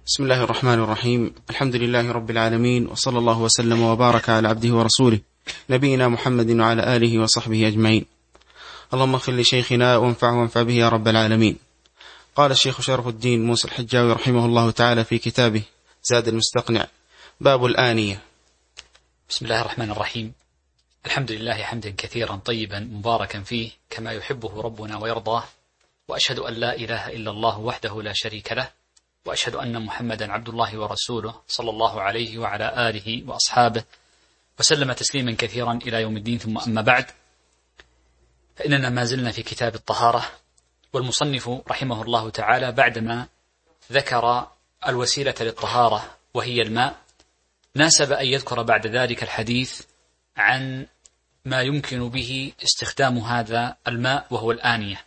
بسم الله الرحمن الرحيم. الحمد لله رب العالمين، وصلى الله وسلم وبارك على عبده ورسوله نبينا محمد وعلى آله وصحبه أجمعين. اللهم اغفر لشيخنا وانفع به يا رب العالمين. قال الشيخ شرف الدين موسى الحجاوي رحمه الله تعالى في كتابه زاد المستقنع: باب الآنية. بسم الله الرحمن الرحيم. الحمد لله حمدا كثيرا طيبا مباركا فيه كما يحبه ربنا ويرضاه، وأشهد أن لا إله إلا الله وحده لا شريك له، وأشهد أن محمدا عبد الله ورسوله صلى الله عليه وعلى آله وأصحابه وسلم تسليما كثيرا إلى يوم الدين. ثم أما بعد، فإننا ما زلنا في كتاب الطهارة، والمصنف رحمه الله تعالى بعدما ذكر الوسيلة للطهارة وهي الماء، ناسب أن يذكر بعد ذلك الحديث عن ما يمكن به استخدام هذا الماء وهو الآنية،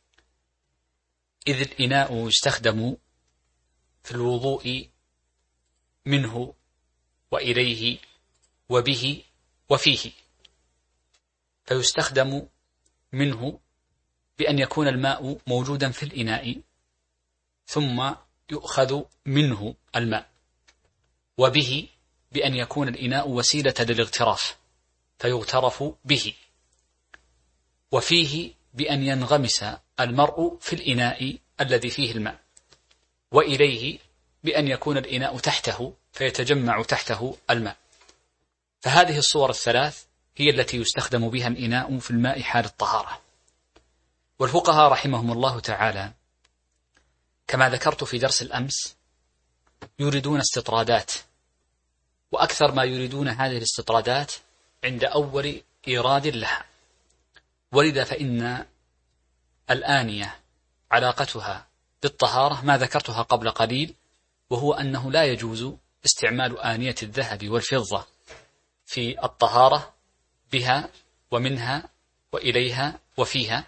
إذ الإناء يستخدم في الوضوء منه وإليه وبه وفيه، فيستخدم منه بأن يكون الماء موجودا في الإناء ثم يؤخذ منه الماء، وبه بأن يكون الإناء وسيلة للاغتراف فيغترف به، وفيه بأن ينغمس المرء في الإناء الذي فيه الماء، وإليه بأن يكون الإناء تحته فيتجمع تحته الماء. فهذه الصور الثلاث هي التي يستخدم بها الإناء في الماء حال الطهارة. والفقهاء رحمهم الله تعالى كما ذكرت في درس الأمس يريدون استطرادات، وأكثر ما يريدون هذه الاستطرادات عند أول إيراد لها، ولذا فإن الآنية علاقتها بالطهارة ما ذكرتها قبل قليل، وهو أنه لا يجوز استعمال آنية الذهب والفضة في الطهارة بها ومنها وإليها وفيها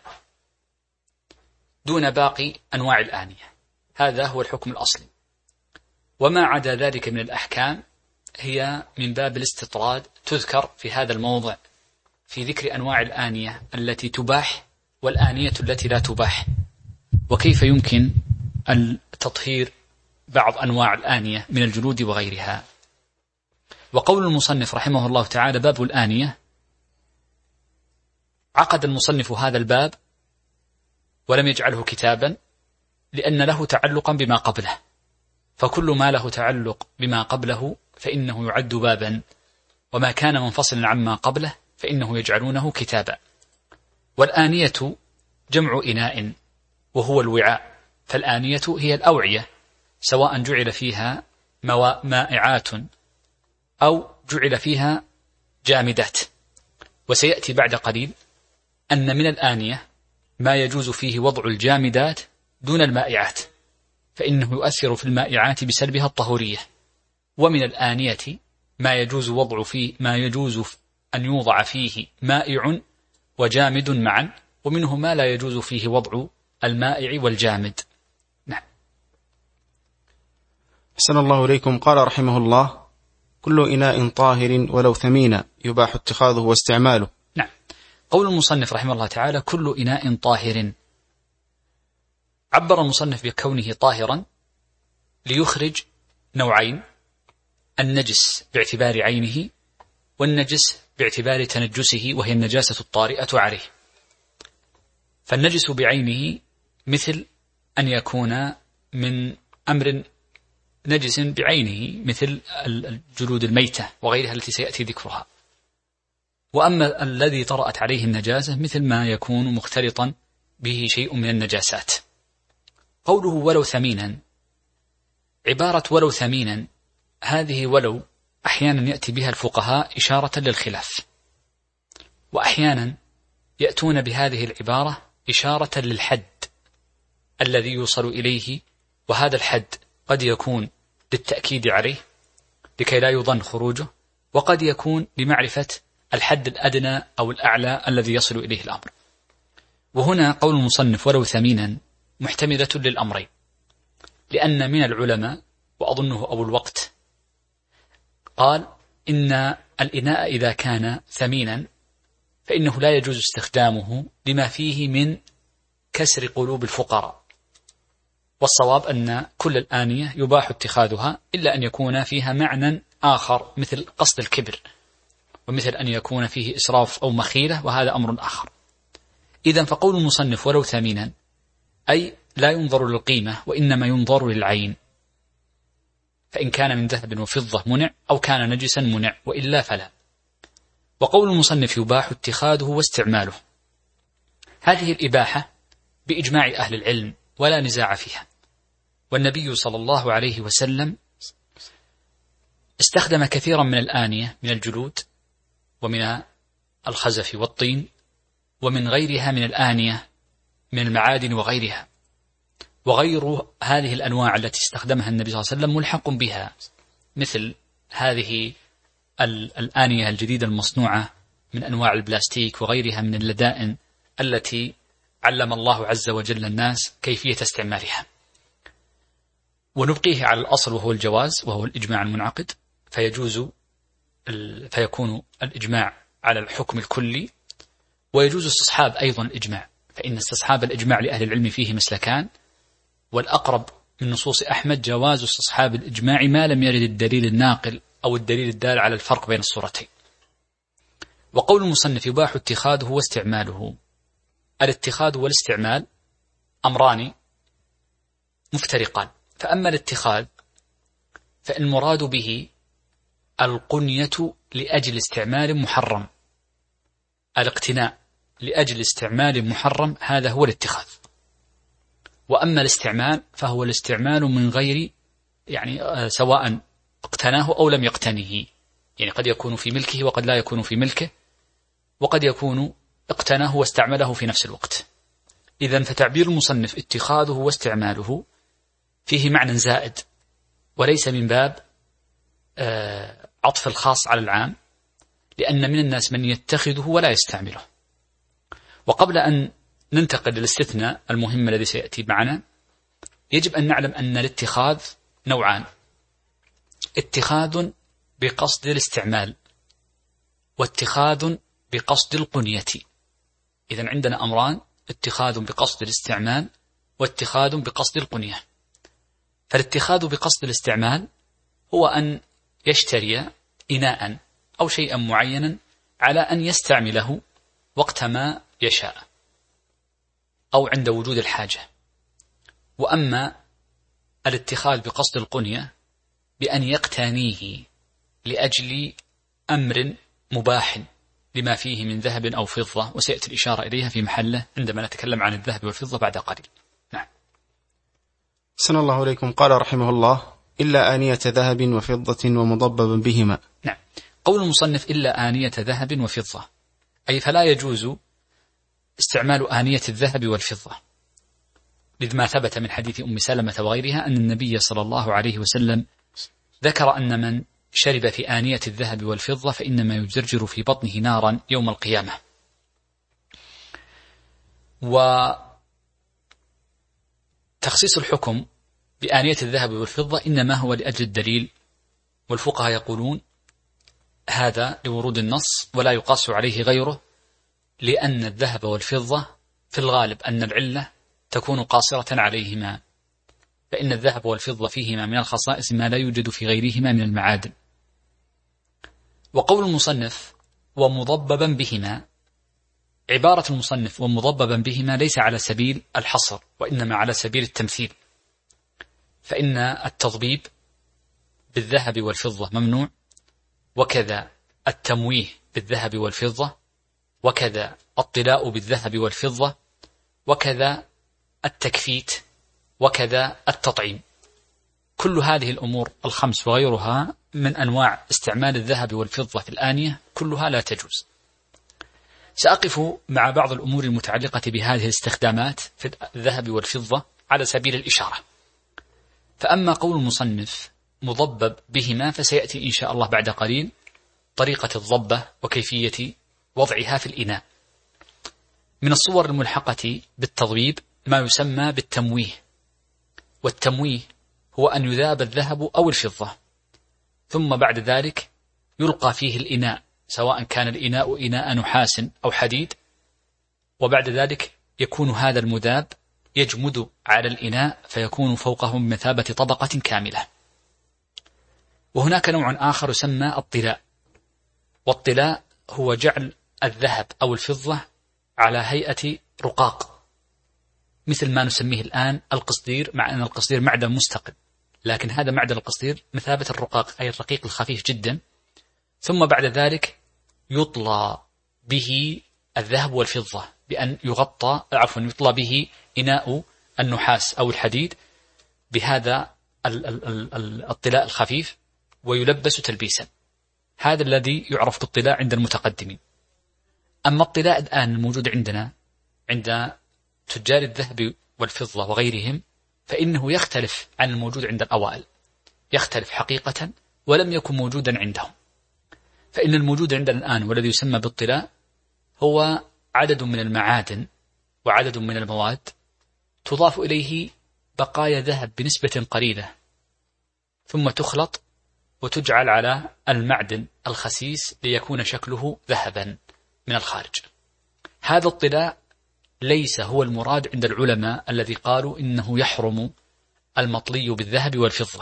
دون باقي أنواع الآنية. هذا هو الحكم الأصلي، وما عدا ذلك من الأحكام هي من باب الاستطراد تذكر في هذا الموضع في ذكر أنواع الآنية التي تباح والآنية التي لا تباح، وكيف يمكن التطهير بعض أنواع الآنية من الجلود وغيرها. وقول المصنف رحمه الله تعالى: باب الآنية، عقد المصنف هذا الباب ولم يجعله كتابا لأن له تعلقا بما قبله، فكل ما له تعلق بما قبله فإنه يعد بابا، وما كان منفصلا عما قبله فإنه يجعلونه كتابا. والآنية جمع إناء وهو الوعاء، فالآنية هي الأوعية، سواء جعل فيها مائعات أو جعل فيها جامدات. وسيأتي بعد قليل أن من الآنية ما يجوز فيه وضع الجامدات دون المائعات، فإنه يؤثر في المائعات بسلبها الطهورية. ومن الآنية ما يجوز أن يوضع فيه مائع وجامد معا، ومنه ما لا يجوز فيه وضع المائع والجامد. نعم. أحسن الله إليكم. قال رحمه الله: كل إناء طاهر ولو ثمينا يباح اتخاذه واستعماله. نعم. قول المصنف رحمه الله تعالى: كل إناء طاهر، عبر المصنف بكونه طاهرا ليخرج نوعين: النجس باعتبار عينه، والنجس باعتبار تنجسه وهي النجاسة الطارئة عليه. فالنجس بعينه مثل أن يكون من أمر نجس بعينه مثل الجلود الميتة وغيرها التي سيأتي ذكرها. وأما الذي طرأت عليه النجاسة مثل ما يكون مختلطا به شيء من النجاسات. قوله ولو ثمينا، عبارة ولو ثمينا هذه ولو أحيانا يأتي بها الفقهاء إشارة للخلاف، وأحيانا يأتون بهذه العبارة إشارة للحد الذي يوصل إليه، وهذا الحد قد يكون للتأكيد عليه لكي لا يظن خروجه، وقد يكون لمعرفة الحد الأدنى أو الأعلى الذي يصل إليه الأمر. وهنا قول المصنف ولو ثمينا محتملة للأمرين، لأن من العلماء وأظنه أبو الوقت قال إن الإناء إذا كان ثمينا فإنه لا يجوز استخدامه لما فيه من كسر قلوب الفقراء، والصواب أن كل الآنية يباح اتخاذها إلا أن يكون فيها معنى آخر مثل قصد الكبر، ومثل أن يكون فيه إسراف أو مخيلة، وهذا أمر آخر. إذن فقول المصنف ولو ثمينا أي لا ينظر للقيمة وإنما ينظر للعين، فإن كان من ذهب وفضة منع، أو كان نجسا منع، وإلا فلا. وقول المصنف يباح اتخاذه واستعماله، هذه الإباحة بإجماع أهل العلم ولا نزاع فيها. والنبي صلى الله عليه وسلم استخدم كثيرا من الآنية من الجلود ومن الخزف والطين ومن غيرها من الآنية من المعادن وغيرها. وغير هذه الأنواع التي استخدمها النبي صلى الله عليه وسلم ملحق بها، مثل هذه الآنية الجديدة المصنوعة من أنواع البلاستيك وغيرها من اللدائن التي علم الله عز وجل الناس كيفية استعمالها. ونبقيه على الأصل وهو الجواز، وهو الإجماع المنعقد، فيكون الإجماع على الحكم الكلي. ويجوز استصحاب أيضا الإجماع، فإن استصحاب الإجماع لأهل العلم فيه مسلكان، والأقرب من نصوص أحمد جواز استصحاب الإجماع ما لم يرد الدليل الناقل أو الدليل الدال على الفرق بين الصورتين. وقول المصنف يباح اتخاذه واستعماله، الاتخاذ والاستعمال أمران مفترقان. فأما الاتخاذ فالمراد به القنية لأجل استعمال محرم، الاقتناء لأجل استعمال محرم، هذا هو الاتخاذ. وأما الاستعمال فهو الاستعمال من غير، يعني سواء اقتناه أو لم يقتنه، يعني قد يكون في ملكه وقد لا يكون في ملكه، وقد يكون اقتناه واستعمله في نفس الوقت. إذن فتعبير المصنف اتخاذه واستعماله فيه معنى زائد، وليس من باب عطف الخاص على العام، لأن من الناس من يتخذه ولا يستعمله. وقبل أن ننتقل للاستثناء المهم الذي سيأتي معنا، يجب أن نعلم أن الاتخاذ نوعان: اتخاذ بقصد الاستعمال، واتخاذ بقصد القنية. إذن عندنا أمران: اتخاذ بقصد الاستعمال، واتخاذ بقصد القنية. فالاتخاذ بقصد الاستعمال هو أن يشتري إناء أو شيئا معينا على أن يستعمله وقت ما يشاء أو عند وجود الحاجة. وأما الاتخاذ بقصد القنية بأن يقتنيه لأجل أمر مباح لما فيه من ذهب أو فضة، وسيأتي الإشارة إليها في محله عندما نتكلم عن الذهب والفضة بعد قليل. نعم. أحسن الله إليكم. قال رحمه الله: إلا آنية ذهب وفضة ومضببا بهما. نعم. قول المصنف إلا آنية ذهب وفضة، أي فلا يجوز استعمال آنية الذهب والفضة، لذ ما ثبت من حديث أم سلمة وغيرها أن النبي صلى الله عليه وسلم ذكر أن من شرب في آنية الذهب والفضة فإنما يجرجر في بطنه نارا يوم القيامة. وتخصيص الحكم بآنية الذهب والفضة إنما هو لأجل الدليل، والفقهاء يقولون هذا لورود النص ولا يقاس عليه غيره، لأن الذهب والفضة في الغالب أن العلة تكون قاصرة عليهما، فإن الذهب والفضة فيهما من الخصائص ما لا يوجد في غيرهما من المعادن. وقول المصنف ومضببا بهما، عبارة المصنف ومضببا بهما ليس على سبيل الحصر، وإنما على سبيل التمثيل، فإن التضبيب بالذهب والفضة ممنوع، وكذا التمويه بالذهب والفضة، وكذا الطلاء بالذهب والفضة، وكذا التكفيت، وكذا التطعيم. كل هذه الأمور الخمس وغيرها من أنواع استعمال الذهب والفضة في الآنية كلها لا تجوز. سأقف مع بعض الأمور المتعلقة بهذه الاستخدامات في الذهب والفضة على سبيل الإشارة. فأما قول المصنف مضبب بهما فسيأتي إن شاء الله بعد قليل طريقة الضبة وكيفية وضعها في الإناء. من الصور الملحقة بالتضبيب ما يسمى بالتمويه، والتمويه هو أن يذاب الذهب أو الفضة ثم بعد ذلك يلقى فيه الإناء، سواء كان الإناء إناء نحاس أو حديد، وبعد ذلك يكون هذا المذاب يجمد على الإناء فيكون فوقه بمثابة طبقة كاملة. وهناك نوع آخر يسمى الطلاء، والطلاء هو جعل الذهب أو الفضة على هيئة رقاق، مثل ما نسميه الآن القصدير، مع أن القصدير معدن مستقل، لكن هذا معدن القصدير مثابة الرقاق، أي الرقيق الخفيف جدا. ثم بعد ذلك يطلى به الذهب والفضة بأن يطلى به إناء النحاس أو الحديد بهذا الطلاء الخفيف، ويلبس تلبيسا. هذا الذي يعرف بالطلاء عند المتقدمين. أما الطلاء الآن الموجود عندنا عند تجار الذهب والفضة وغيرهم، فإنه يختلف عن الموجود عند الأوائل، يختلف حقيقة ولم يكن موجودا عندهم. فإن الموجود عندنا الآن والذي يسمى بالطلاء هو عدد من المعادن وعدد من المواد تضاف إليه بقايا ذهب بنسبة قليلة، ثم تخلط وتجعل على المعدن الخسيس ليكون شكله ذهبا من الخارج. هذا الطلاء ليس هو المراد عند العلماء الذي قالوا إنه يحرم المطلي بالذهب والفضة،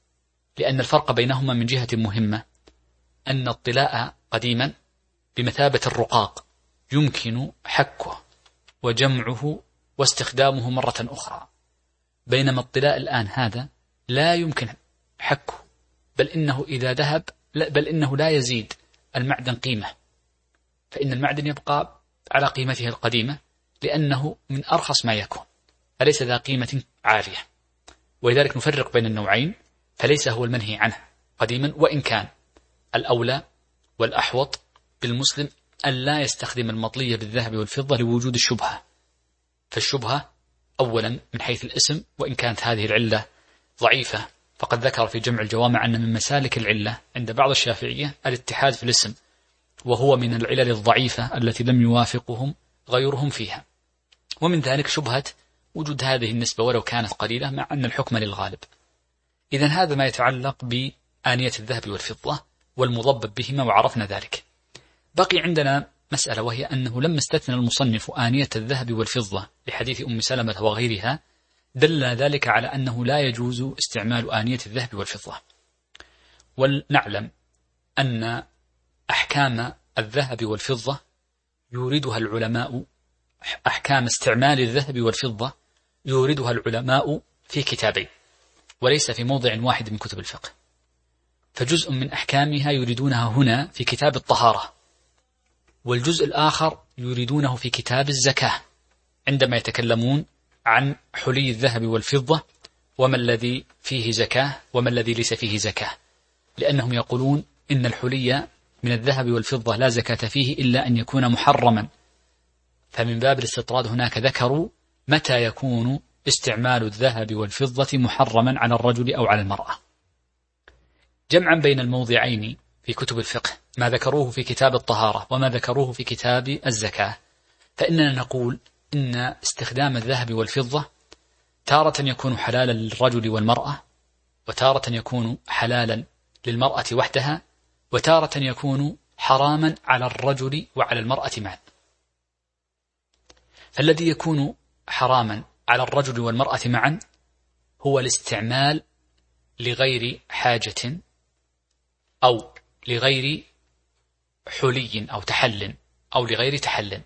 لأن الفرق بينهما من جهة مهمة، أن الطلاء قديما بمثابة الرقاق يمكن حكه وجمعه واستخدامه مرة أخرى، بينما الطلاء الآن هذا لا يمكن حكه، بل إنه إذا ذهب بل إنه لا يزيد المعدن قيمة، فإن المعدن يبقى على قيمته القديمة لأنه من أرخص ما يكون، فليس ذا قيمة عالية. ولذلك نفرق بين النوعين، فليس هو المنهي عنه قديما، وإن كان الأولى والأحوط بالمسلم أن لا يستخدم المطلية بالذهب والفضة لوجود الشبهة. فالشبهة أولا من حيث الاسم، وإن كانت هذه العلة ضعيفة، فقد ذكر في جمع الجوامع أن من مسالك العلة عند بعض الشافعية الاتحاد في الاسم، وهو من العلل الضعيفة التي لم يوافقهم غيرهم فيها. ومن ذلك شبهة وجود هذه النسبة ولو كانت قليلة، مع أن الحكم للغالب. إذن هذا ما يتعلق بآنية الذهب والفضة والمضبب بهما، وعرفنا ذلك. بقي عندنا مسألة، وهي أنه لما استثنى المصنف آنية الذهب والفضة لحديث أم سلمة وغيرها، دل ذلك على أنه لا يجوز استعمال آنية الذهب والفضة. ونعلم أن أحكام الذهب والفضة يوردها العلماء، أحكام استعمال الذهب والفضة يوردها العلماء في كتابين، وليس في موضع واحد من كتب الفقه. فجزء من أحكامها يريدونها هنا في كتاب الطهارة، والجزء الآخر يريدونه في كتاب الزكاة، عندما يتكلمون عن حلي الذهب والفضة وما الذي فيه زكاة وما الذي ليس فيه زكاة، لأنهم يقولون إن الحلي من الذهب والفضة لا زكاة فيه إلا أن يكون محرما. فمن باب الاستطراد هناك ذكروا متى يكون استعمال الذهب والفضة محرما على الرجل أو على المرأة. جمعا بين الموضعين في كتب الفقه، ما ذكروه في كتاب الطهارة وما ذكروه في كتاب الزكاة، فإننا نقول إن استخدام الذهب والفضة تارة يكون حلالا للرجل والمرأة، وتارة يكون حلالا للمرأة وحدها، وتارة يكون حراما على الرجل وعلى المرأة معا. فالذي يكون حراما على الرجل والمرأة معا هو الاستعمال لغير حاجة أو لغير حلي أو تحل أو لغير تحل.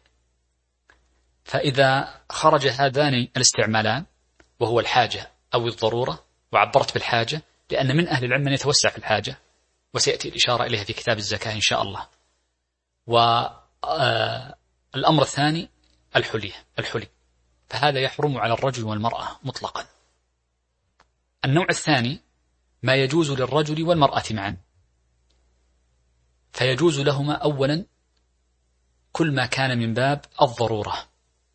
فإذا خرج هذان الاستعمالان، وهو الحاجة أو الضرورة، وعبرت بالحاجة لأن من أهل العلم من يتوسع في الحاجة، وسيأتي الإشارة إليها في كتاب الزكاة إن شاء الله. والأمر الثاني الحلي، فهذا يحرم على الرجل والمرأة مطلقا. النوع الثاني ما يجوز للرجل والمرأة معا، فيجوز لهما أولا كل ما كان من باب الضرورة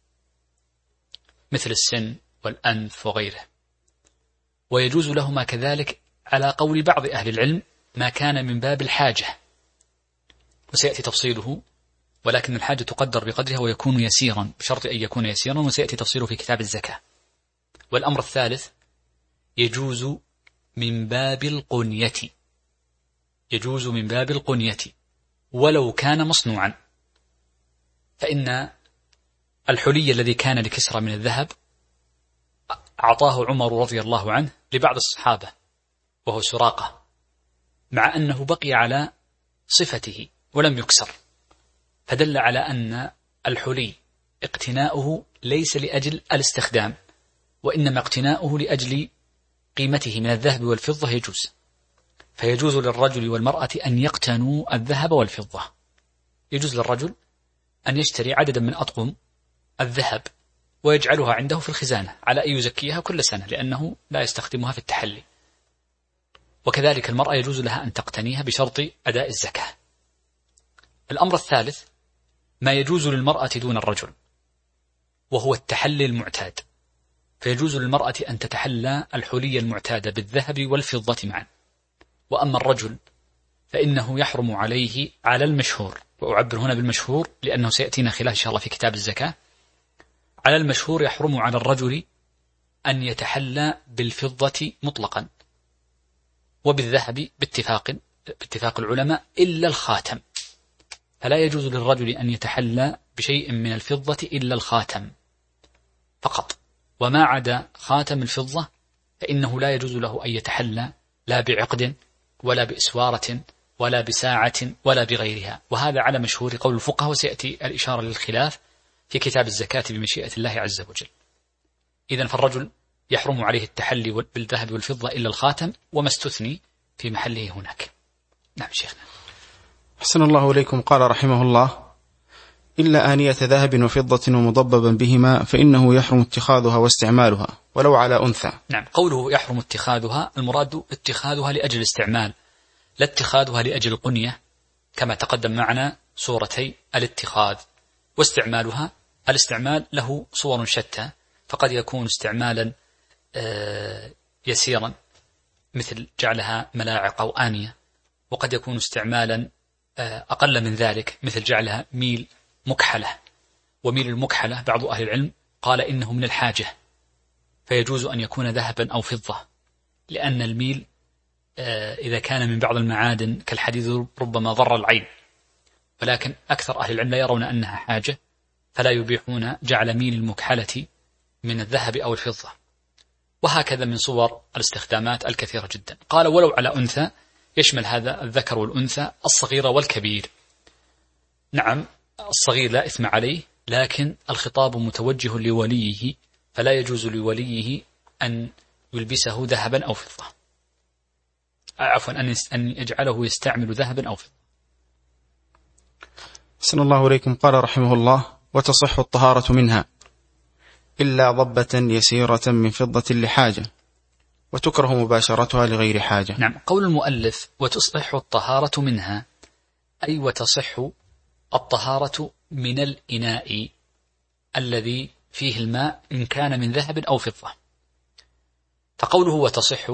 مثل السن والأنف وغيره، ويجوز لهما كذلك على قول بعض أهل العلم ما كان من باب الحاجة، وسيأتي تفصيله، ولكن الحاجة تقدر بقدرها ويكون يسيرا بشرط أن يكون يسيرا، وسيأتي تفصيله في كتاب الزكاة. والأمر الثالث يجوز من باب القنية، يجوز من باب القنية ولو كان مصنوعا، فإن الحلي الذي كان لكسرى من الذهب أعطاه عمر رضي الله عنه لبعض الصحابة وهو سراقة، مع أنه بقي على صفته ولم يكسر، فدل على أن الحلي اقتناؤه ليس لأجل الاستخدام، وإنما اقتناؤه لأجل قيمته من الذهب والفضة يجوز. فيجوز للرجل والمرأة أن يقتنوا الذهب والفضة. يجوز للرجل أن يشتري عددا من أطقم الذهب ويجعلها عنده في الخزانة على أن يزكيها كل سنة، لأنه لا يستخدمها في التحلي. وكذلك المرأة يجوز لها أن تقتنيها بشرط أداء الزكاة. الأمر الثالث ما يجوز للمرأة دون الرجل، وهو التحلي المعتاد. فيجوز للمرأة أن تتحلى الحلي المعتادة بالذهب والفضة معا. وأما الرجل فإنه يحرم عليه على المشهور، وأعبر هنا بالمشهور لأنه سيأتينا خلال إن شاء الله في كتاب الزكاة. على المشهور يحرم على الرجل أن يتحلى بالفضة مطلقا وبالذهب باتفاق العلماء إلا الخاتم. فلا يجوز للرجل أن يتحلى بشيء من الفضة إلا الخاتم فقط، وما عدا خاتم الفضة فإنه لا يجوز له أن يتحلى لا بعقد ولا بإسوارة ولا بساعة ولا بغيرها. وهذا على مشهور قول الفقهاء، وسيأتي الإشارة للخلاف في كتاب الزكاة بمشيئة الله عز وجل. إذن فالرجل يحرم عليه التحلي بالذهب والفضة إلا الخاتم، وما استثني في محله هناك. نعم شيخنا. أحسن الله إليكم. قال رحمه الله: إلا آنية ذهب وفضة ومضببا بهما فإنه يحرم اتخاذها واستعمالها ولو على أنثى. نعم، قوله يحرم اتخاذها المراد اتخاذها لأجل الاستعمال، لا اتخاذها لأجل القنية كما تقدم معنا صورتي الاتخاذ. واستعمالها، الاستعمال له صور شتى، فقد يكون استعمالا يسيرا مثل جعلها ملاعق أو آنية، وقد يكون استعمالا أقل من ذلك مثل جعلها ميل مكحلة. وميل المكحلة بعض أهل العلم قال إنه من الحاجة، فيجوز أن يكون ذهبا أو فضة، لأن الميل إذا كان من بعض المعادن كالحديد ربما ضر العين، ولكن أكثر أهل العلم لا يرون أنها حاجة، فلا يبيحون جعل ميل المكحلة من الذهب أو الفضة. وهكذا من صور الاستخدامات الكثيرة جدا. قال ولو على أنثى، يشمل هذا الذكر والأنثى، الصغير والكبير. نعم، الصغير لا إثم عليه، لكن الخطاب متوجه لوليه، فلا يجوز لوليه أن يلبسه ذهبا أو فضة، عفوا أن يجعله يستعمل ذهبا أو فضة. أحسن الله إليكم. قال رحمه الله: وتصح الطهارة منها إلا ضبة يسيرة من فضة لحاجة، وتكره مباشرتها لغير حاجة. نعم، قول المؤلف وتصح الطهارة منها، أي وتصح الطهارة من الإناء الذي فيه الماء إن كان من ذهب أو فضة. فقوله وتصح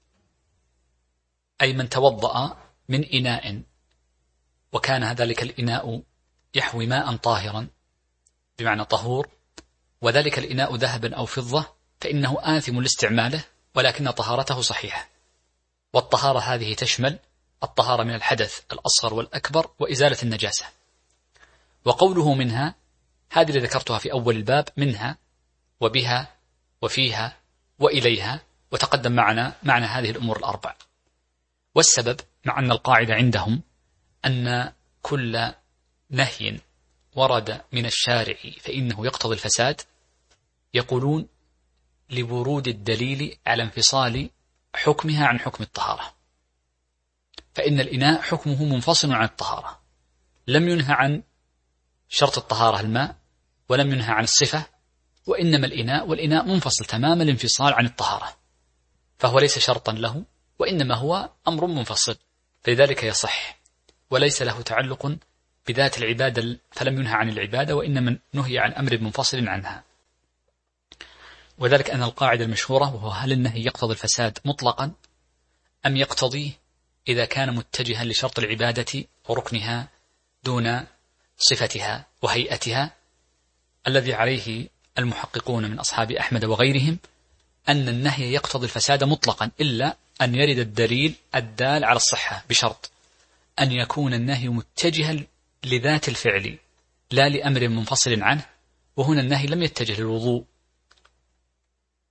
أي من توضأ من إناء وكان ذلك الإناء يحوي ماء طاهرا بمعنى طهور، وذلك الإناء ذهبا أو فضة، فإنه آثم لاستعماله، ولكن طهارته صحيحة. والطهارة هذه تشمل الطهارة من الحدث الأصغر والأكبر وإزالة النجاسة. وقوله منها، هذه اللي ذكرتها في أول الباب، منها وبها وفيها وإليها، وتقدم معنا معنى هذه الأمور الأربع. والسبب مع أن القاعدة عندهم أن كل نهي ورد من الشارع فإنه يقتضي الفساد، يقولون لورود الدليل على انفصال حكمها عن حكم الطهارة. فإن الإناء حكمه منفصل عن الطهارة، لم ينهى عن شرط الطهارة الماء، ولم ينهى عن الصفة، وإنما الإناء، والإناء منفصل تمام الانفصال عن الطهارة، فهو ليس شرطا له، وإنما هو أمر منفصل، فلذلك يصح، وليس له تعلق بذات العبادة، فلم ينهى عن العبادة، وإنما نهي عن أمر منفصل عنها. وذلك أن القاعدة المشهورة، وهو هل النهي يقتضي الفساد مطلقا أم يقتضي إذا كان متجها لشرط العبادة وركنها دون صفتها وهيئتها. الذي عليه المحققون من أصحاب أحمد وغيرهم أن النهي يقتضي الفساد مطلقا، إلا أن يرد الدليل الدال على الصحة، بشرط أن يكون النهي متجها لذات الفعل لا لأمر منفصل عنه. وهنا النهي لم يتجه للوضوء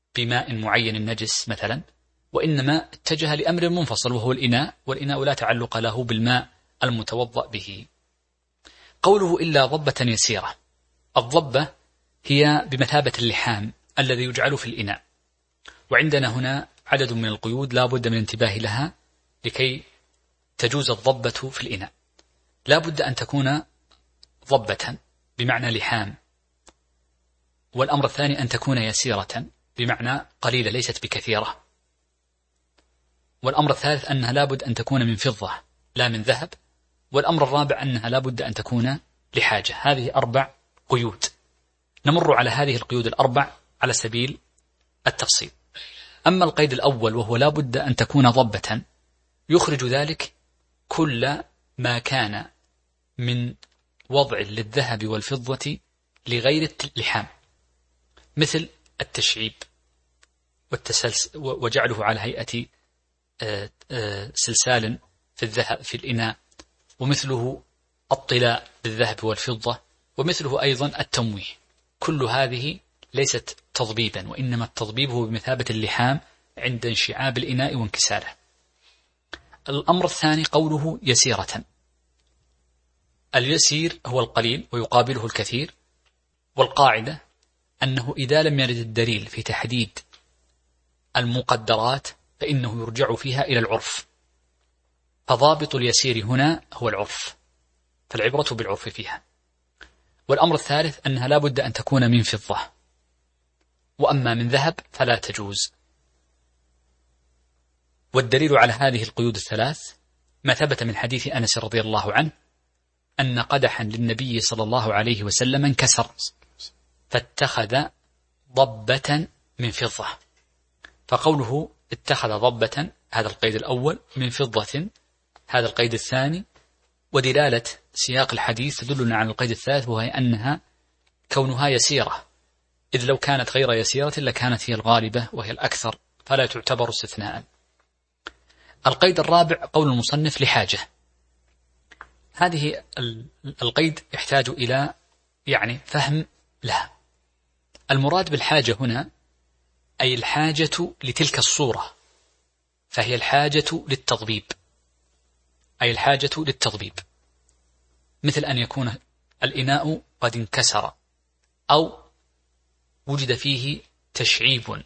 بماء معين نجس مثلا، وإنما اتجه لأمر منفصل وهو الإناء، والإناء لا تعلق له بالماء المتوضأ به. قوله إلا ضبة يسيرة، الضبة هي بمثابة اللحام الذي يجعل في الإناء، وعندنا هنا عدد من القيود لا بد من الانتباه لها لكي تجوز الضبة في الإناء. لا بد أن تكون ضبة بمعنى لحام، والأمر الثاني أن تكون يسيرة بمعنى قليلة ليست بكثيرة، والأمر الثالث أنها لا بد أن تكون من فضة لا من ذهب، والأمر الرابع أنها لا بد أن تكون لحاجة. هذه 4 قيود، نمر على هذه القيود ال4 على سبيل التفصيل. أما القيد الأول وهو لا بد أن تكون ضبة، يخرج ذلك كل ما كان من وضع للذهب والفضة لغير اللحام، مثل التشعيب وجعله على هيئة سلسال في الذهب في الإناء، ومثله الطلاء بالذهب والفضة، ومثله أيضا التمويه. كل هذه ليست تضبيبا، وإنما التضبيب هو بمثابة اللحام عند انشعاب الإناء وانكساره. الأمر الثاني قوله يسيرة، اليسير هو القليل ويقابله الكثير، والقاعدة أنه إذا لم يرد الدليل في تحديد المقدرات فإنه يرجع فيها إلى العرف، فضابط اليسير هنا هو العرف، فالعبرة بالعرف فيها. والأمر الثالث أنها لا بد أن تكون من فضة، وأما من ذهب فلا تجوز. والدليل على هذه القيود الثلاث ما ثبت من حديث أنس رضي الله عنه أن قدحا للنبي صلى الله عليه وسلم انكسر فاتخذ ضبة من فضة، فقوله اتخذ ضبة هذا القيد الأول، من فضة هذا القيد الثاني، ودلالة سياق الحديث تدلنا على القيد الثالث، وهي أنها كونها يسيرة، إذ لو كانت غير يسيرة لكانت هي الغالبة وهي الأكثر، فلا تعتبر استثناء. القيد الرابع قول المصنف لحاجة، هذه القيد يحتاج إلى فهم لها. المراد بالحاجة هنا أي الحاجة لتلك الصورة، فهي الحاجة للتضبيب، أي الحاجة للتضبيب، مثل أن يكون الإناء قد انكسر أو وجد فيه تشعيب،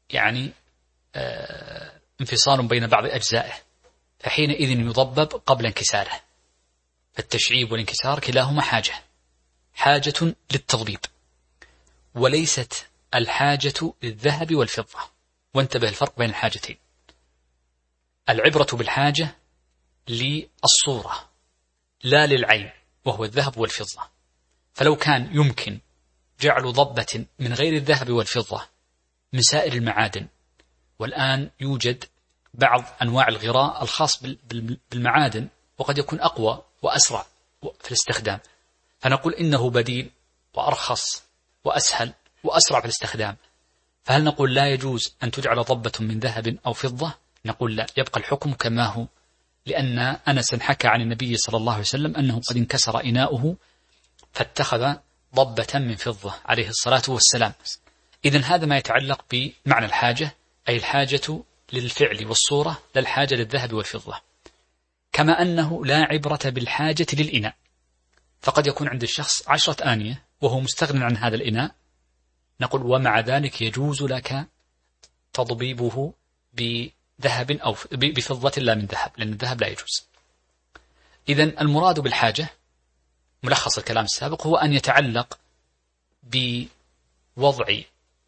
انفصال بين بعض أجزائه، فحينئذ يضبب قبل انكساره. فالتشعيب والانكسار كلاهما حاجة للتضبيب، وليست الحاجة للذهب والفضة. وانتبه الفرق بين الحاجتين، العبرة بالحاجة للصورة لا للعين وهو الذهب والفضة، فلو كان يمكن جعل ضبة من غير الذهب والفضة من سائر المعادن، والآن يوجد بعض أنواع الغراء الخاص بالمعادن وقد يكون أقوى وأسرع في الاستخدام، فنقول إنه بديل وأرخص وأسهل وأسرع في الاستخدام، فهل نقول لا يجوز أن تجعل ضبة من ذهب أو فضة؟ نقول لا، يبقى الحكم كما هو، لأن أنس حكى عن النبي صلى الله عليه وسلم أنه قد انكسر إناؤه فاتخذ ضبة من فضة عليه الصلاة والسلام. إذن هذا ما يتعلق بمعنى الحاجة، أي الحاجة للفعل والصورة لا الحاجة للذهب والفضة. كما أنه لا عبرة بالحاجة للإناء، فقد يكون عند الشخص 10 آنية وهو مستغن عن هذا الإناء، نقول ومع ذلك يجوز لك تضبيبه بذهب أو بفضة لا من ذهب، لأن الذهب لا يجوز. إذن المراد بالحاجة ملخص الكلام السابق هو أن يتعلق بوضع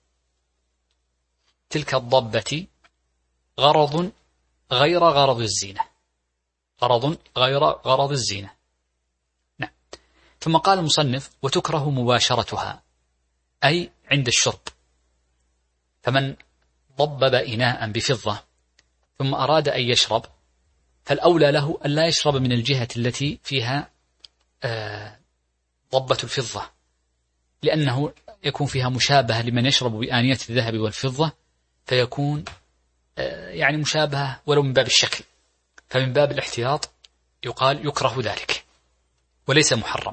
تلك الضبة غرض غير غرض الزينة، غرض غير غرض الزينة. نعم. ثم قال المصنف وتكره مباشرتها، أي عند الشرب، فمن ضبب إناء بفضة ثم أراد أن يشرب فالأولى له أن لا يشرب من الجهة التي فيها ضبة الفضة، لأنه يكون فيها مشابهة لمن يشرب بآنية الذهب والفضة، فيكون مشابهة ولو من باب الشكل، فمن باب الاحتياط يقال يكره ذلك وليس محرم.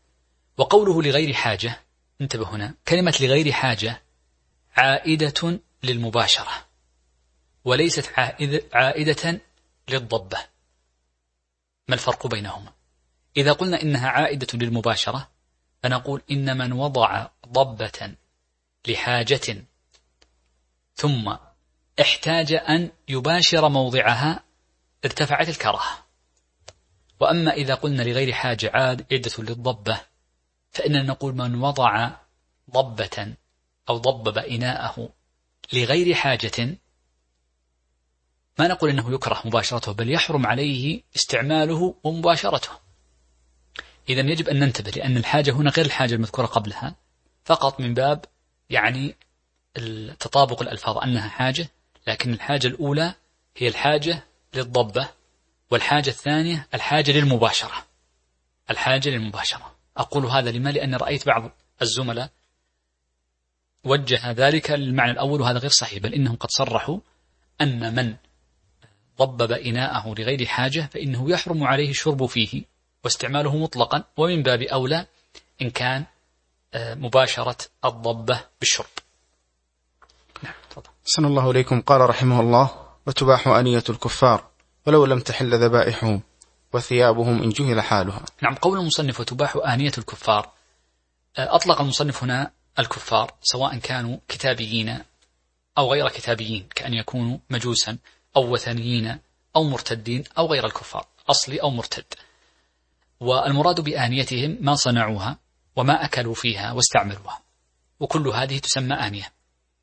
وقوله لغير حاجة، انتبه هنا، كلمة لغير حاجة عائدة للمباشرة وليست عائدة للضبة. ما الفرق بينهما؟ إذا قلنا إنها عائدة للمباشرة فنقول إن من وضع ضبة لحاجة ثم احتاج أن يباشر موضعها ارتفعت الكراهة. وأما إذا قلنا لغير حاجة عائدة للضبة فإننا نقول من وضع ضبة أو ضبب إناءه لغير حاجة ما نقول إنه يكره مباشرته، بل يحرم عليه استعماله ومباشرته. إذن يجب أن ننتبه، لأن الحاجة هنا غير الحاجة المذكورة قبلها، فقط من باب يعني تطابق الألفاظ أنها حاجة، لكن الحاجة الأولى هي الحاجة للضبة، والحاجة الثانية الحاجة للمباشرة. الحاجة للمباشرة. أقول هذا لما؟ لأن رأيت بعض الزملاء وجه ذلك للمعنى الأول، وهذا غير صحيح، بل إنهم قد صرحوا أن من ضبب إناءه لغير حاجة فإنه يحرم عليه الشرب فيه واستعماله مطلقا، ومن باب أولى إن كان مباشرة الضبة بالشرب. نعم تفضل. أحسن الله إليكم. قال رحمه الله: وتباح آنية الكفار ولو لم تحل ذبائحهم وثيابهم إن جهل حالها. نعم، قول المصنف وتباح آنية الكفار، أطلق المصنف هنا الكفار سواء كانوا كتابيين أو غير كتابيين، كأن يكونوا مجوسا أو وثنيين أو مرتدين أو غير الكفار، أصلي أو مرتد. والمراد بآنيتهم ما صنعوها وما أكلوا فيها واستعملوها، وكل هذه تسمى آنية.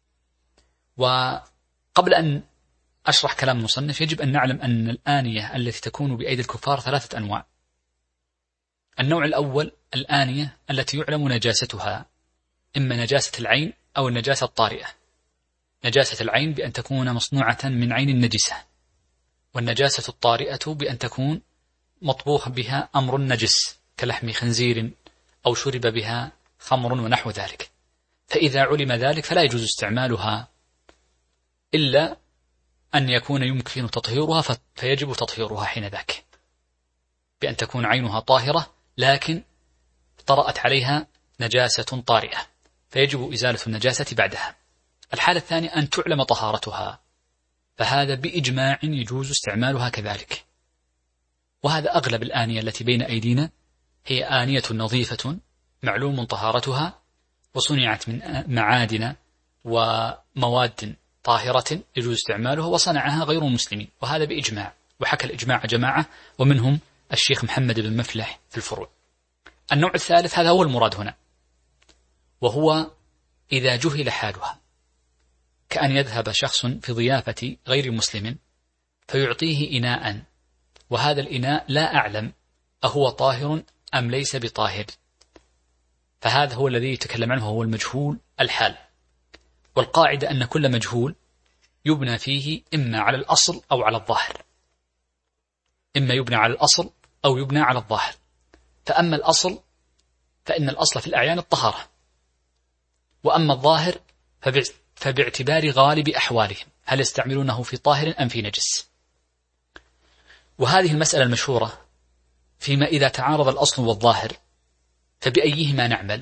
وقبل أن أشرح كلام المصنف يجب أن نعلم أن الآنية التي تكون بأيدي الكفار 3 أنواع. النوع الأول الآنية التي يعلم نجاستها، إما نجاسة العين أو النجاسة الطارئة. نجاسة العين بأن تكون مصنوعة من عين النجسة، والنجاسة الطارئة بأن تكون مطبوخ بها أمر نجس كلحم خنزير أو شرب بها خمر ونحو ذلك. فإذا علم ذلك فلا يجوز استعمالها إلا أن يكون يمكن تطهيرها، فيجب تطهيرها حين ذاك بأن تكون عينها طاهرة لكن طرأت عليها نجاسة طارئة، فيجب إزالة النجاسة بعدها. الحالة الثانية أن تعلم طهارتها، فهذا بإجماع يجوز استعمالها كذلك. وهذا أغلب الآنية التي بين أيدينا هي آنية نظيفة معلوم طهارتها وصنعت من معادن ومواد طاهرة يجوز استعمالها، وصنعها غير مسلمين، وهذا بإجماع، وحكى الإجماع جماعة ومنهم الشيخ محمد بن مفلح في الفروع. النوع الثالث هذا هو المراد هنا، وهو إذا جهل حالها، كأن يذهب شخص في ضيافة غير مسلم فيعطيه إناء، وهذا الإناء لا أعلم أهو طاهر أم ليس بطاهر، فهذا هو الذي يتكلم عنه، هو المجهول الحال. والقاعدة أن كل مجهول يبنى فيه إما على الأصل أو على الظاهر، إما يبنى على الأصل أو يبنى على الظاهر. فأما الأصل فإن الأصل في الأعيان الطهارة، وأما الظاهر فباعتبار غالب أحوالهم هل يستعملونه في طاهر أم في نجس. وهذه المسألة المشهورة فيما إذا تعارض الأصل والظاهر فبأيهما نعمل،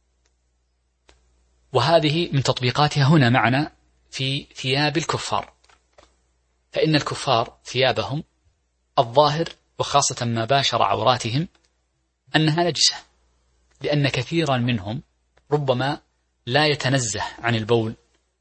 وهذه من تطبيقاتها هنا معنا في ثياب الكفار. فإن الكفار ثيابهم الظاهر وخاصة ما باشر عوراتهم أنها نجسة، لأن كثيرا منهم ربما لا يتنزه عن البول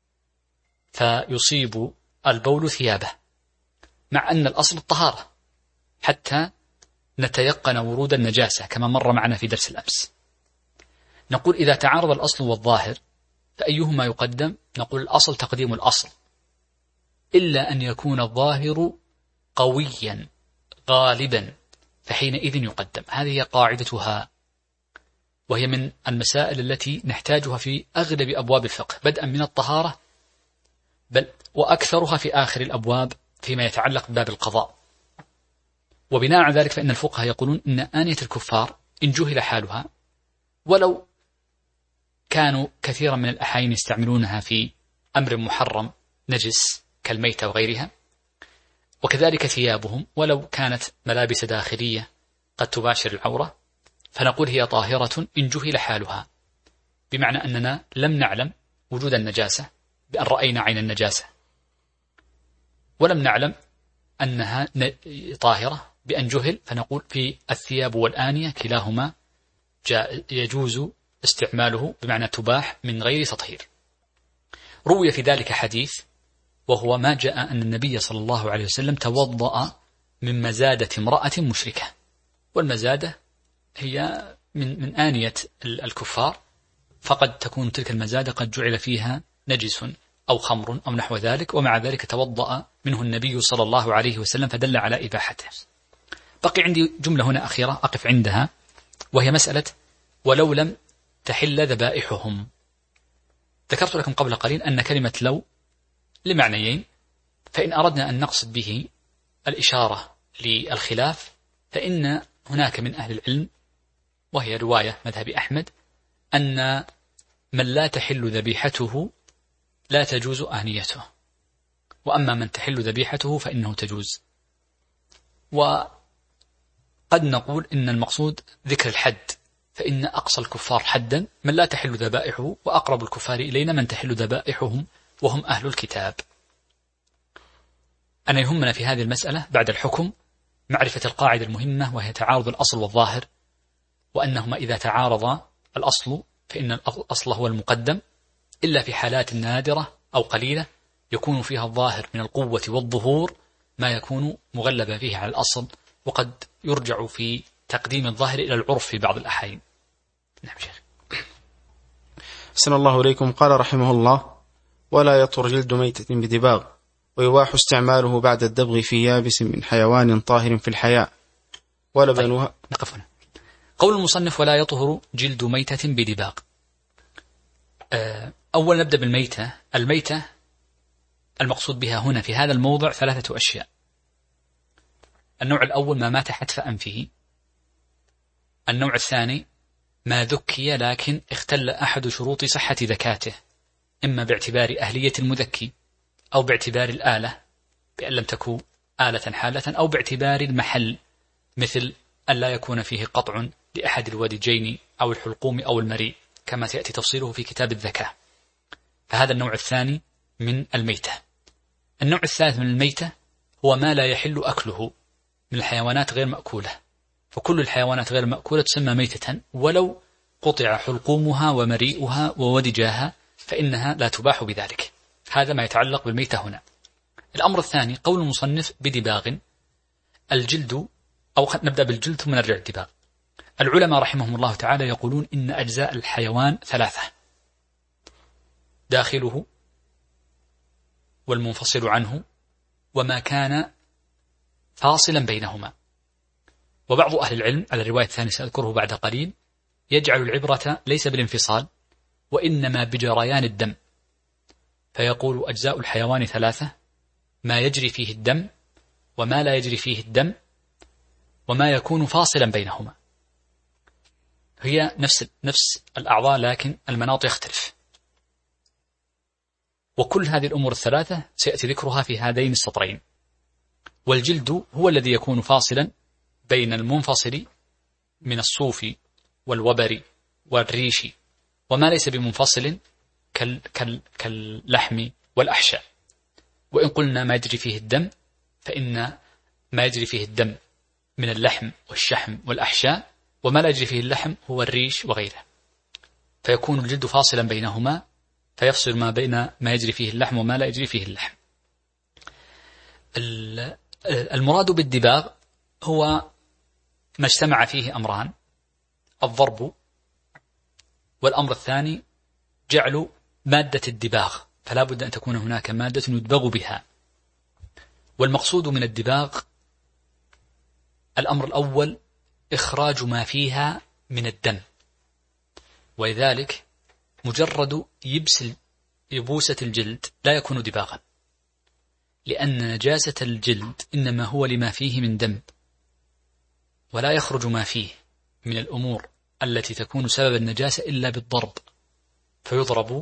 فيصيب البول ثيابه، مع أن الأصل الطهارة حتى نتيقن ورود النجاسة كما مر معنا في درس الأمس. نقول إذا تعارض الأصل والظاهر فأيهما يقدم؟ نقول الأصل تقديم الأصل، إلا أن يكون الظاهر قويا غالبا فحينئذ يقدم. هذه هي قاعدتها، وهي من المسائل التي نحتاجها في أغلب أبواب الفقه بدءا من الطهارة، بل وأكثرها في آخر الأبواب فيما يتعلق بباب القضاء. وبناء على ذلك فإن الفقهاء يقولون إن آنية الكفار إن جهل حالها، ولو كانوا كثيرا من الأحايين يستعملونها في أمر محرم نجس كالميتة وغيرها، وكذلك ثيابهم ولو كانت ملابس داخلية قد تباشر العورة، فنقول هي طاهرة إن جهل حالها، بمعنى أننا لم نعلم وجود النجاسة بأن رأينا عين النجاسة ولم نعلم أنها طاهرة بأن جهل، فنقول في الثياب والآنية كلاهما يجوز استعماله، بمعنى تباح من غير تطهير. روي في ذلك حديث، وهو ما جاء أن النبي صلى الله عليه وسلم توضأ من مزادة امرأة مشركة، والمزادة هي من آنية الكفار، فقد تكون تلك المزادة قد جعل فيها نجس أو خمر أو نحو ذلك، ومع ذلك توضأ منه النبي صلى الله عليه وسلم فدل على إباحته. بقي عندي جملة هنا أخيرة أقف عندها، وهي مسألة ولو لم تحل ذبائحهم. ذكرت لكم قبل قليل أن كلمة لو لمعنيين، فإن أردنا أن نقصد به الإشارة للخلاف فإن هناك من أهل العلم، وهي رواية مذهب أحمد، أن من لا تحل ذبيحته لا تجوز آنيته، وأما من تحل ذبيحته فإنه تجوز. وقد نقول إن المقصود ذكر الحد، فإن أقصى الكفار حدا من لا تحل ذبائحه، وأقرب الكفار إلينا من تحل ذبائحهم وهم أهل الكتاب. أنا يهمنا في هذه المسألة بعد الحكم معرفة القاعدة المهمة، وهي تعارض الأصل والظاهر، وأنهما إذا تعارض الأصل فإن الأصل هو المقدم، إلا في حالات نادرة أو قليلة يكون فيها الظاهر من القوة والظهور ما يكون مغلبا فيه على الأصل، وقد يرجع في تقديم الظاهر إلى العرف في بعض الأحيان. نعم شيخ. أحسن الله إليكم. قال رحمه الله: ولا يطهر جلد ميتة بدباغ، ويباح استعماله بعد الدبغ في يابس من حيوان طاهر في الحياء ولبنها. نقف هنا. قول المصنف: ولا يطهر جلد ميتة بدباغ. أولا نبدأ بالميتة. الميتة المقصود بها هنا في هذا الموضع 3 أشياء. النوع الأول ما مات حتف أنفه. النوع الثاني ما ذكي لكن اختل أحد شروط صحة ذكاته، إما باعتبار أهلية المذكي، أو باعتبار الآلة بأن لم تكن آلة حالة، أو باعتبار المحل، مثل أن لا يكون فيه قطع لأحد الودجين أو الحلقوم أو المريء، كما سيأتي تفصيله في كتاب الذكاء. فهذا النوع الثاني من الميتة. النوع الثالث من الميتة هو ما لا يحل أكله من الحيوانات غير مأكولة، فكل الحيوانات غير مأكولة تسمى ميتة، ولو قطع حلقومها ومريئها وودجاها فإنها لا تباح بذلك. هذا ما يتعلق بالميتة هنا. الأمر الثاني قول المصنف بدباغ. الجلد، أو نبدأ بالجلد ثم نرجع للدباغ. العلماء رحمهم الله تعالى يقولون إن أجزاء الحيوان 3: داخله والمنفصل عنه وما كان فاصلا بينهما. وبعض أهل العلم على الرواية الثانية سأذكره بعد قليل يجعل العبرة ليس بالانفصال وإنما بجريان الدم، فيقول أجزاء الحيوان 3: ما يجري فيه الدم، وما لا يجري فيه الدم، وما يكون فاصلا بينهما. هي نفس الأعضاء لكن المناط يختلف. وكل هذه الأمور 3 سيأتي ذكرها في هذين السطرين. والجلد هو الذي يكون فاصلا بين المنفصل من الصوف والوبر والريش، وما ليس بمنفصل كاللحم والأحشاء. وإن قلنا ما يجري فيه الدم، فإن ما يجري فيه الدم من اللحم والشحم والأحشاء، وما لا يجري فيه اللحم هو الريش وغيره، فيكون الجلد فاصلا بينهما، فيفصل ما بين ما يجري فيه اللحم وما لا يجري فيه اللحم. المراد بالدباغ هو ما اجتمع فيه أمران: الضرب، والأمر الثاني جعل مادة الدباغ، فلا بد أن تكون هناك مادة يدبغ بها. والمقصود من الدباغ الأمر الأول إخراج ما من الدم، ولذلك مجرد يبوسة الجلد لا يكون دباغا، لأن نجاسة الجلد إنما هو لما فيه من دم، ولا يخرج ما فيه من الأمور التي تكون سبب النجاسة إلا بالضرب، فيضرب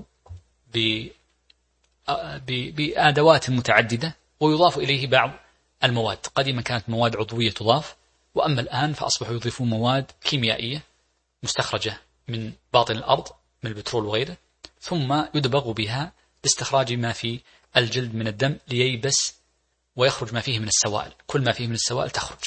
بأدوات متعددة ويضاف إليه بعض المواد. قديما كانت مواد عضوية تضاف، وأما الآن فأصبحوا يضيفون مواد كيميائية مستخرجة من باطن الأرض من البترول وغيره، ثم يدبغ بها لاستخراج ما في الجلد من الدم لييبس ويخرج ما فيه من السوائل، كل ما فيه من السوائل تخرج.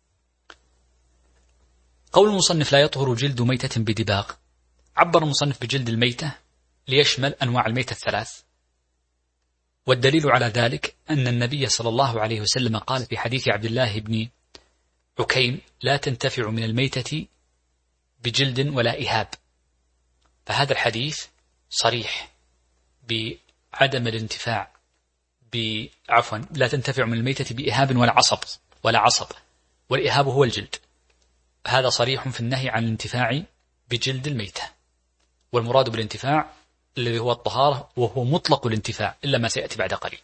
قول المصنف لا يطهر جلد ميتة بدباغ، عبر المصنف بجلد الميتة ليشمل أنواع الميتة الثلاث، والدليل على ذلك أن النبي صلى الله عليه وسلم قال في حديث عبد الله بن عكيم لا تنتفع من الميتة بجلد ولا إهاب، فهذا الحديث صريح بعدم الانتفاع لا تنتفع من الميتة بإهاب ولا عصب، والإهاب هو الجلد. هذا صريح في النهي عن الانتفاع بجلد الميتة، والمراد بالانتفاع الذي هو الطهارة، وهو مطلق الانتفاع إلا ما سيأتي بعد قليل.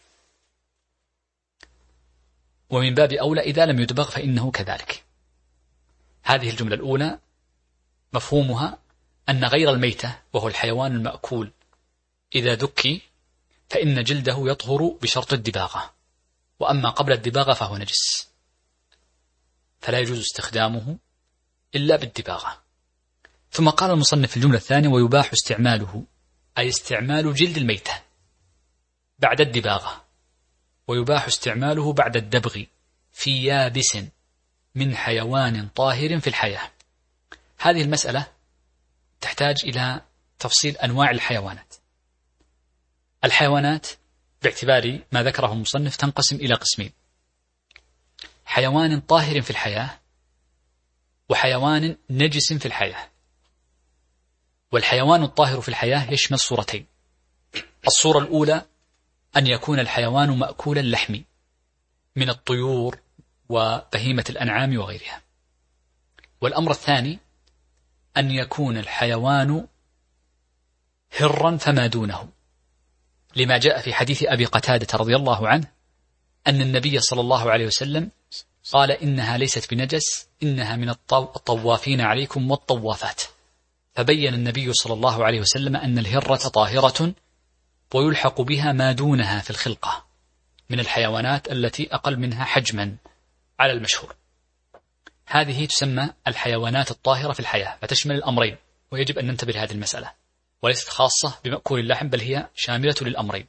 ومن باب أولى إذا لم يدبغ فإنه كذلك. هذه الجملة الأولى مفهومها أن غير الميتة وهو الحيوان المأكول إذا ذكي فإن جلده يطهر بشرط الدباغة، وأما قبل الدباغة فهو نجس، فلا يجوز استخدامه إلا بالدباغة. ثم قال المصنف في الجملة الثانية ويباح استعماله، أي استعمال جلد الميتة بعد الدباغة، ويباح استعماله بعد الدبغ في يابس من حيوان طاهر في الحياة. هذه المسألة تحتاج إلى تفصيل أنواع الحيوانات. الحيوانات باعتبار ما ذكره المصنف تنقسم إلى قسمين: حيوان طاهر في الحياة وحيوان نجس في الحياة. والحيوان الطاهر في الحياة يشمل صورتين: الصورة الأولى أن يكون الحيوان مأكول اللحم من الطيور وبهيمة الأنعام وغيرها، والأمر الثاني أن يكون الحيوان هرا فما دونه، لما جاء في حديث أبي قتادة رضي الله عنه أن النبي صلى الله عليه وسلم قال إنها ليست بنجس، إنها من الطوافين عليكم والطوافات. فبين النبي صلى الله عليه وسلم أن الهرة طاهرة ويلحق بها ما دونها في الخلقة من الحيوانات التي أقل منها حجما على المشهور. هذه تسمى الحيوانات الطاهرة في الحياة، فتشمل الأمرين، ويجب أن ننتبه لهذه المسألة، وليست خاصة بمأكول اللحم بل هي شاملة للأمرين.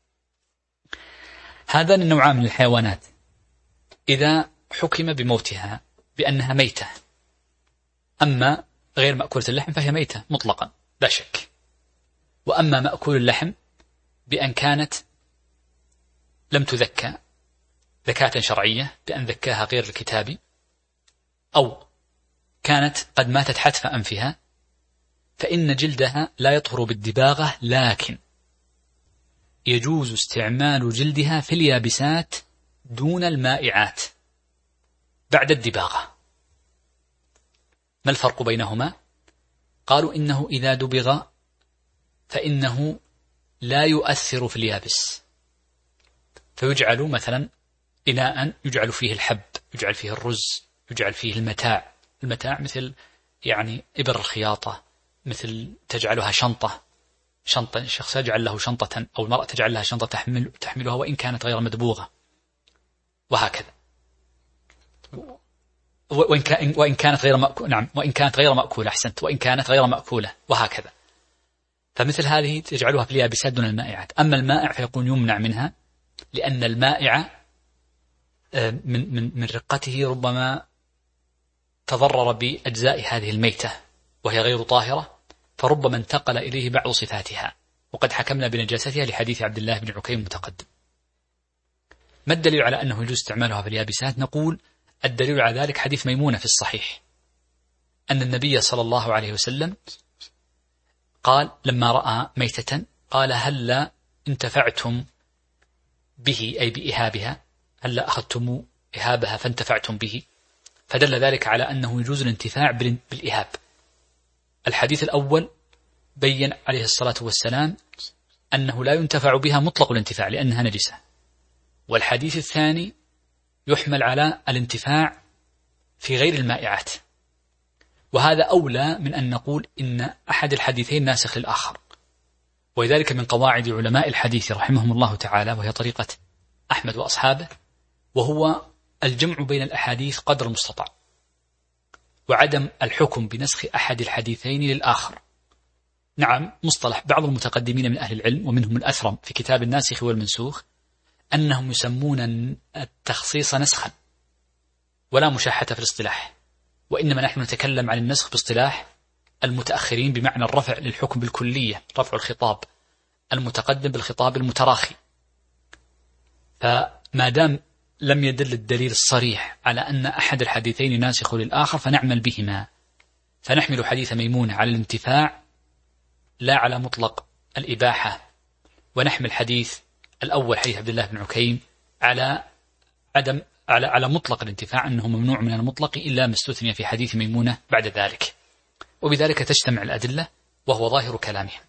هذان النوعان من الحيوانات إذا حكم بموتها بأنها ميتة، أما غير مأكولة اللحم فهي ميتة مطلقا لا شك، وأما مأكول اللحم بأن كانت لم تذكى ذكاة شرعية بأن ذكاها غير الكتابي، أو كانت قد ماتت حتف أنفها، فإن جلدها لا يطهر بالدباغة، لكن يجوز استعمال جلدها في اليابسات دون المائعات بعد الدباغة. ما الفرق بينهما؟ قالوا إنه إذا دبغ فإنه لا يؤثر في اليابس، فيجعل مثلا إناء يجعل فيه الحب، يجعل فيه الرز، يجعل فيه المتاع مثل يعني إبر الخياطة، مثل تجعلها شنطة الشخص يجعل له شنطة، أو المرأة تجعل لها شنطة تحملها وإن كانت غير مدبوغة، وهكذا. وإن كانت غير مأكولة، نعم، وإن كانت غير مأكولة، أحسنت، وإن كانت غير مأكولة، وهكذا. فمثل هذه تجعلها في اليابسات دون المائعات. أما المائع فيكون يمنع منها، لأن المائع من رقته ربما تضرر بأجزاء هذه الميتة وهي غير طاهرة، فربما انتقل إليه بعض صفاتها، وقد حكمنا بنجاستها لحديث عبد الله بن عكيم المتقدم. ما الدليل على أنه يجوز استعمالها في اليابسات؟ نقول الدليل على ذلك حديث ميمونة في الصحيح أن النبي صلى الله عليه وسلم قال لما رأى ميتة قال هل انتفعتم به، أي بإهابها، هل أخذتم إهابها فانتفعتم به، فدل ذلك على أنه يجوز الانتفاع بالإهاب. الحديث الأول بين عليه الصلاة والسلام أنه لا ينتفع بها مطلق الانتفاع لأنها نجسة، والحديث الثاني يحمل على الانتفاع في غير المائعات، وهذا أولى من أن نقول إن أحد الحديثين ناسخ للآخر. ولذلك من قواعد علماء الحديث رحمهم الله تعالى، وهي طريقة أحمد وأصحابه، وهو الجمع بين الأحاديث قدر المستطاع، وعدم الحكم بنسخ أحد الحديثين للآخر. نعم، مصطلح بعض المتقدمين من أهل العلم ومنهم الأثرم في كتاب الناسخ والمنسوخ أنهم يسمون التخصيص نسخا، ولا مشاحة في الاصطلاح، وإنما نحن نتكلم عن النسخ باصطلاح المتأخرين بمعنى الرفع للحكم بالكلية، رفع الخطاب المتقدم بالخطاب المتراخي. فما دام لم يدل الدليل الصريح على أن أحد الحديثين ناسخ للآخر فنعمل بهما، فنحمل حديث ميمونة على الانتفاع لا على مطلق الإباحة، ونحمل حديث الأول حديث عبد الله بن عكيم على على مطلق الانتفاع، أنه ممنوع من المطلق إلا ما استثني في حديث ميمونة بعد ذلك، وبذلك تجتمع الأدلة وهو ظاهر كلامهم.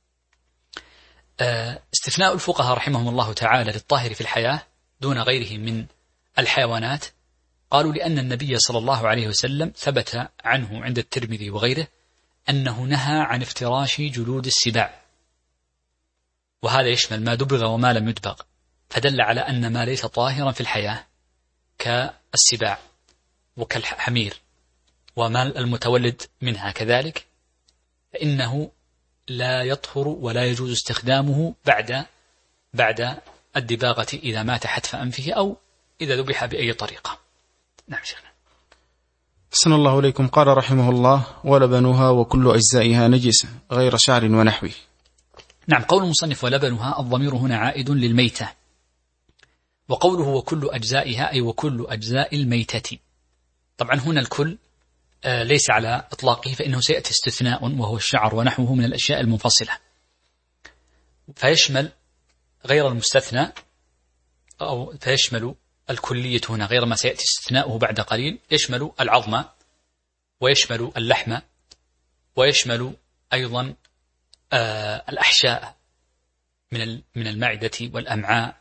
استثناء الفقهاء رحمهم الله تعالى للطاهر في الحياة دون غيره من الحيوانات قالوا لأن النبي صلى الله عليه وسلم ثبت عنه عند الترمذي وغيره أنه نهى عن افتراش جلود السباع، وهذا يشمل ما دبغ وما لم يدبغ، فدل على أن ما ليس طاهرا في الحياة كالسباع وكالحمير وما المتولد منها كذلك فإنه لا يطهر ولا يجوز استخدامه بعد الدباغة إذا مات حتف أنفه أو إذا ذبح بأي طريقة. نعم شيخنا. أحسن الله إليكم. قال رحمه الله: ولبنها وكل أجزائها نجسة غير شعر ونحوه. نعم، قول المصنف ولبنها الضمير هنا عائد للميتة، وقوله وكل أجزائها أي وكل أجزاء الميتة. طبعا هنا الكل ليس على إطلاقه، فإنه سيأتي استثناء وهو الشعر ونحوه من الأشياء المنفصلة، فيشمل غير المستثنى أو فيشمل الكلية هنا غير ما سيأتي استثناؤه بعد قليل، يشمل العظم ويشمل اللحم ويشمل أيضا الأحشاء من المعدة والأمعاء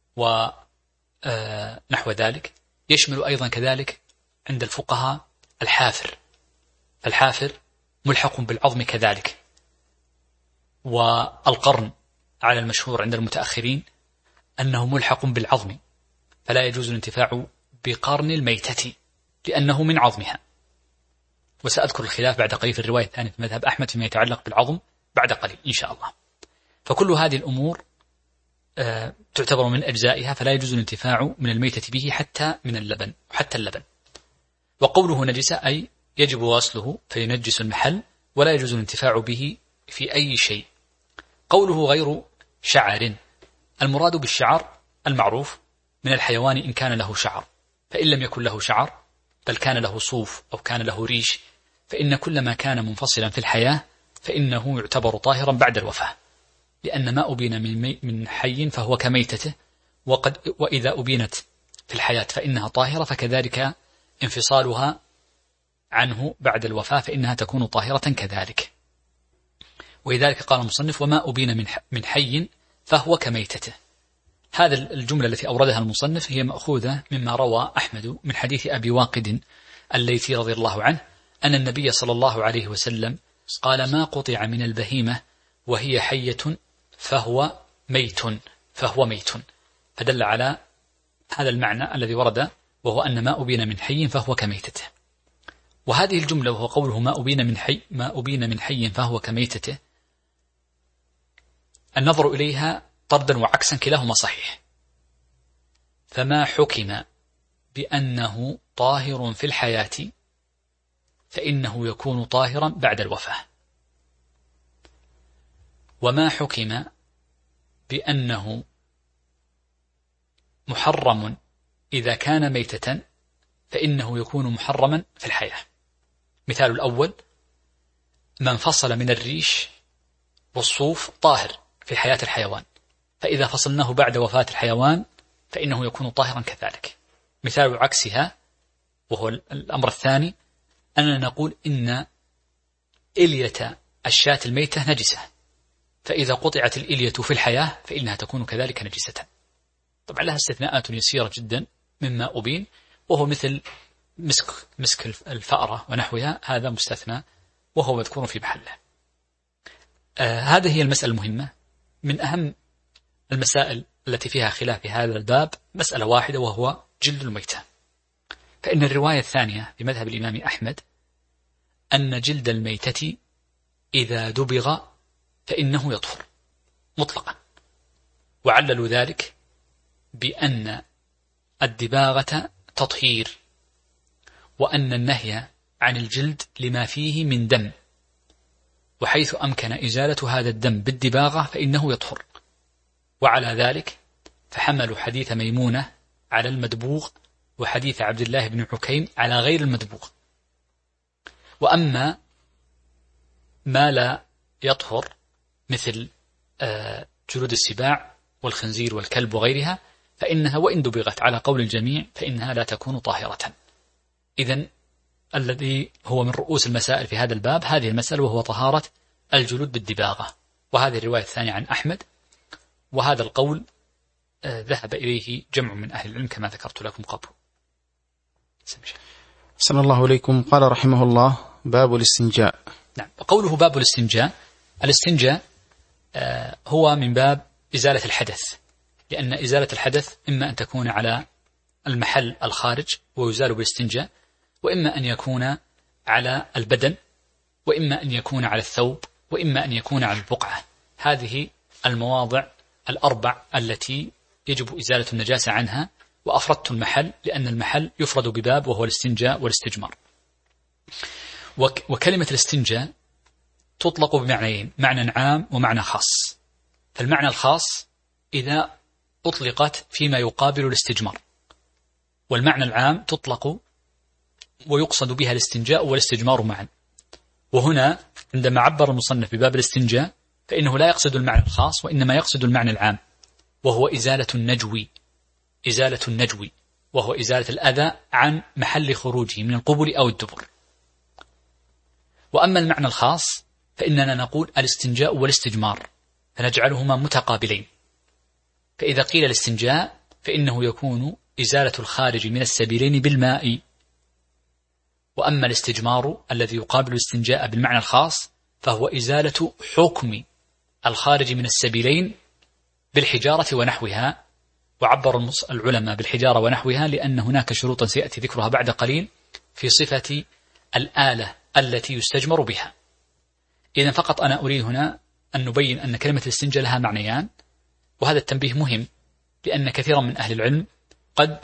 ونحو ذلك. يشمل أيضا كذلك عند الفقهاء الحافر، فالحافر ملحق بالعظم كذلك، والقرن على المشهور عند المتأخرين أنه ملحق بالعظم، فلا يجوز الانتفاع بقرن الميتة لأنه من عظمها، وسأذكر الخلاف بعد قليل في الرواية الثانية في مذهب أحمد فيما يتعلق بالعظم بعد قليل إن شاء الله. فكل هذه الأمور تعتبر من أجزائها، فلا يجوز الانتفاع من الميتة به حتى من اللبن وحتى اللبن. وقوله نجسة أي يجب غسله فينجس المحل، ولا يجوز الانتفاع به في أي شيء. قوله غير شعر، المراد بالشعر المعروف من الحيوان إن كان له شعر، فإن لم يكن له شعر بل كان له صوف أو كان له ريش، فإن كل ما كان منفصلا في الحياة فإنه يعتبر طاهرا بعد الوفاة، لأن ما أبين من حي فهو كميتته، وإذا أبينت في الحياة فإنها طاهرة، فكذلك انفصالها عنه بعد الوفاة فإنها تكون طاهرة كذلك. ولذلك قال المصنف وما أبين من حي فهو كميتته. هذا الجملة التي أوردها المصنف هي مأخوذة مما روى أحمد من حديث أبي واقد الليثي رضي الله عنه أن النبي صلى الله عليه وسلم قال ما قطع من البهيمة وهي حية فهو ميت، فدل على هذا المعنى الذي ورد، وهو أن ما أبين من حي فهو كميتته. وهذه الجملة وهو قوله ما أبين من حي فهو كميتته، النظر إليها طردا وعكسا كلاهما صحيح. فما حكم بأنه طاهر في الحياة فإنه يكون طاهرا بعد الوفاة، وما حكم بأنه محرم إذا كان ميتة فإنه يكون محرما في الحياة. مثال الأول ما انفصل من الريش والصوف طاهر في حياة الحيوان، فإذا فصلناه بعد وفاة الحيوان فإنه يكون طاهرا كذلك. مثال عكسها وهو الأمر الثاني أننا نقول إن إلية الشاة الميتة نجسة، فإذا قطعت الإلية في الحياة فإنها تكون كذلك نجسة. طبعا لها استثناءات يسيرة جدا مما أبين، وهو مثل مسك الفأرة ونحوها، هذا مستثنى وهو مذكور في محله. هذه هي المسألة المهمة. من أهم المسائل التي فيها خلاف في هذا الباب مسألة واحدة وهو جلد الميتة، فإن الرواية الثانية في مذهب الإمام أحمد أن جلد الميتة إذا دبغ فإنه يطهر مطلقا، وعللوا ذلك بأن الدباغة تطهير، وأن النهي عن الجلد لما فيه من دم، وحيث أمكن إزالة هذا الدم بالدباغة فإنه يطهر. وعلى ذلك فحملوا حديث ميمونة على المدبوغ، وحديث عبد الله بن حكيم على غير المدبوغ. وأما ما لا يطهر مثل جلود السباع والخنزير والكلب وغيرها فإنها وإن دبغت على قول الجميع فإنها لا تكون طاهرة. إذن الذي هو من رؤوس المسائل في هذا الباب هذه المسألة، وهو طهارة الجلود بالدباغة. وهذه الرواية الثانية عن أحمد، وهذا القول ذهب إليه جمع من أهل العلم كما ذكرت لكم قبل. أحسن الله إليكم. قال رحمه الله: باب الاستنجاء. نعم. وقوله باب الاستنجاء، الاستنجاء هو من باب إزالة الحدث، لأن إزالة الحدث إما أن تكون على المحل الخارج ويزال بالاستنجاء، وإما أن يكون على البدن، وإما أن يكون على الثوب، وإما أن يكون على البقعة. هذه المواضع الأربع التي يجب إزالة النجاسة عنها، وأفردت المحل لأن المحل يفرد بباب وهو الاستنجاء والاستجمار. وكلمة الاستنجاء تطلق بمعنيين: معنى عام ومعنى خاص. فالمعنى الخاص إذا أطلقت فيما يقابل الاستجمار، والمعنى العام تطلق ويقصد بها الاستنجاء والاستجمار معا. وهنا عندما عبر المصنف بباب الاستنجاء فإنه لا يقصد المعنى الخاص، وإنما يقصد المعنى العام، وهو إزالة النجوي، وهو إزالة الأذى عن محل خروجه من القبل أو الدبر. وأما المعنى الخاص فإننا نقول الاستنجاء والاستجمار، فنجعلهما متقابلين. فإذا قيل الاستنجاء فإنه يكون إزالة الخارج من السبيلين بالماء، وأما الاستجمار الذي يقابل الاستنجاء بالمعنى الخاص فهو إزالة حكم الخارج من السبيلين بالحجارة ونحوها. وعبر العلماء بالحجارة ونحوها لأن هناك شروطا سيأتي ذكرها بعد قليل في صفة الآلة التي يستجمر بها. إذن فقط أنا أريد هنا أن نبين أن كلمة الاستنجاء لها معنيان، وهذا التنبيه مهم لأن كثيرا من أهل العلم قد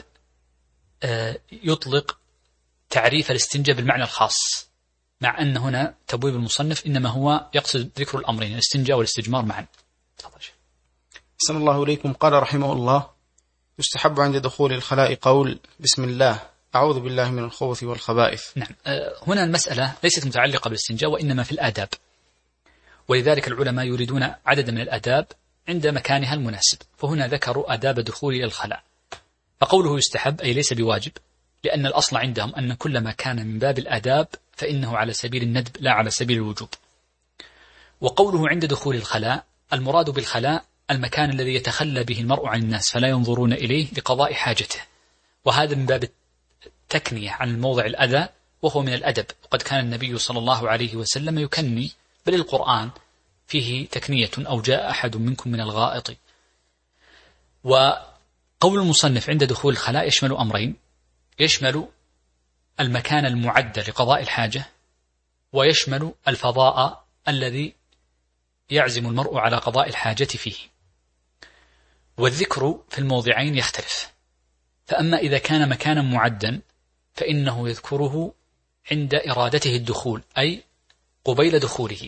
يطلق تعريف الاستنجاء بالمعنى الخاص، مع أن هنا تبويب المصنف إنما هو يقصد ذكر الأمرين الاستنجاء والاستجمار معا. أحسن الله إليكم. قال رحمه الله: يستحب عند دخول الخلاء قول بسم الله أعوذ بالله من الخبث والخبائث. نعم. هنا المسألة ليست متعلقة بالاستنجاء وإنما في الآداب، ولذلك العلماء يريدون عدد من الآداب عند مكانها المناسب، فهنا ذكروا آداب دخول إلى الخلاء. فقوله يستحب أي ليس بواجب، لأن الأصل عندهم أن كل ما كان من باب الآداب فإنه على سبيل الندب لا على سبيل الوجوب. وقوله عند دخول الخلاء، المراد بالخلاء المكان الذي يتخلى به المرء عن الناس فلا ينظرون إليه لقضاء حاجته، وهذا من باب التكنية عن الموضع الأذى، وهو من الأدب. وقد كان النبي صلى الله عليه وسلم يكني، بل القرآن فيه تكنية: أو جاء أحد منكم من الغائط. وقول المصنف عند دخول الخلاء يشمل أمرين: يشمل المكان المعد لقضاء الحاجة، ويشمل الفضاء الذي يعزم المرء على قضاء الحاجة فيه. والذكر في الموضعين يختلف، فأما إذا كان مكانا معدا فإنه يذكره عند إرادته الدخول، أي قبيل دخوله.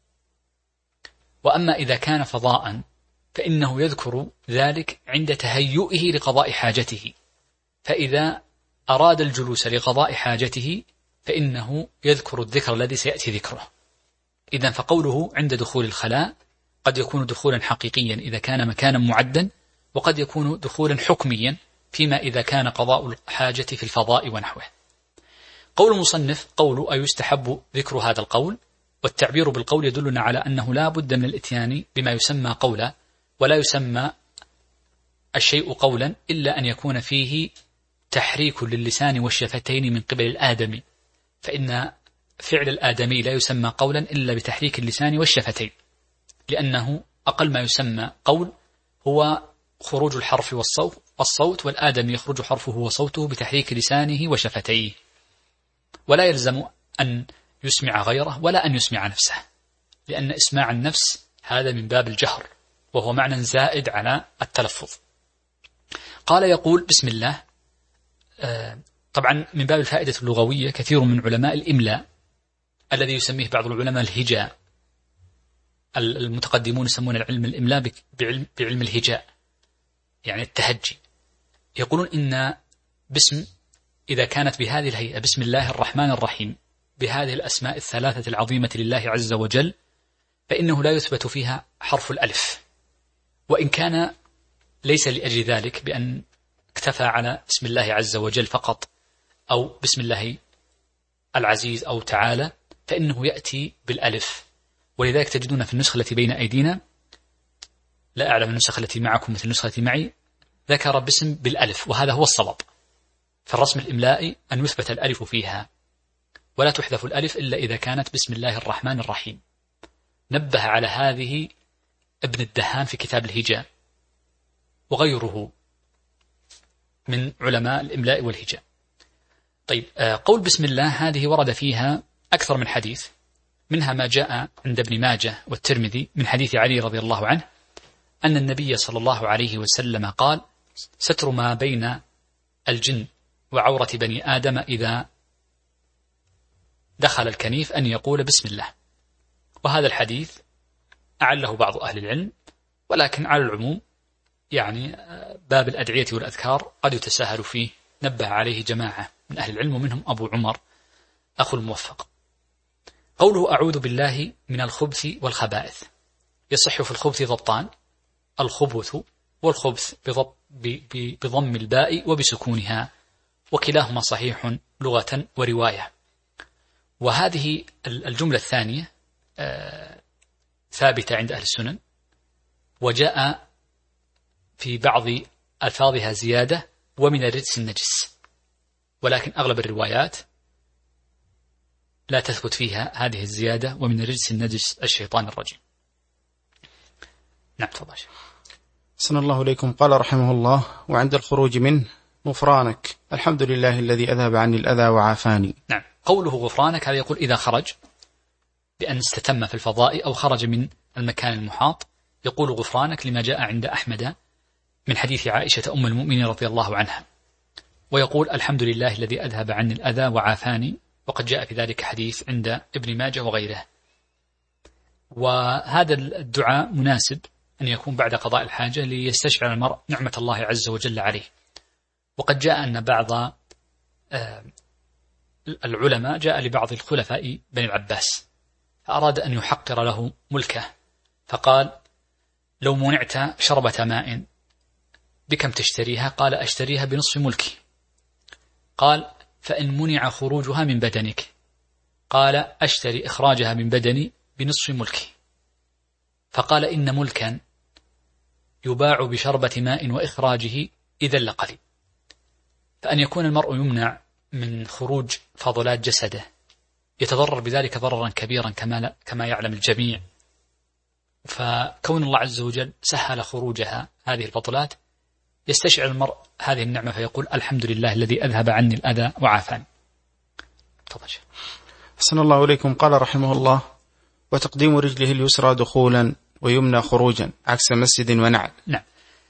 وأما إذا كان فضاء فإنه يذكر ذلك عند تهيئه لقضاء حاجته، فإذا أراد الجلوس لقضاء حاجته فإنه يذكر الذكر الذي سيأتي ذكره. إذن فقوله عند دخول الخلاء قد يكون دخولا حقيقيا إذا كان مكانا معدا، وقد يكون دخولا حكميا فيما إذا كان قضاء الحاجة في الفضاء ونحوه. قول المصنف قول أي يستحب ذكر هذا القول، والتعبير بالقول يدلنا على أنه لا بد من الإتيان بما يسمى قولا، ولا يسمى الشيء قولا إلا أن يكون فيه تحريك للسان والشفتين من قبل الآدمي، فإن فعل الآدمي لا يسمى قولا إلا بتحريك اللسان والشفتين، لأنه أقل ما يسمى قول هو خروج الحرف والصوت، والآدمي يخرج حرفه وصوته بتحريك لسانه وشفتيه، ولا يلزم أن يسمع غيره ولا أن يسمع نفسه، لأن إسماع النفس هذا من باب الجهر، وهو معنى زائد على التلفظ. قال يقول بسم الله. طبعا من باب الفائدة اللغوية، كثير من علماء الإملاء الذي يسميه بعض العلماء الهجاء، المتقدمون يسمون العلم الإملاء بعلم الهجاء، يعني التهجي، يقولون إن بسم إذا كانت بهذه الهيئة، بسم الله الرحمن الرحيم، بهذه الأسماء الثلاثة العظيمة لله عز وجل، فإنه لا يثبت فيها حرف الألف، وإن كان ليس لأجل ذلك بأن اكتفى على بسم الله عز وجل فقط، أو بسم الله العزيز أو تعالى، فإنه يأتي بالألف. ولذلك تجدون في النسخة التي بين أيدينا، لا أعلم النسخة التي معكم مثل نسختي معي، ذكر باسم بالألف، وهذا هو الصواب في الرسم الإملائي، أن يثبت الألف فيها، ولا تحذف الألف إلا إذا كانت بسم الله الرحمن الرحيم. نبه على هذه ابن الدهان في كتاب الهجاء، وغيره من علماء الإملاء والهجاء. طيب، قول بسم الله هذه ورد فيها أكثر من حديث، منها ما جاء عند ابن ماجه والترمذي من حديث علي رضي الله عنه أن النبي صلى الله عليه وسلم قال: ستر ما بين الجن وعورة بني آدم إذا دخل الكنيف أن يقول بسم الله. وهذا الحديث أعله بعض أهل العلم، ولكن على العموم يعني باب الأدعية والأذكار قد يتساهل فيه، نبه عليه جماعة من أهل العلم، ومنهم أبو عمر أخو الموفق. قوله أعوذ بالله من الخبث والخبائث، يصح في الخبث ضبطان: الخبث والخبث بضم الباء وبسكونها، وكلاهما صحيح لغة ورواية. وهذه الجملة الثانية ثابتة عند أهل السنن، وجاء في بعض ألفاظها زيادة: ومن الرجس النجس، ولكن أغلب الروايات لا تثبت فيها هذه الزيادة: ومن الرجس النجس الشيطان الرجيم. نعم، تفضل. أحسن الله إليكم. قال رحمه الله: وعند الخروج منه غفرانك، الحمد لله الذي أذهب عني الأذى وعافاني. نعم، قوله غفرانك هذا يقول إذا خرج بأن استتم في الفضاء أو خرج من المكان المحاط، يقول غفرانك، لما جاء عند أحمد من حديث عائشة أم المؤمنين رضي الله عنها، ويقول الحمد لله الذي أذهب عني الأذى وعافاني، وقد جاء في ذلك حديث عند ابن ماجه وغيره. وهذا الدعاء مناسب أن يكون بعد قضاء الحاجة ليستشعر المرء نعمة الله عز وجل عليه. وقد جاء أن بعض العلماء جاء لبعض الخلفاء بني العباس فأراد أن يحقر له ملكه، فقال: لو منعت شربة ماء بكم تشتريها؟ قال: أشتريها بنصف ملكي. قال: فإن منع خروجها من بدنك؟ قال: أشتري إخراجها من بدني بنصف ملكي. فقال: إن ملكا يباع بشربة ماء وإخراجه إذا لقليل. فأن يكون المرء يمنع من خروج فضلات جسده يتضرر بذلك ضررا كبيرا كما يعلم الجميع، فكون الله عز وجل سهل خروجها هذه الفضلات يستشعر المرء هذه النعمة فيقول الحمد لله الذي أذهب عني الأذى وعافاني. تفضل. أحسن الله إليكم. قال رحمه الله: وتقديم رجله اليسرى دخولا ويمنى خروجا عكس مسجد ونعل. نعم،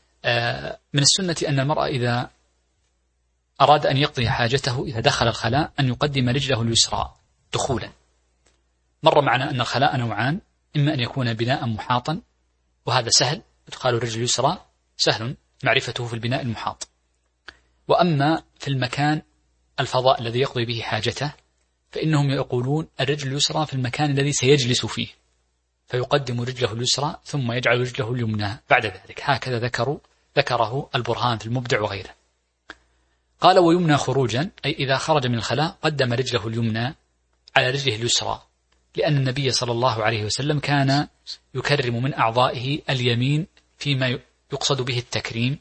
من السنة أن المرء إذا أراد أن يقضي حاجته إذا دخل الخلاء أن يقدم رجله اليسرى دخولا. مر معنا أن الخلاء نوعان: إما أن يكون بناء محاطا، وهذا سهل، إدخال الرجل اليسرى سهل معرفته في البناء المحاط. وأما في المكان الفضاء الذي يقضي به حاجته فإنهم يقولون الرجل اليسرى في المكان الذي سيجلس فيه، فيقدم رجله اليسرى ثم يجعل رجله اليمنى بعد ذلك. هكذا ذكره البرهان في المبدع وغيره. قال: ويمنى خروجا، أي إذا خرج من الخلاء قدم رجله اليمنى على رجله اليسرى، لأن النبي صلى الله عليه وسلم كان يكرم من أعضائه اليمين فيما يقصد به التكريم،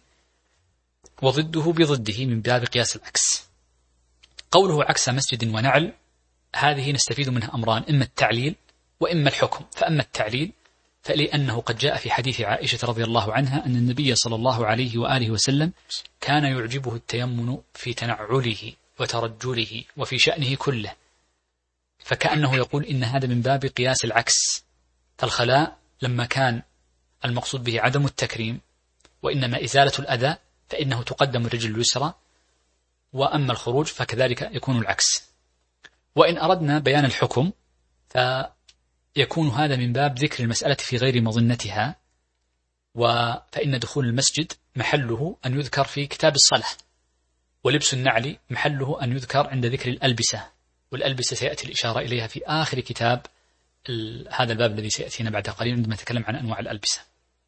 وضده بضده من باب قياس العكس. قوله عكس مسجد ونعل، هذه نستفيد منها أمران: إما التعليل وإما الحكم. فأما التعليل فلأنه قد جاء في حديث عائشة رضي الله عنها أن النبي صلى الله عليه وآله وسلم كان يعجبه التيمن في تنعله وترجله وفي شأنه كله، فكأنه يقول إن هذا من باب قياس العكس، فالخلاء لما كان المقصود به عدم التكريم وإنما إزالة الأذى فإنه تقدم الرجل اليسرى، وأما الخروج فكذلك يكون العكس. وإن أردنا بيان الحكم فيكون هذا من باب ذكر المسألة في غير مظنتها، فإن دخول المسجد محله أن يذكر في كتاب الصلاة، ولبس النعل محله أن يذكر عند ذكر الألبسة، والألبسة سيأتي الإشارة إليها في آخر كتاب هذا الباب الذي سيأتينا بعد قليل عندما نتكلم عن أنواع الألبسة.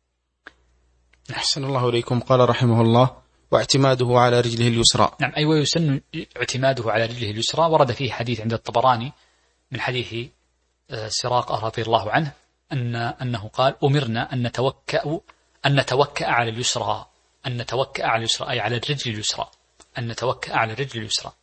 أحسن الله إليكم. قال رحمه الله: واعتماده على رجله اليسرى. نعم، أيوة، يسن اعتماده على رجله اليسرى. ورد فيه حديث عند الطبراني من حديث سراقة رضي الله عنه أنه قال: أمرنا أن نتوكأ على اليسرى، أن نتوكأ على اليسرى أي على الرجل اليسرى، أن نتوكأ على الرجل اليسرى.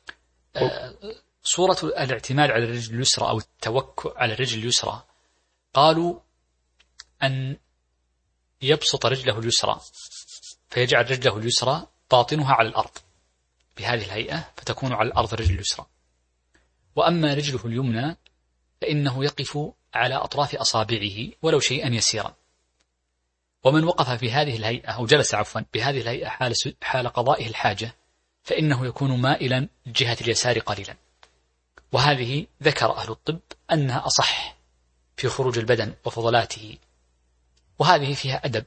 صورة الاعتماد على الرجل اليسرى أو التوكؤ على الرجل اليسرى، قالوا أن يبسط رجله اليسرى فيجعل رجله اليسرى باطنها على الأرض بهذه الهيئة، فتكون على الأرض الرجل اليسرى. وأما رجله اليمنى فإنه يقف على أطراف أصابعه ولو شيئا يسيرا. ومن وقف في هذه الهيئة أو جلس بهذه الهيئة حال قضائه الحاجة فإنه يكون مائلا جهة اليسار قليلا. وهذه ذكر أهل الطب أنها أصح في خروج البدن وفضلاته، وهذه فيها أدب.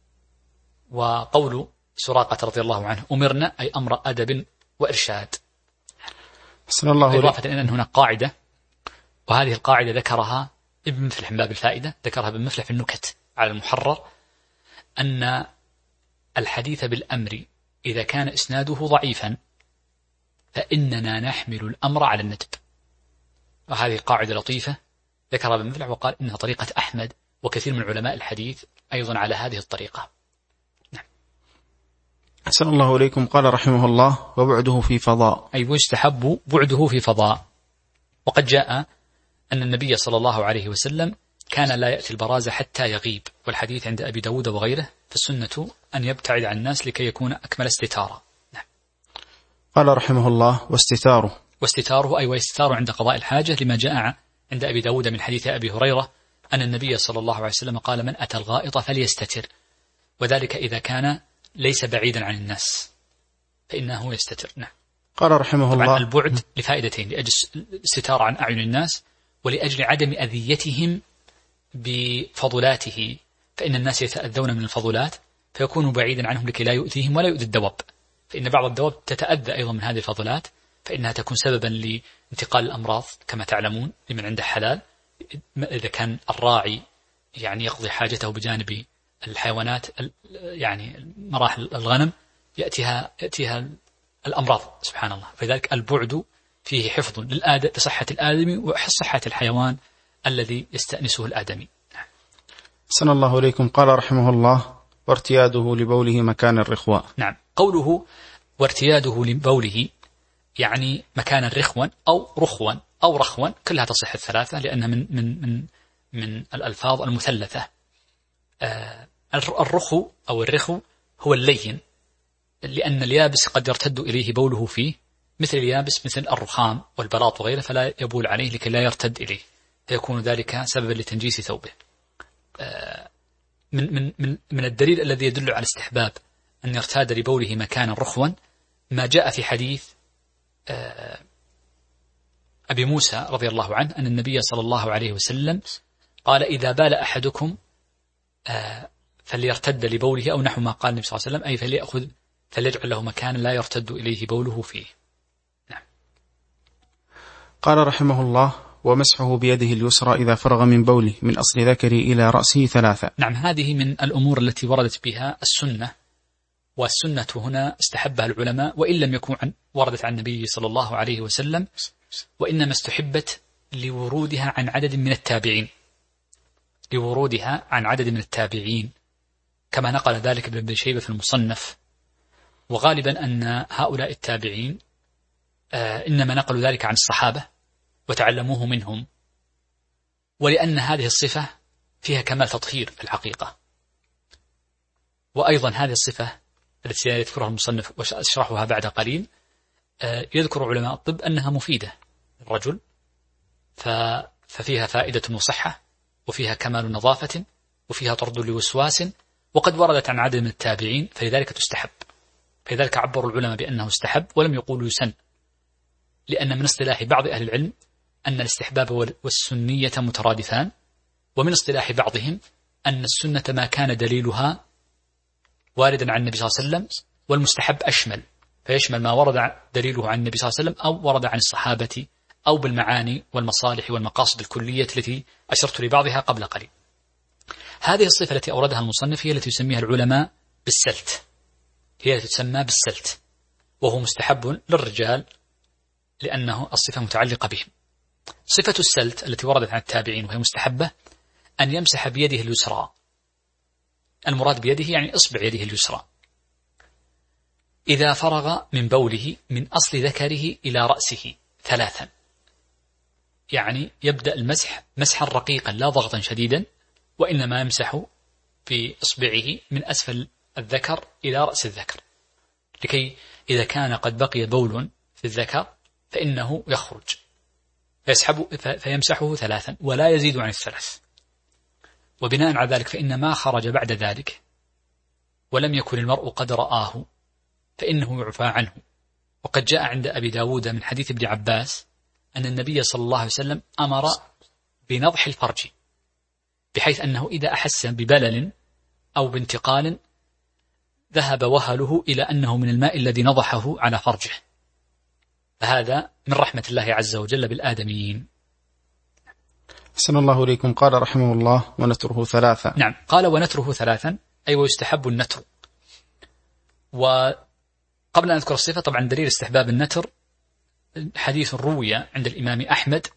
وقول سراقة رضي الله عنه: أمرنا أي أمر أدب وإرشاد. إضافة إلى أن هناك قاعدة، وهذه القاعدة ذكرها ابن مفلح من باب الفائدة، ذكرها ابن مفلح في النكت على المحرر، أن الحديث بالأمر إذا كان إسناده ضعيفا فإننا نحمل الأمر على الندب. وهذه قاعدة لطيفة ذكرها ابن مفلح وقال إنها طريقة أحمد وكثير من علماء الحديث أيضا على هذه الطريقة. نعم. أحسن الله إليكم. قال رحمه الله: وبعده في فضاء، أي ويستحب بعده في فضاء. وقد جاء أن النبي صلى الله عليه وسلم كان لا يأتي البراز حتى يغيب، والحديث عند أبي داود وغيره، فالسنة أن يبتعد عن الناس لكي يكون أكمل استتارة. نعم. قال رحمه الله: واستتاره أي واستتار عند قضاء الحاجة، لما جاء عند أبي داود من حديث أبي هريرة أن النبي صلى الله عليه وسلم قال: من أتى الغائط فليستتر، وذلك إذا كان ليس بعيدا عن الناس فإنه يستتر. نعم. قال رحمه الله: البعد لفائدتين: لأجل الاستتار عن أعين الناس، ولأجل عدم أذيتهم بفضلاته، فإن الناس يتأذون من الفضلات فيكونوا بعيدا عنهم لكي لا يؤذيهم ولا يؤذي الدواب، فإن بعض الدواب تتأذى أيضا من هذه الفضلات، فإنها تكون سببا لانتقال الأمراض كما تعلمون لمن عنده حلال. إذا كان الراعي يعني يقضي حاجته بجانب الحيوانات يعني مراحل الغنم يأتيها الأمراض سبحان الله، فذلك البعد فيه حفظ لصحة الآدمي وصحة الحيوان الذي يستأنسه الآدمي. أحسن الله إليكم. قال رحمه الله: وارتياده لبوله مكان الرخوة. نعم. قوله وارتياده لبوله يعني مكانا رخوا أو رخوا أو رخوا، كلها تصح الثلاثة لأنها من الألفاظ المثلثة. الرخو أو الرخو هو اللين، لأن اليابس قد يرتد إليه بوله فيه، مثل اليابس مثل الرخام والبلاط وغيره، فلا يبول عليه لكي لا يرتد إليه، فيكون ذلك سببا لتنجيس ثوبه. من الدليل الذي يدل على استحباب أن يرتاد لبوله مكانا رخوا ما جاء في حديث أبي موسى رضي الله عنه أن النبي صلى الله عليه وسلم قال: إذا بال أحدكم فليرتد لبوله، أو نحو ما قال النبي صلى الله عليه وسلم، أي فليجعل له مكانا لا يرتد إليه بوله فيه. نعم. قال رحمه الله: ومسحه بيده اليسرى إذا فرغ من بوله من أصل ذكره إلى رأسه 3. نعم، هذه من الأمور التي وردت بها السنة، والسنة هنا استحبها العلماء وإن لم يكن وردت عن النبي صلى الله عليه وسلم، وإنما استحبت لورودها عن عدد من التابعين، كما نقل ذلك ابن شيبة في المصنف. وغالبا أن هؤلاء التابعين إنما نقلوا ذلك عن الصحابة وتعلموه منهم، ولأن هذه الصفة فيها كمال تطهير في الحقيقة. وأيضا هذه الصفة التي يذكرها المصنف وأشرحها بعد قليل، يذكر علماء الطب أنها مفيدة للرجل، ففيها فائدة وصحة، وفيها كمال نظافة، وفيها طرد لوسواس، وقد وردت عن عدد من التابعين، فلذلك تستحب. فلذلك عبروا العلماء بأنه استحب ولم يقولوا يسن، لأن من اصطلاح بعض أهل العلم أن الاستحباب والسنية مترادفان، ومن اصطلاح بعضهم أن السنة ما كان دليلها واردا عن النبي صلى الله عليه وسلم، والمستحب أشمل، فيشمل ما ورد دليله عن النبي صلى الله عليه وسلم أو ورد عن الصحابة أو بالمعاني والمصالح والمقاصد الكلية التي أشرت لبعضها قبل قليل. هذه الصفة التي أوردها المصنف هي التي يسميها العلماء بالسلت، هي التي تسمى بالسلت، وهو مستحب للرجال لأنه الصفة متعلقة بهم. صفة السلت التي وردت عن التابعين وهي مستحبة أن يمسح بيده اليسرى، المراد بيده يعني إصبع يده اليسرى، إذا فرغ من بوله من أصل ذكره إلى رأسه 3، يعني يبدأ المسح مسحا رقيقا لا ضغطا شديدا، وإنما يمسح بإصبعه من أسفل الذكر إلى رأس الذكر، لكي إذا كان قد بقي بول في الذكر فإنه يخرج فيمسحه 3 ولا يزيد عن 3. وبناء على ذلك فإن ما خرج بعد ذلك ولم يكن المرء قد رآه فإنه يعفى عنه. وقد جاء عند أبي داود من حديث ابن عباس أن النبي صلى الله عليه وسلم أمر بنضح الفرج، بحيث أنه إذا أحس ببلل أو بانتقال ذهب وهله إلى أنه من الماء الذي نضحه على فرجه، فهذا من رحمة الله عز وجل بالآدميين. أحسن الله إليكم. قال رحمه الله: ونتره 3. نعم، قال ونتره 3 أي ويستحب النتر. وقبل أن أذكر الصفة، طبعا دليل استحباب النتر حديث روي عند الإمام أحمد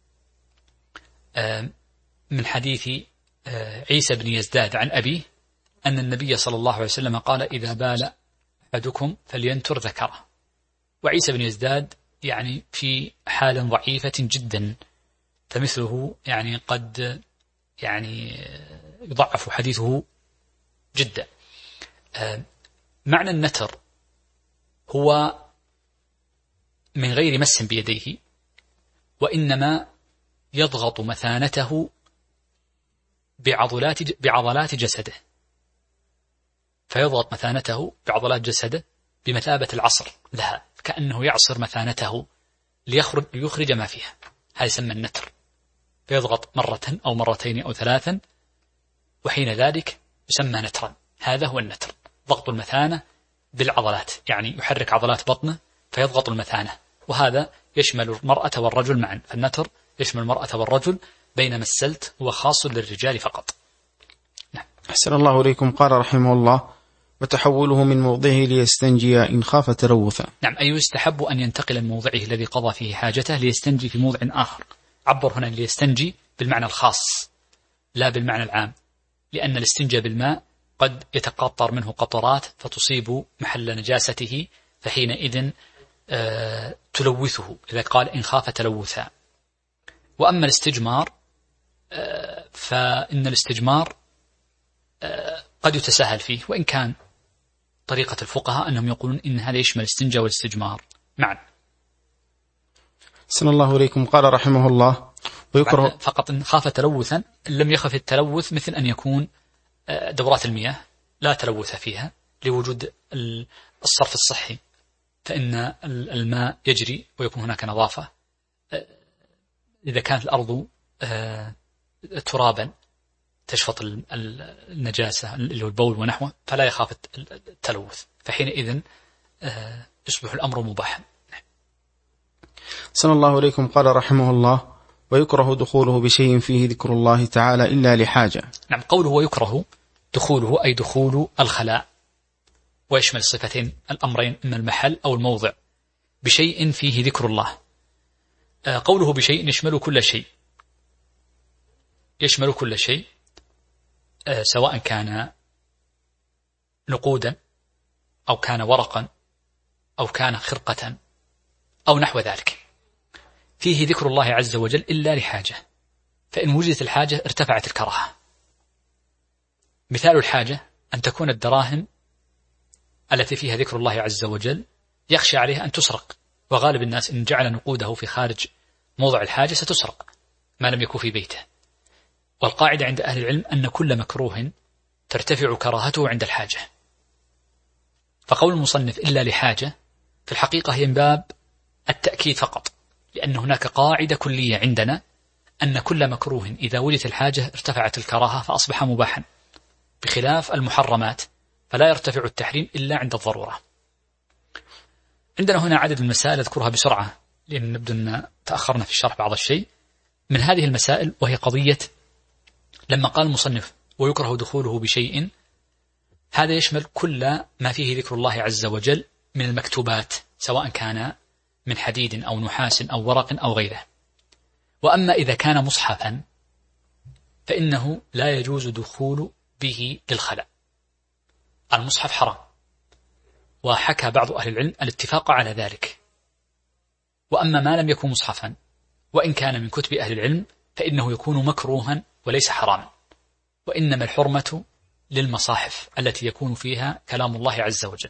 من حديث عيسى بن يزداد عن أبيه أن النبي صلى الله عليه وسلم قال: إذا بال أحدكم فلينتر ذكره. وعيسى بن يزداد يعني في حال ضعيفة جدا، فمثله يعني قد يعني يضعف حديثه جدا. معنى النتر هو من غير مس بيديه، وإنما يضغط مثانته بعضلات جسده، فيضغط مثانته بعضلات جسده بمثابة العصر لها، كأنه يعصر مثانته ليخرج ما فيها، هذا يسمى النتر. فيضغط مرة أو مرتين أو 3، وحين ذلك يسمى نترا. هذا هو النتر، ضغط المثانة بالعضلات، يعني يحرك عضلات بطنه فيضغط المثانة، وهذا يشمل المرأة والرجل معا، فالنتر يشمل المرأة والرجل، بينما السلت هو خاص للرجال فقط. نعم. أحسن الله إليكم. قال رحمه الله: وتحوله من موضعه ليستنجي إن خاف تلوثا. نعم، أي يستحب أن ينتقل من موضعه الذي قضى فيه حاجته ليستنجي في موضع آخر. عبر هنا ليستنجي بالمعنى الخاص لا بالمعنى العام، لأن الاستنجاء بالماء قد يتقطر منه قطرات فتصيب محل نجاسته، فحينئذ تلوثه، إذا قال إن خاف تلوثا. وأما الاستجمار فإن الاستجمار قد يتساهل فيه، وإن كان طريقة الفقهاء أنهم يقولون إن هذا يشمل الاستنجاء والاستجمار معا. أحسن الله إليكم. قال رحمه الله: ويكره فقط إن خاف تلوثا، لم يخف التلوث مثل أن يكون دورات المياه لا تلوث فيها لوجود الصرف الصحي، فإن الماء يجري ويكون هناك نظافة. إذا كانت الأرض ترابا تشفط النجاسة اللي هو البول ونحوه فلا يخاف التلوث، فحينئذ يصبح الأمر مباحا. أحسن الله إليكم. قال رحمه الله: ويكره دخوله بشيء فيه ذكر الله تعالى إلا لحاجة. نعم، قوله ويكره دخوله أي دخول الخلاء، ويشمل الصفتين الأمرين من المحل أو الموضع، بشيء فيه ذكر الله. قوله بشيء يشمل كل شيء، يشمل كل شيء، سواء كان نقودا أو كان ورقا أو كان خرقة أو نحو ذلك، فيه ذكر الله عز وجل إلا لحاجة، فإن وجدت الحاجة ارتفعت الكراهة. مثال الحاجة أن تكون الدراهم التي فيها ذكر الله عز وجل يخشى عليها أن تسرق، وغالب الناس إن جعل نقوده في خارج موضع الحاجة ستسرق ما لم يكن في بيته. والقاعدة عند أهل العلم أن كل مكروه ترتفع كراهته عند الحاجة. فقول المصنف إلا لحاجة في الحقيقة هي من باب التأكيد فقط، لأن هناك قاعدة كلية عندنا أن كل مكروه إذا وجدت الحاجة ارتفعت الكراهة فأصبح مباحا، بخلاف المحرمات فلا يرتفع التحريم إلا عند الضرورة. عندنا هنا عدد المسائل أذكرها بسرعة لأن نبدو أن تأخرنا في الشرح بعض الشيء. من هذه المسائل وهي قضية لما قال المصنف ويكره دخوله بشيء، هذا يشمل كل ما فيه ذكر الله عز وجل من المكتوبات سواء كان من حديد أو نحاس أو ورق أو غيره. وأما إذا كان مصحفا فإنه لا يجوز دخول به للخلاء. المصحف حرام، وحكى بعض أهل العلم الاتفاق على ذلك. وأما ما لم يكن مصحفا وإن كان من كتب أهل العلم فإنه يكون مكروها وليس حراما، وإنما الحرمة للمصاحف التي يكون فيها كلام الله عز وجل.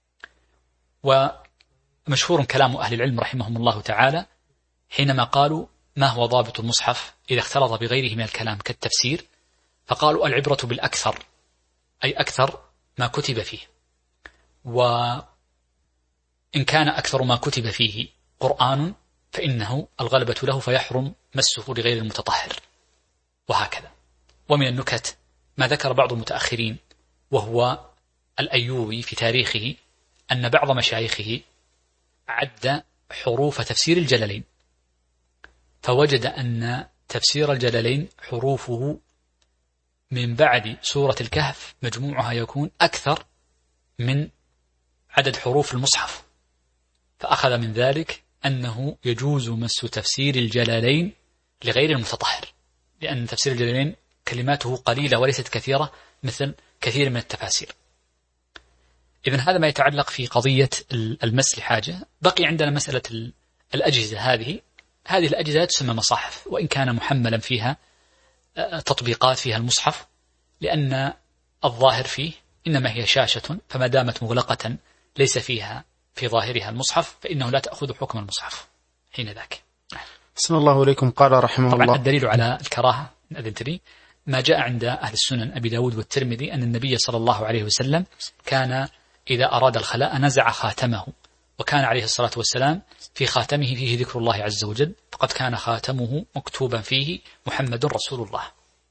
ومشهور كلام أهل العلم رحمهم الله تعالى حينما قالوا ما هو ضابط المصحف إذا اختلط بغيره من الكلام كالتفسير، فقالوا العبرة بالأكثر، أي أكثر ما كتب فيه، وإن كان أكثر ما كتب فيه قرآن فإنه الغلبة له فيحرم مسه لغير المتطهر، وهكذا. ومن النكت ما ذكر بعض المتأخرين وهو الأيوبي في تاريخه أن بعض مشايخه عد حروف تفسير الجلالين، فوجد أن تفسير الجلالين حروفه من بعد سورة الكهف مجموعها يكون أكثر من عدد حروف المصحف، فأخذ من ذلك أنه يجوز مس تفسير الجلالين لغير المتطهر، لأن تفسير الجلالين كلماته قليلة وليست كثيرة مثل كثير من التفاسير. إذن هذا ما يتعلق في قضية المس لحاجة. بقي عندنا مسألة الأجهزة. هذه الأجهزة تسمى مصاحف، وإن كان محملا فيها تطبيقات فيها المصحف، لأن الظاهر فيه إنما هي شاشة، فما دامت مغلقة ليس فيها في ظاهرها المصحف فإنه لا تأخذ حكم المصحف حين ذاك. أحسن الله إليكم. قال رحمه الله. طبعا الدليل على الكراهة أذنتني ما جاء عند أهل السنن أبي داود والترمذي أن النبي صلى الله عليه وسلم كان إذا أراد الخلاء نزع خاتمه، وكان عليه الصلاة والسلام في خاتمه فيه ذكر الله عز وجل، فقد كان خاتمه مكتوبا فيه محمد رسول الله.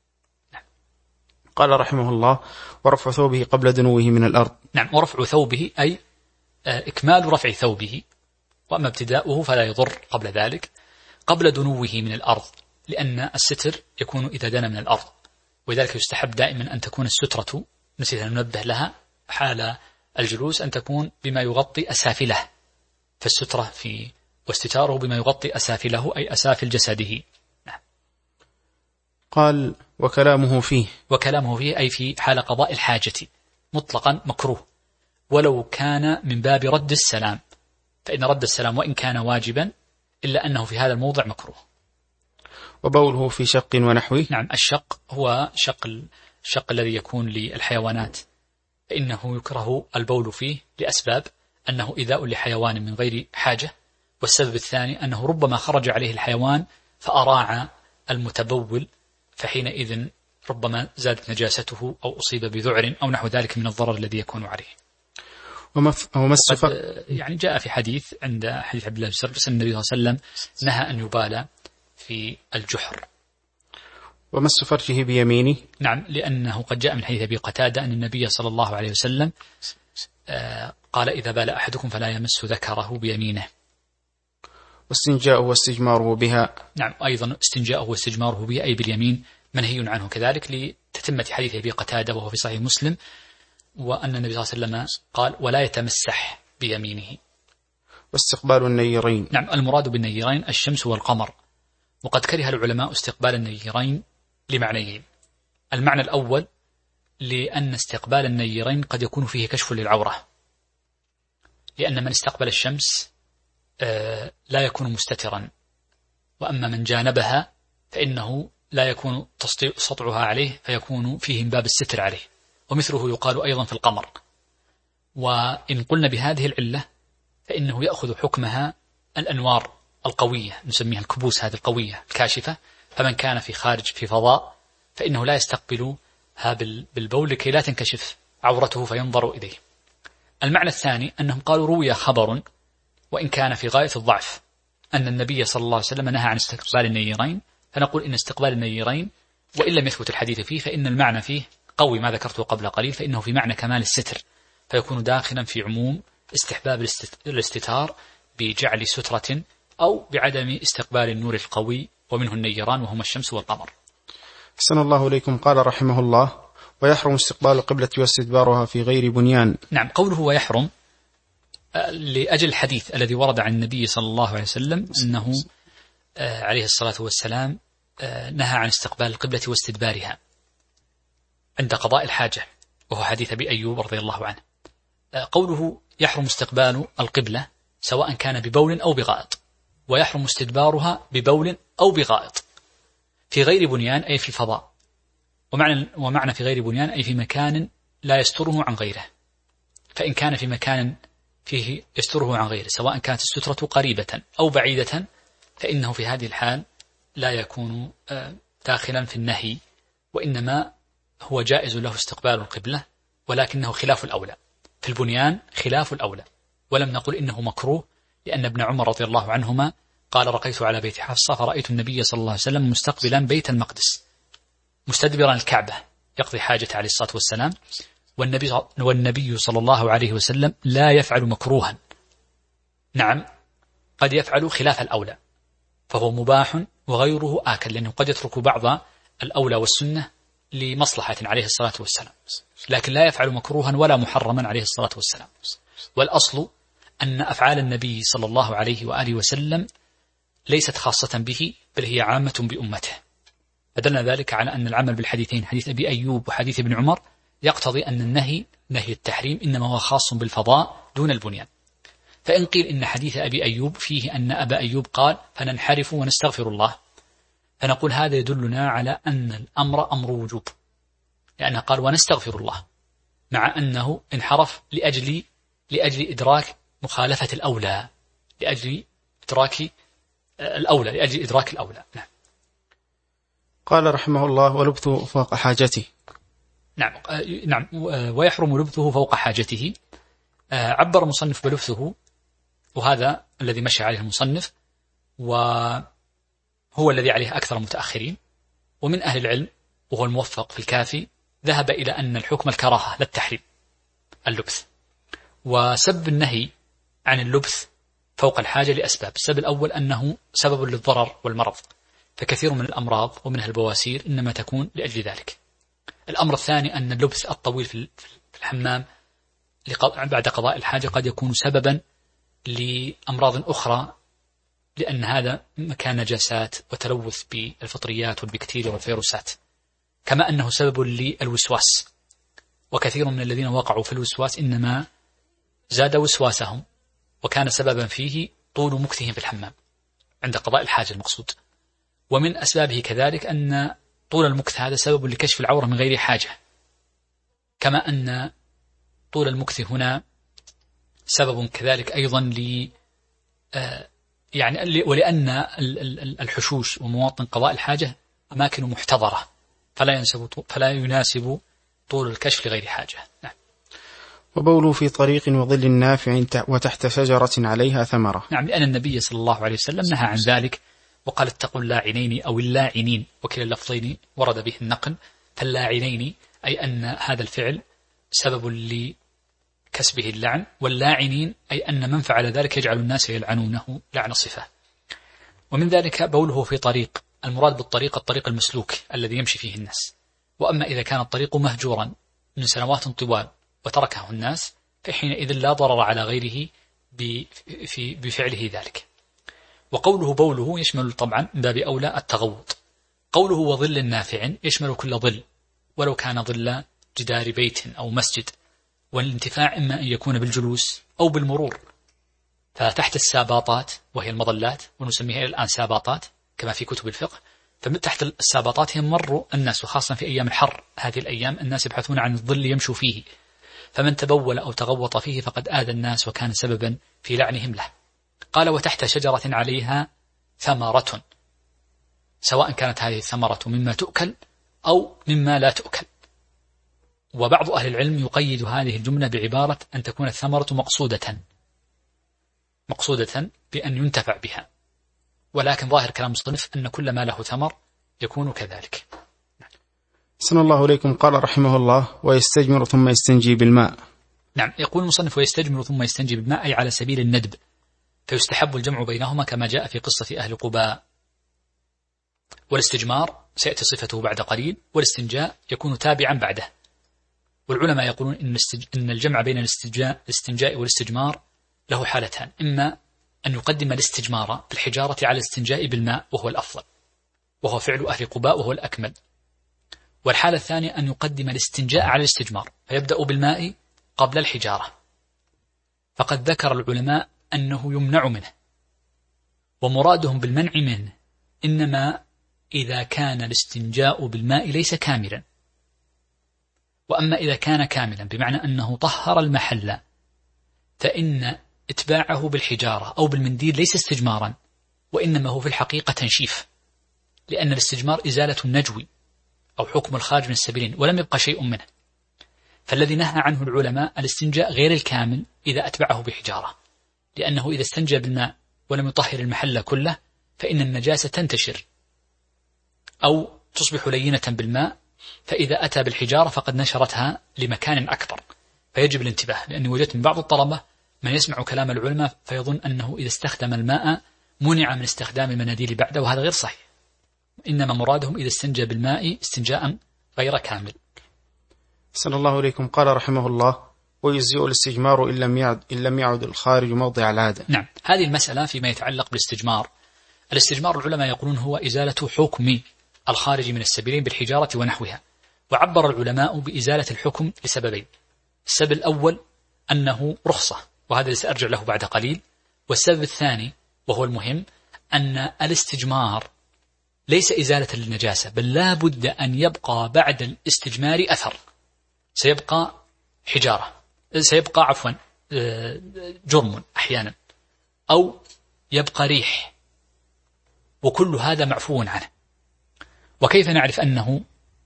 قال رحمه الله ورفع ثوبه قبل دنوه من الأرض. نعم، ورفع ثوبه أي إكمال رفع ثوبه، وأما ابتداؤه فلا يضر قبل ذلك، قبل دنوه من الأرض، لأن الستر يكون إذا دنا من الأرض، ولذلك يستحب دائما أن تكون السترة نسيت أن ننبه لها حال الجلوس أن تكون بما يغطي أسافله، فالسترة في واستتاره بما يغطي أسافله أي أسافل جسده. نعم. قال وكلامه فيه أي في حال قضاء الحاجة مطلقا مكروه، ولو كان من باب رد السلام، فإن رد السلام وإن كان واجبا إلا أنه في هذا الموضع مكروه. وبوله في شق ونحوه. نعم، الشق هو الشق الذي يكون للحيوانات، فإنه يكره البول فيه لأسباب: أنه إيذاء لحيوان من غير حاجة، والسبب الثاني أنه ربما خرج عليه الحيوان فأراع المتبول، فحينئذ ربما زادت نجاسته أو أصيب بذعر أو نحو ذلك من الضرر الذي يكون عليه. يعني جاء في حديث عند حديث عبد الله بن سرجس أن النبي صلى الله عليه وسلم نهى أن يبال في الجحر. ومس فرجه بيمينه. نعم، لأنه قد جاء من حديث أبي قتادة أن النبي صلى الله عليه وسلم قال إذا بال أحدكم فلا يمس ذكره بيمينه. واستنجاءه واستجماره بها. نعم، أيضا استنجاءه واستجماره بها أي باليمين منهي عنه كذلك، لتتمة حديث أبي قتادة وهو في صحيح مسلم، وأن النبي صلى الله عليه وسلم قال ولا يتمسح بيمينه. واستقبال النيرين. نعم، المراد بالنيرين الشمس والقمر، وقد كره العلماء استقبال النيرين لمعنيين: المعنى الأول لأن استقبال النيرين قد يكون فيه كشف للعورة، لأن من استقبل الشمس لا يكون مستترا، وأما من جانبها فإنه لا يكون سطعها عليه فيكون فيه من باب الستر عليه، ومثله يقال أيضا في القمر. وإن قلنا بهذه العلة فإنه يأخذ حكمها الأنوار القوية، نسميها الكبوس هذه القوية الكاشفة، فمن كان في خارج في فضاء فإنه لا يستقبلها بالبول لكي لا تنكشف عورته فينظر إليه. المعنى الثاني أنهم قالوا روي خبر وإن كان في غاية الضعف أن النبي صلى الله عليه وسلم نهى عن استقبال النيرين، فنقول إن استقبال النيرين وإن لم يثبت الحديث فيه فإن المعنى فيه قوي ما ذكرته قبل قليل، فإنه في معنى كمال الستر، فيكون داخلا في عموم استحباب الاستتار بجعل سترة أو بعدم استقبال النور القوي ومنه النيران وهما الشمس والقمر. أحسن الله إليكم. قال رحمه الله: ويحرم استقبال القبلة واستدبارها في غير بنيان. نعم، قوله ويحرم لأجل الحديث الذي ورد عن النبي صلى الله عليه وسلم أنه عليه الصلاة والسلام نهى عن استقبال القبلة واستدبارها عند قضاء الحاجة، وهو حديث أبي أيوب رضي الله عنه. قوله يحرم استقبال القبلة سواء كان ببول أو بغائط، ويحرم استدبارها ببول أو بغائط في غير بنيان أي في الفضاء، ومعنى في غير بنيان أي في مكان لا يستره عن غيره. فإن كان في مكان فيه يستره عن غيره سواء كانت السترة قريبة أو بعيدة فإنه في هذه الحال لا يكون داخلا في النهي، وإنما هو جائز له استقبال القبلة، ولكنه خلاف الأولى. في البنيان خلاف الأولى، ولم نقل إنه مكروه، لأن ابن عمر رضي الله عنهما قال: رقيت على بيت حفصة فرأيت النبي صلى الله عليه وسلم مستقبلا بيت المقدس مستدبرا الكعبة يقضي حاجته عليه الصلاة والسلام، والنبي صلى الله عليه وسلم لا يفعل مكروها. نعم، قد يفعل خلاف الأولى فهو مباح وغيره آكل، لأنه قد يترك بعض الأولى والسنة لمصلحة عليه الصلاة والسلام، لكن لا يفعل مكروها ولا محرما عليه الصلاة والسلام. والأصل أن أفعال النبي صلى الله عليه وآله وسلم ليست خاصة به، بل هي عامة بأمته. فدلنا ذلك على أن العمل بالحديثين، حديث أبي أيوب وحديث ابن عمر، يقتضي أن النهي نهي التحريم إنما هو خاص بالفضاء دون البنيان. فإن قيل إن حديث أبي أيوب فيه أن أبا أيوب قال: فننحرف ونستغفر الله، فنقول هذا يدلنا على أن الأمر أمر وجوب، لأنه قال ونستغفر الله، مع أنه انحرف لأجل إدراك مخالفة الأولى، لأجل إدراك الأولى. قال رحمه الله: ولبثه فوق حاجته. نعم، ويحرم لبثه فوق حاجته. عبر المصنف بلبثه، وهذا الذي مشى عليه المصنف، وهو الذي عليه أكثر المتأخرين. ومن أهل العلم وهو الموفق في الكافي ذهب إلى أن الحكم الكراهة لا التحريم اللبث. وسبب النهي عن اللبث فوق الحاجة لأسباب. السبب الأول أنه سبب للضرر والمرض، فكثير من الأمراض ومنها البواسير إنما تكون لأجل ذلك. الأمر الثاني أن اللبث الطويل في الحمام بعد قضاء الحاجة قد يكون سببا لأمراض أخرى، لأن هذا مكان نجاسات وتلوث بالفطريات والبكتيريا والفيروسات، كما أنه سبب للوسواس، وكثير من الذين وقعوا في الوسواس إنما زاد وسواسهم، وكان سببا فيه طول مكثهم في الحمام عند قضاء الحاجة المقصود. ومن أسبابه كذلك أن طول المكث هذا سبب لكشف العورة من غير حاجة، كما أن طول المكث هنا سبب كذلك أيضا ولأن الحشوش ومواطن قضاء الحاجة أماكن محتضرة، فلا يناسب طول الكشف لغير حاجة. نعم. وبوله في طريق وظل نافع وتحت شجرة عليها ثمرة. نعم، لأن النبي صلى الله عليه وسلم نهى عن ذلك، وقال: اتقوا اللاعنين أو اللاعنين، وكلا اللفظين ورد به النقل. فاللاعنين أي أن هذا الفعل سبب لكسبه اللعن، واللاعنين أي أن من فعل ذلك يجعل الناس يلعنونه لعن صفة. ومن ذلك بوله في طريق، المراد بالطريق الطريق المسلوك الذي يمشي فيه الناس. وأما إذا كان الطريق مهجورا من سنوات طوال وتركه الناس فحينئذ لا ضرر على غيره بفعله ذلك. وقوله بوله يشمل طبعا من باب أولى التغوط. قوله وظل نافع يشمل كل ظل، ولو كان ظل جدار بيت أو مسجد، والانتفاع إما أن يكون بالجلوس أو بالمرور. فتحت الساباطات وهي المظلات، ونسميها الآن ساباطات كما في كتب الفقه، فتحت الساباطات هم مروا الناس، وخاصة في أيام الحر هذه الأيام الناس يبحثون عن الظل يمشوا فيه، فمن تبول أو تغوط فيه فقد آذى الناس وكان سببا في لعنهم له. قال: وتحت شجرة عليها ثمرة، سواء كانت هذه الثمرة مما تؤكل أو مما لا تؤكل. وبعض أهل العلم يقيد هذه الجملة بعبارة أن تكون الثمرة مقصودة بأن ينتفع بها، ولكن ظاهر كلام المصنف أن كل ما له ثمر يكون كذلك. أحسن الله إليكم. قال رحمه الله: ويستجمر ثم يستنجي بالماء. نعم، يقول المصنف: ويستجمر ثم يستنجي بالماء، أي على سبيل الندب، فيستحب الجمع بينهما كما جاء في قصة أهل قباء. والاستجمار سيأتي صفته بعد قليل، والاستنجاء يكون تابعا بعده. والعلماء يقولون إن الجمع بين الاستنجاء والاستجمار له حالتان: إما أن يقدم الاستجمار بالحجارة على الاستنجاء بالماء وهو الأفضل، وهو فعل أهل قباء وهو الأكمل. والحالة الثانية أن يقدم الاستنجاء على الاستجمار، فيبدأ بالماء قبل الحجارة. فقد ذكر العلماء أنه يمنع منه، ومرادهم بالمنع منه إنما إذا كان الاستنجاء بالماء ليس كاملا. وأما إذا كان كاملا بمعنى أنه طهر المحل، فإن اتباعه بالحجارة أو بالمنديل ليس استجمارا، وإنما هو في الحقيقة تنشيف، لأن الاستجمار إزالة النجوي أو حكم الخارج من السبيلين، ولم يبقى شيء منه. فالذي نهى عنه العلماء الاستنجاء غير الكامل إذا أتبعه بحجارة، لأنه إذا استنجى بالماء ولم يطهر المحل كله فإن النجاسة تنتشر أو تصبح لينة بالماء، فإذا أتى بالحجارة فقد نشرتها لمكان أكبر. فيجب الانتباه، لأني وجدت من بعض الطلبة من يسمع كلام العلماء فيظن أنه إذا استخدم الماء منع من استخدام المناديل بعده، وهذا غير صحيح. إنما مرادهم إذا استنجى بالماء استنجاء غير كامل. صلى الله عليكم. قال رحمه الله: ويجزئ الاستجمار إن لم يعد الخارج موضع العادة. نعم، هذه المسألة فيما يتعلق بالاستجمار. الاستجمار العلماء يقولون هو إزالة حكم الخارج من السبيلين بالحجارة ونحوها. وعبر العلماء بإزالة الحكم لسببين: السبب الأول أنه رخصة، وهذا سأرجع له بعد قليل. والسبب الثاني وهو المهم أن الاستجمار ليس إزالة للنجاسة، بل لا بد أن يبقى بعد الاستجمار أثر، سيبقى حجارة، سيبقى جرم أحيانا، أو يبقى ريح، وكل هذا معفو عنه. وكيف نعرف أنه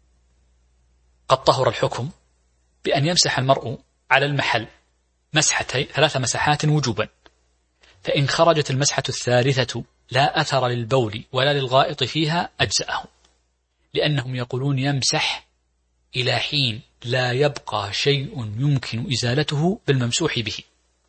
قد طهر الحكم؟ بأن يمسح المرء على المحل مسحتين 3 مسحات وجوبا، فإن خرجت المسحة الثالثة لا أثر للبول ولا للغائط فيها أجزأه، لأنهم يقولون يمسح إلى حين لا يبقى شيء يمكن إزالته بالممسوح به.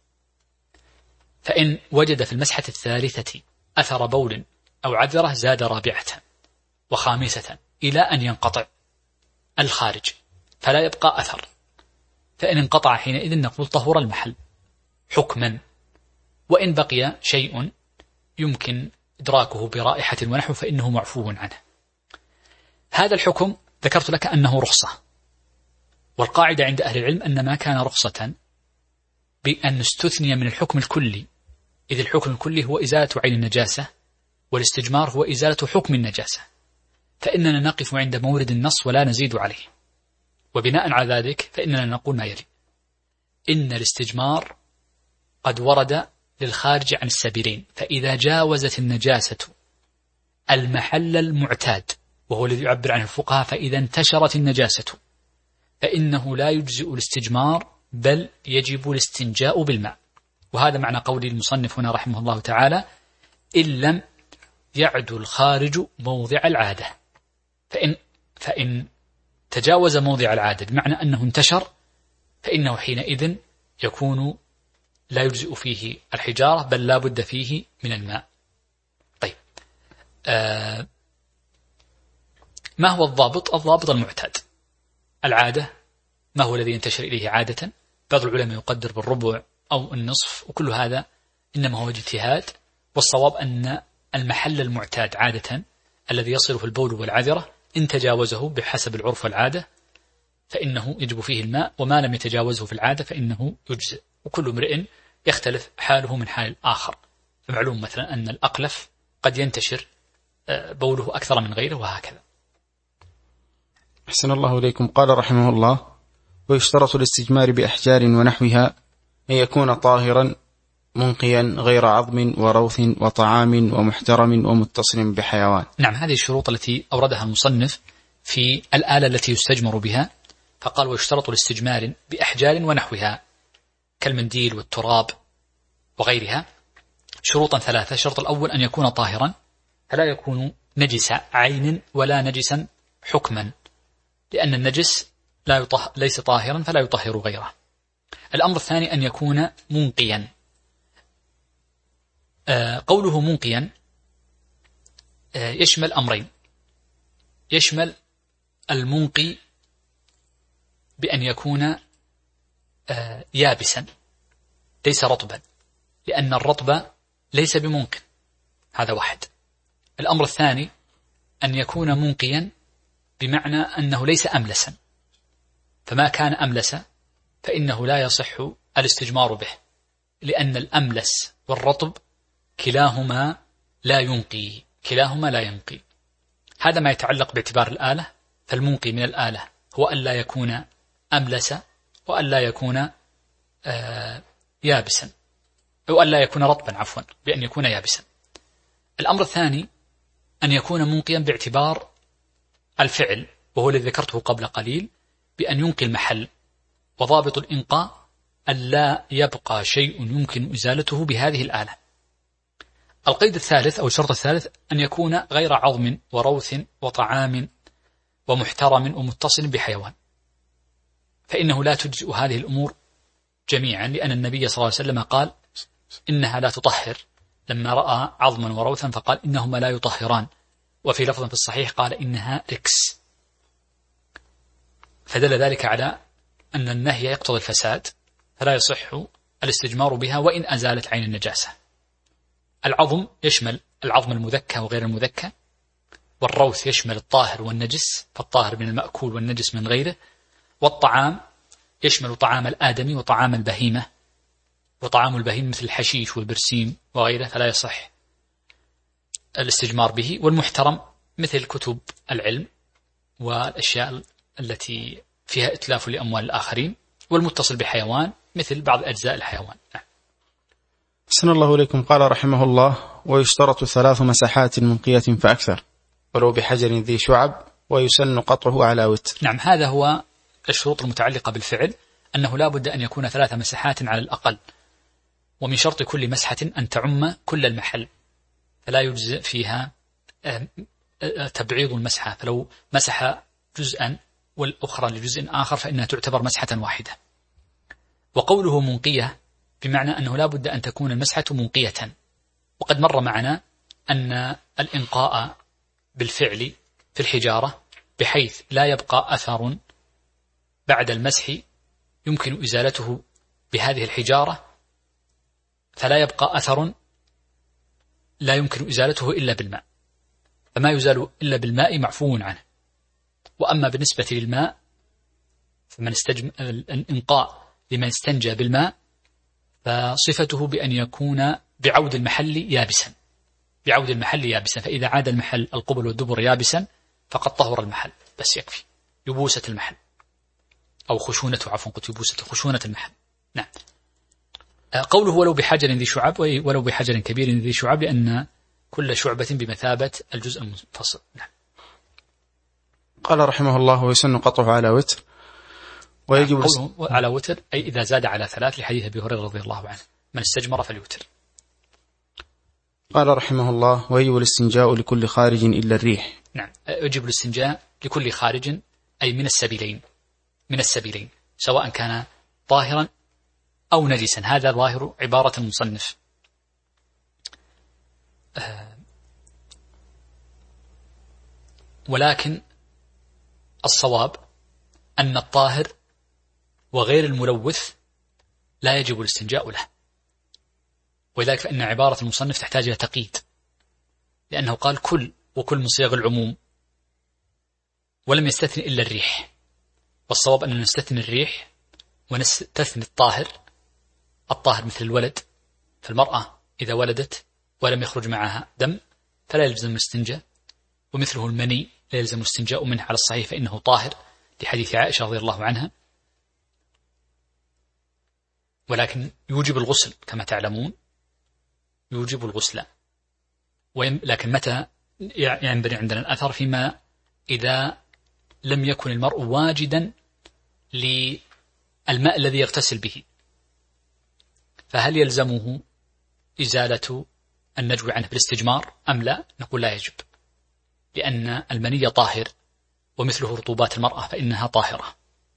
فإن وجد في المسحة الثالثة أثر بول أو عذرة زاد 4 و5 إلى أن ينقطع الخارج فلا يبقى أثر، فإن انقطع حينئذ نقول طهر المحل حكما. وإن بقي شيء يمكن إدراكه برائحة ونحو فإنه معفو عنه. هذا الحكم ذكرت لك أنه رخصة، والقاعدة عند أهل العلم أن ما كان رخصة بأن استثني من الحكم الكلي، إذ الحكم الكلي هو إزالة عين النجاسة، والاستجمار هو إزالة حكم النجاسة، فإننا نقف عند مورد النص ولا نزيد عليه. وبناء على ذلك فإننا نقول ما يلي: إن الاستجمار قد ورد للخارج عن السبيلين، فإذا جاوزت النجاسة المحل المعتاد وهو الذي يعبر عنه الفقهاء، فإذا انتشرت النجاسة فإنه لا يجزئ الاستجمار بل يجب الاستنجاء بالماء. وهذا معنى قول المصنف هنا رحمه الله تعالى: إن لم يعد الخارج موضع العادة. فإن تجاوز موضع العادة بمعنى أنه انتشر فإنه حينئذ يكون لا يجزئ فيه الحجارة بل لا بد فيه من الماء. طيب، ما هو الضابط؟ الضابط المعتاد. العادة ما هو الذي ينتشر إليه عادة؟ بعض العلماء يقدر بالربع أو النصف، وكل هذا إنما هو اجتهاد. والصواب أن المحل المعتاد عادة الذي يصله البول والعذرة إن تجاوزه بحسب العرف والعادة فإنه يجب فيه الماء، وما لم يتجاوزه في العادة فإنه يجزئ. وكل امرئ يختلف حاله من حال آخر. فمعلوم مثلا أن الأقلف قد ينتشر بوله أكثر من غيره وهكذا. أحسن الله إليكم. قال رحمه الله: ويشترط الاستجمار بأحجار ونحوها أن يكون طاهرا منقيا غير عظم وروث وطعام ومحترم ومتصل بحيوان. نعم، هذه الشروط التي أوردها المصنف في الآلة التي يستجمر بها، فقال ويشترط لاستجمار بأحجار ونحوها كالمنديل والتراب وغيرها شروطا ثلاثة. الشرط الأول أن يكون طاهرا، فلا يكون نجس عين ولا نجسا حكما، لأن النجس ليس طاهرا فلا يطهر غيره. الأمر الثاني أن يكون منقيا. قوله منقيا يشمل أمرين، يشمل المنقي بأن يكون يابسا ليس رطبا، لأن الرطب ليس بمنق، هذا واحد. الأمر الثاني أن يكون منقيا بمعنى أنه ليس أملسا، فما كان أملسا فإنه لا يصح الاستجمار به، لأن الأملس والرطب كلاهما لا ينقي، كلاهما لا ينقي. هذا ما يتعلق باعتبار الآلة. فالمنقي من الآلة هو أن لا يكون أملسا وأن لا يكون يابسا، أو أن لا يكون رطبا عفوا، بأن يكون يابسا. الأمر الثاني أن يكون منقيا باعتبار الفعل، وهو الذي ذكرته قبل قليل، بأن ينقي المحل. وضابط الإنقاء أن لا يبقى شيء يمكن إزالته بهذه الآلة. القيد الثالث أو الشرط الثالث أن يكون غير عظم وروث وطعام ومحترم ومتصل بحيوان، فإنه لا تجزئ هذه الأمور جميعا، لأن النبي صلى الله عليه وسلم قال إنها لا تطهر، لما رأى عظما وروثا فقال إنهما لا يطهران، وفي لفظ في الصحيح قال إنها ركس. فدل ذلك على أن النهي يقتضي الفساد، فلا يصح الاستجمار بها وإن أزالت عين النجاسة. العظم يشمل العظم المذكى وغير المذكى، والروث يشمل الطاهر والنجس، فالطاهر من المأكول والنجس من غيره، والطعام يشمل طعام الآدمي وطعام البهيمة، وطعام البهيمة مثل الحشيش والبرسيم وغيره فلا يصح الاستجمار به. والمحترم مثل كتب العلم والأشياء التي فيها إتلاف لأموال الآخرين، والمتصل بحيوان مثل بعض أجزاء الحيوان. أحسن الله إليكم. قال رحمه الله ويشترط 3 مساحات منقية فأكثر ولو بحجر ذي شعب ويسن قطعه على وتر. نعم، هذا هو الشروط المتعلقة بالفعل، أنه لا بد أن يكون 3 مساحات على الأقل، ومن شرط كل مسحة أن تعم كل المحل، فلا يجزئ فيها تبعيض المسحة، فلو مسح جزءا والأخرى لجزء آخر فإنها تعتبر مسحة واحدة. وقوله منقية بمعنى أنه لا بد أن تكون المسحة منقية، وقد مر معنا أن الإنقاء بالفعل في الحجارة بحيث لا يبقى أثر بعد المسح يمكن إزالته بهذه الحجارة، فلا يبقى أثر لا يمكن إزالته إلا بالماء، فما يزال إلا بالماء معفو عنه. وأما بالنسبة للماء فمن الإنقاء لمن استنجى بالماء فصفته بأن يكون بعود المحل يابسا، بعود المحل يابسا، فإذا عاد المحل القبل والدبر يابسا فقد طهر المحل، بس يكفي يبوسة المحل أو خشونته، عفوا قلت يبوسة، خشونة المحل. نعم. قوله ولو بحجر ذي شعب، ولو بحجر كبير ذي شعب، لأن كل شعبة بمثابة الجزء المنفصل. نعم. قال رحمه الله ويسن قطعه على وتر ويجب على وتر أي إذا زاد على 3، لحديث أبي هريرة رضي الله عنه من استجمر فليوتر. قال رحمه الله ويجب الاستنجاء لكل خارج إلا الريح. نعم، يجب الاستنجاء لكل خارج أي من السبيلين، من السبيلين سواء كان طاهرا أو نجسا، هذا ظاهر عبارة المصنف. ولكن الصواب أن الطاهر وغير الملوث لا يجب الاستنجاء له، ولذلك فإن عبارة المصنف تحتاج إلى تقييد، لأنه قال كل، وكل من صيغ العموم، ولم يستثني إلا الريح. والصواب أن نستثني الريح ونستثني الطاهر. الطاهر مثل الولد، فالمرأة إذا ولدت ولم يخرج معها دم فلا يلزم الاستنجاء، ومثله المني لا يلزم الاستنجاء منه على الصحيح فإنه طاهر لحديث عائشة رضي الله عنها. ولكن يوجب الغسل كما تعلمون، يوجب الغسل. لكن متى ينبني عندنا الأثر؟ فيما إذا لم يكن المرء واجدا للماء الذي يغتسل به، فهل يلزمه إزالة النجو عنه بالاستجمار أم لا؟ نقول لا يجب، لأن المني طاهر ومثله رطوبات المرأة فإنها طاهرة.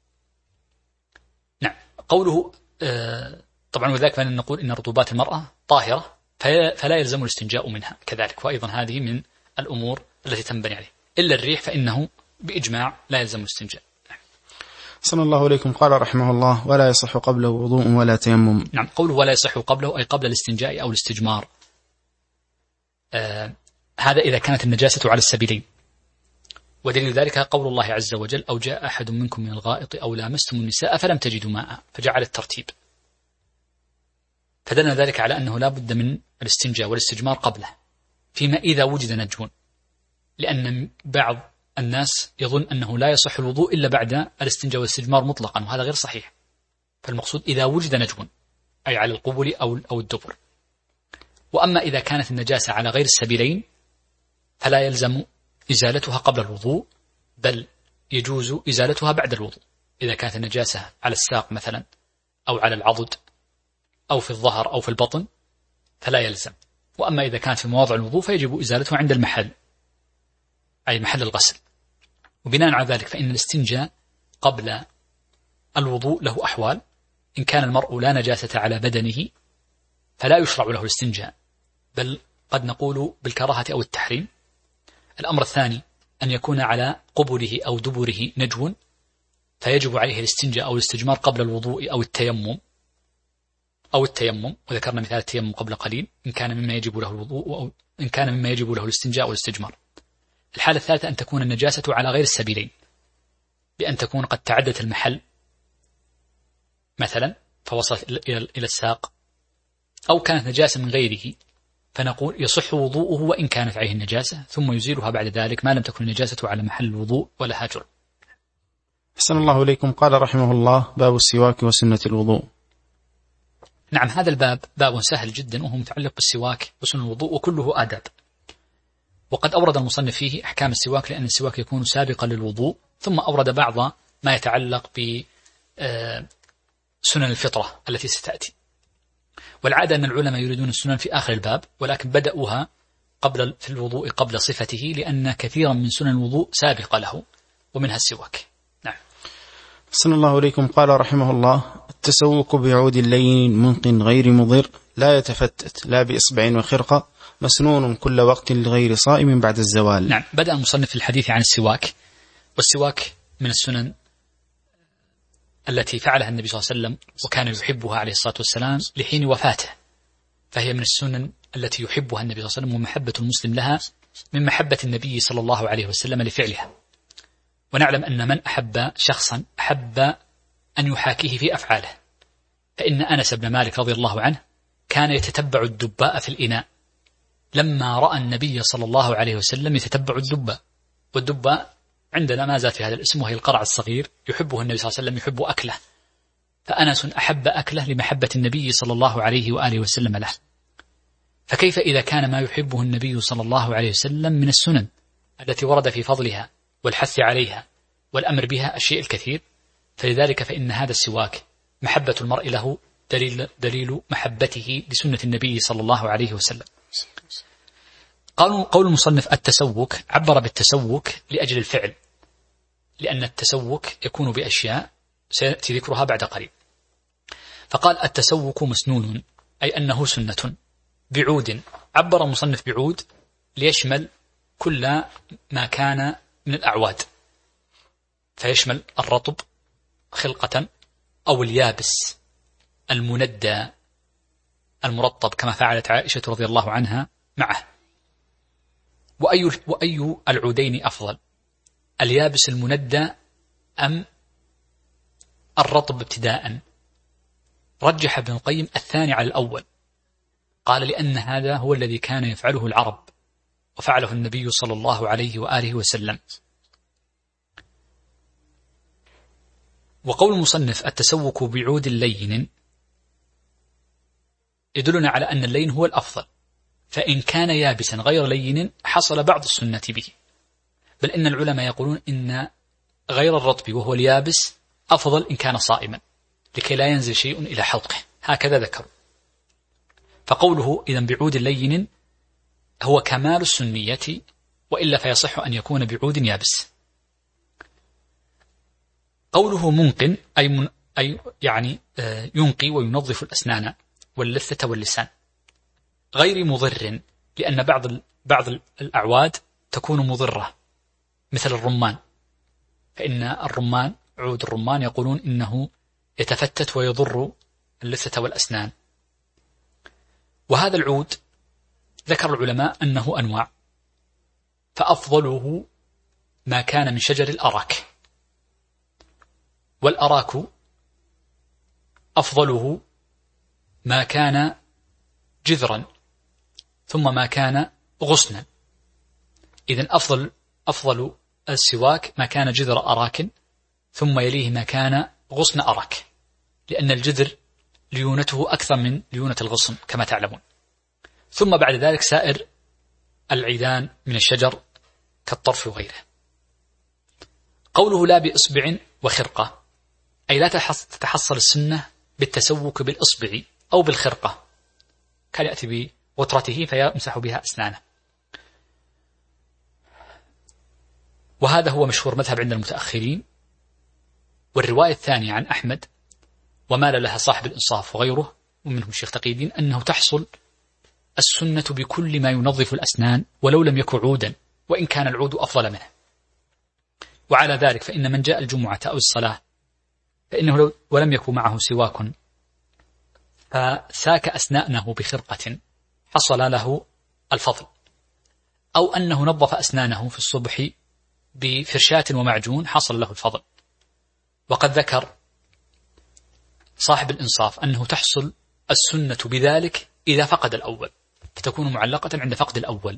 نعم. قوله طبعا وذلك فإن نقول إن رطوبات المرأة طاهرة فلا يلزم الاستنجاء منها كذلك، وأيضا هذه من الأمور التي تنبني عليه، إلا الريح فإنه بإجماع لا يلزم الاستنجاء. صلى الله عليكم. قال رحمه الله: ولا يصح قبله وضوء ولا تيمم. نعم، قوله ولا يصح قبله أي قبل الاستنجاء أو الاستجمار، هذا إذا كانت النجاسة على السبيلين، ودليل ذلك قول الله عز وجل: أو جاء أحد منكم من الغائط أو لامستم النساء فلم تجدوا ماء، فجعل الترتيب، فدل ذلك على أنه لا بد من الاستنجاء والاستجمار قبله، فيما إذا وجد نجو، لأن بعض الناس يظن أنه لا يصح الوضوء إلا بعد الاستنجاء والاستجمار مطلقا، وهذا غير صحيح. فالمقصود إذا وجد نجو أي على القبل أو الدبر. وأما إذا كانت النجاسة على غير السبيلين فلا يلزم إزالتها قبل الوضوء، بل يجوز إزالتها بعد الوضوء. إذا كانت النجاسة على الساق مثلا أو على العضد أو في الظهر أو في البطن فلا يلزم. وأما إذا كانت في مواضع الوضوء فيجب إزالتها عند المحل، أي محل الغسل. وبناء على ذلك فإن الاستنجاء قبل الوضوء له أحوال. إن كان المرء لا نجاسة على بدنه فلا يشرع له الاستنجاء، بل قد نقول بالكراهة أو التحريم. الأمر الثاني أن يكون على قبله أو دبره نجو، فيجب عليه الاستنجاء أو الاستجمار قبل الوضوء أو التيمم، وذكرنا مثال التيمم قبل قليل، إن كان مما يجب له الوضوء أو إن كان مما يجب له الاستنجاء والاستجمار. الحالة الثالثة أن تكون النجاسة على غير السبيلين، بأن تكون قد تعدت المحل مثلا فوصلت إلى الساق، أو كانت نجاسة من غيره، فنقول يصح وضوءه وإن كانت عليه النجاسة، ثم يزيلها بعد ذلك ما لم تكن النجاسة على محل الوضوء ولها جرم. أحسن الله إليكم. قال رحمه الله: باب السواك وسنة الوضوء. نعم، هذا الباب باب سهل جدا، وهو متعلق بالسواك وسنة الوضوء، وكله آداب. وقد أورد المصنف فيه أحكام السواك لأن السواك يكون سابقا للوضوء، ثم أورد بعض ما يتعلق بسنن الفطرة التي ستأتي. والعادة أن العلماء يريدون السنن في آخر الباب، ولكن بدأوها في الوضوء قبل صفته، لأن كثيرا من سنن الوضوء سابقة له، ومنها السواك. نعم. أحسن الله إليكم. قال رحمه الله: التسوك بعود لين منق غير مضر، لا يتفتت لا بإصبع وخرقة، مسنون كل وقت لغير صائم بعد الزوال. نعم، بدأ المصنف في الحديث عن السواك، والسواك من السنن التي فعلها النبي صلى الله عليه وسلم وكان يحبها عليه الصلاة والسلام لحين وفاته، فهي من السنن التي يحبها النبي صلى الله عليه وسلم، ومحبة المسلم لها من محبة النبي صلى الله عليه وسلم لفعلها. ونعلم أن من أحب شخصا أحب أن يحاكيه في أفعاله، فإن أنس بن مالك رضي الله عنه كان يتتبع الدباء في الإناء لما رأى النبي صلى الله عليه وسلم يتتبع الدباء. والدباء عندنا ما زال في هذا الاسم، وهي القرع الصغير يحبه النبي صلى الله عليه وسلم، يحب أكله، فأنس أحب أكله لمحبة النبي صلى الله عليه وآله وسلم له. فكيف إذا كان ما يحبه النبي صلى الله عليه وسلم من السنن التي ورد في فضلها والحث عليها والأمر بها الشيء الكثير؟ فلذلك فإن هذا السواك محبة المرء له دليل محبته لسنة النبي صلى الله عليه وسلم. قول المصنف التسوك، عبر بالتسوك لأجل الفعل، لأن التسوك يكون بأشياء سيأتي ذكرها بعد قليل. فقال التسوك مسنون أي أنه سنة. بعود، عبر المصنف بعود ليشمل كل ما كان من الأعواد، فيشمل الرطب خلقة أو اليابس المندى المرطب كما فعلت عائشة رضي الله عنها معه. وأي العودين أفضل، اليابس المندى أم الرطب ابتداء؟ رجح ابن القيم الثاني على الأول، قال لأن هذا هو الذي كان يفعله العرب وفعله النبي صلى الله عليه وآله وسلم. وقول المصنف التسوك بعود لين يدلنا على أن اللين هو الأفضل، فإن كان يابسا غير لين حصل بعض السنة به، بل إن العلماء يقولون إن غير الرطب وهو اليابس أفضل إن كان صائما لكي لا ينزل شيء إلى حلقه، هكذا ذكروا. فقوله إذن بعود لين هو كمال السنية، وإلا فيصح أن يكون بعود يابس. قوله منق أي يعني ينقي وينظف الأسنان واللثة واللسان، غير مضر، لأن بعض الأعواد تكون مضرة مثل الرمان، فإن الرمان عود الرمان يقولون إنه يتفتت ويضر اللثة والأسنان. وهذا العود ذكر العلماء أنه أنواع، فأفضله ما كان من شجر الأراك، والأراك أفضله ما كان جذرا ثم ما كان غصنا. إذن أفضل السواك ما كان جذر أراك ثم يليه ما كان غصن أراك، لأن الجذر ليونته أكثر من ليونة الغصن كما تعلمون. ثم بعد ذلك سائر العيدان من الشجر كالطرف وغيره. قوله لا بإصبع وخرقة، أي لا تتحصل السنة بالتسوك بالإصبع أو بالخرقة، كان يأتي بغترته فيمسح بها أسنانه. وهذا هو مشهور مذهب عند المتأخرين. والرواية الثانية عن أحمد ومال لها صاحب الإنصاف وغيره ومنهم الشيخ تقي الدين أنه تحصل السنة بكل ما ينظف الأسنان ولو لم يكن عودا، وإن كان العود أفضل منه. وعلى ذلك فإن من جاء الجمعة أو الصلاة فإنه ولم يكن معه سواك فساك أسنانه بخرقة حصل له الفضل، أو أنه نظف أسنانه في الصبح بفرشاة ومعجون حصل له الفضل. وقد ذكر صاحب الإنصاف أنه تحصل السنة بذلك إذا فقد الأول، فتكون معلقة عند فقد الأول.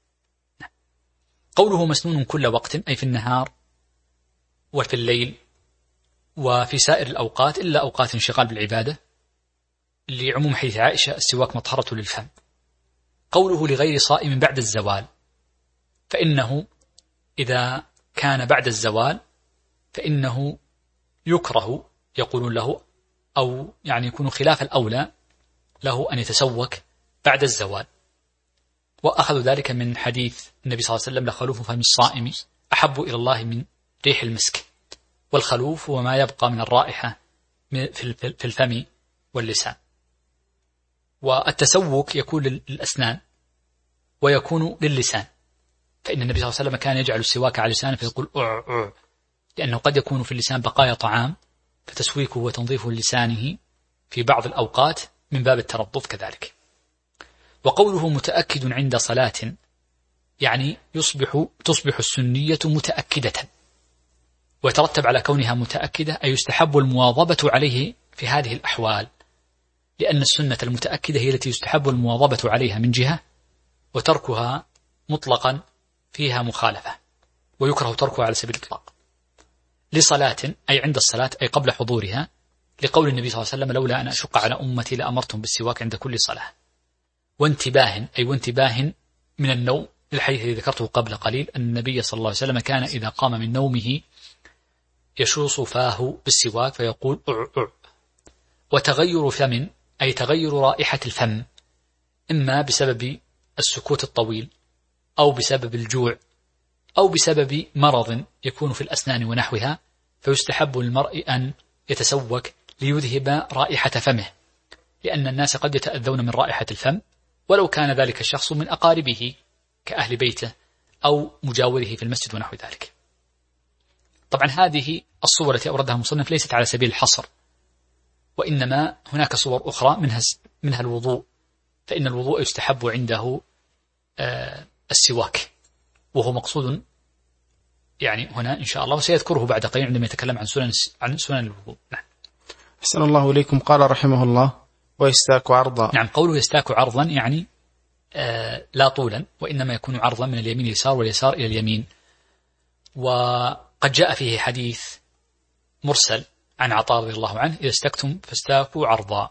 قوله مسنون كل وقت أي في النهار وفي الليل وفي سائر الأوقات إلا أوقات انشغال بالعبادة، لعموم حديث عائشة السواك مطهرة للفم. قوله لغير صائم بعد الزوال، فإنه إذا كان بعد الزوال فإنه يكره يقولون له، أو يعني يكون خلاف الأولى له أن يتسوك بعد الزوال. وأخذوا ذلك من حديث النبي صلى الله عليه وسلم لخلوف فم الصائم أحب إلى الله من ريح المسك، والخلوف هو ما يبقى من الرائحة في الفم واللسان. والتسوك يكون للأسنان ويكون للسان، فإن النبي صلى الله عليه وسلم كان يجعل السواك على لسانه فيقول أع، لأنه قد يكون في اللسان بقايا طعام، فتسويكه وتنظيفه لسانه في بعض الأوقات من باب التنظف كذلك. وقوله متأكد عند صلاة، يعني تصبح السنية متأكدة، ويترتب على كونها متأكدة أي يستحب المواظبة عليه في هذه الأحوال، لأن السنة المتأكدة هي التي يستحب المواظبة عليها من جهة، وتركها مطلقا فيها مخالفة، ويكره تركها على سبيل الإطلاق. لصلاة أي عند الصلاة أي قبل حضورها، لقول النبي صلى الله عليه وسلم لولا أن أشق على أمتي لأمرتهم بالسواك عند كل صلاة. وانتباه أي وانتباه من النوم، الحديث الذي ذكرته قبل قليل أن النبي صلى الله عليه وسلم كان إذا قام من نومه يشوص فاه بالسواك فيقول أع. وتغير فم أي تغير رائحة الفم، إما بسبب السكوت الطويل أو بسبب الجوع أو بسبب مرض يكون في الأسنان ونحوها، فيستحب للمرء أن يتسوك ليذهب رائحة فمه، لأن الناس قد يتأذون من رائحة الفم ولو كان ذلك الشخص من أقاربه كأهل بيته أو مجاوره في المسجد ونحو ذلك. طبعا هذه الصور التي أوردها المصنف ليست على سبيل الحصر، وإنما هناك صور أخرى منها الوضوء، فإن الوضوء يستحب عنده السواك، وهو مقصود يعني هنا إن شاء الله، وسيذكره بعد قليل عندما يتكلم عن سنن الوضوء. نعم. أحسن الله إليكم. قال رحمه الله ويستاك عرضا. نعم، قوله يستاك عرضا يعني لا طولا، وإنما يكون عرضا من اليمين اليسار واليسار إلى اليمين. وقد جاء فيه حديث مرسل عن عطاء رضي الله عنه إذا استكتم فاستاكوا عرضا.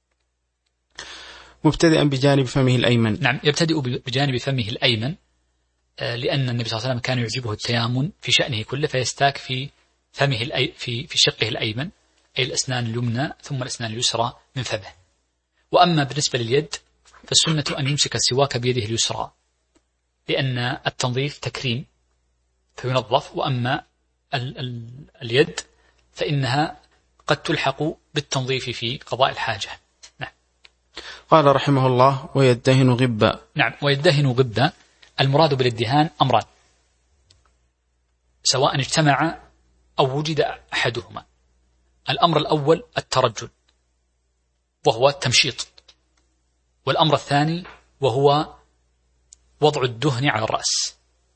مبتدئا بجانب فمه الأيمن. نعم، يبتدئ بجانب فمه الأيمن، لأن النبي صلى الله عليه وسلم كان يعجبه التيامن في شأنه كله، فيستاك في فمه في شقه الأيمن، أي الأسنان اليمنى ثم الأسنان اليسرى من فمه. وأما بالنسبة لليد فالسنة أن يمسك السواك بيده اليسرى، لأن التنظيف تكريم فينظف، وأما اليد فإنها قد تلحق بالتنظيف في قضاء الحاجة. نعم. قال رحمه الله: ويدهن غبا. نعم، ويدهن غبا. المراد بالادهان أمران، سواء اجتمع أو وجد أحدهما. الأمر الأول الترجل وهو التمشيط، والأمر الثاني وهو وضع الدهن على الرأس.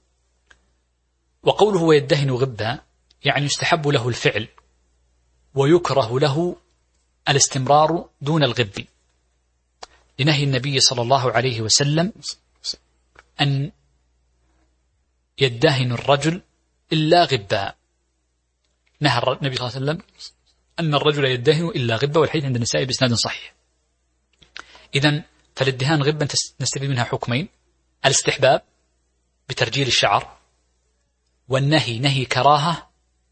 وقوله ويدهن غبا يعني يستحب له الفعل ويكره له الاستمرار دون الغب، لنهي النبي صلى الله عليه وسلم أن يدهن الرجل إلا غبا. نهى النبي صلى الله عليه وسلم أن الرجل يدهن إلا غبا، والحديث عند النسائي بإسناد صحيح. إذن فالادهان غبا نستفيد منها حكمين: الاستحباب بترجيل الشعر، والنهي نهي كراهة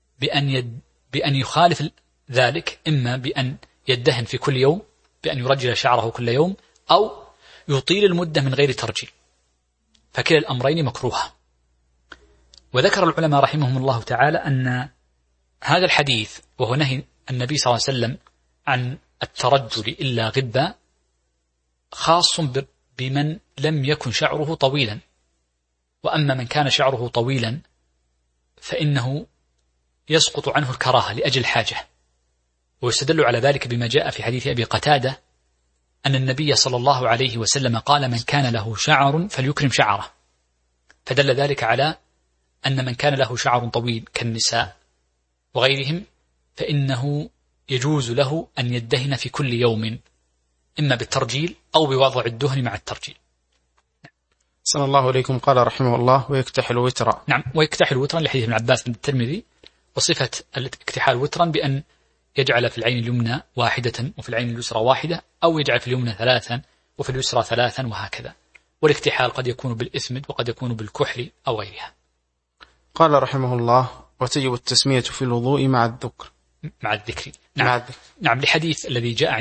بأن يخالف ذلك، إما بأن يدهن في كل يوم بأن يرجل شعره كل يوم، أو يطيل المدة من غير ترجيل، فكلا الأمرين مكروه. وذكر العلماء رحمهم الله تعالى أن هذا الحديث وهو نهي النبي صلى الله عليه وسلم عن الترجل إلا غبا خاص بمن لم يكن شعره طويلا، وأما من كان شعره طويلا فإنه يسقط عنه الكراهة لأجل الحاجة. ويستدل على ذلك بما جاء في حديث أبي قتادة أن النبي صلى الله عليه وسلم قال: من كان له شعر فليكرم شعره، فدل ذلك على أن من كان له شعر طويل كالنساء وغيرهم فإنه يجوز له أن يدهن في كل يوم، إما بالترجيل أو بوضع الدهن مع الترجيل. صلى الله عليكم. قال رحمه الله: ويكتحل وترا. نعم، ويكتحل وترا لحديث ابن عباس عند الترمذي. وصفة الاكتحال وترا بأن يجعل في العين اليمنى واحدة وفي العين اليسرى واحدة، أو يجعل في اليمنى 3 وفي اليسرى 3، وهكذا. والاكتحال قد يكون بالإثمد وقد يكون بالكحل أو غيرها. قال رحمه الله: وتجب التسمية في الوضوء مع الذكر. مع الذكر. نعم. نعم، لحديث الذي جاء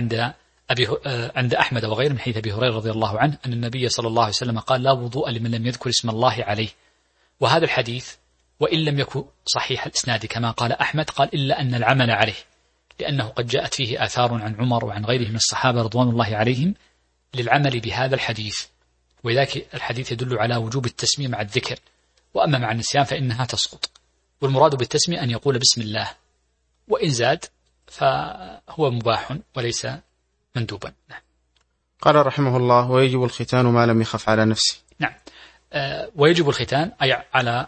عند أحمد وغيره من حديث أبي هريرة رضي الله عنه أن النبي صلى الله عليه وسلم قال: لا وضوء لمن لم يذكر اسم الله عليه. وهذا الحديث وإن لم يكن صحيح الإسناد كما قال أحمد، قال إلا أن العمل عليه، لأنه قد جاءت فيه آثار عن عمر وعن غيره من الصحابة رضوان الله عليهم للعمل بهذا الحديث، وذلك الحديث يدل على وجوب التسمية مع الذكر. وأما مع النسيان فإنها تسقط. والمراد بالتسمية أن يقول بسم الله، وإن زاد فهو مباح وليس مندوبا. نعم. قال رحمه الله: ويجب الختان ما لم يخف على نفسه. نعم. ويجب الختان أي على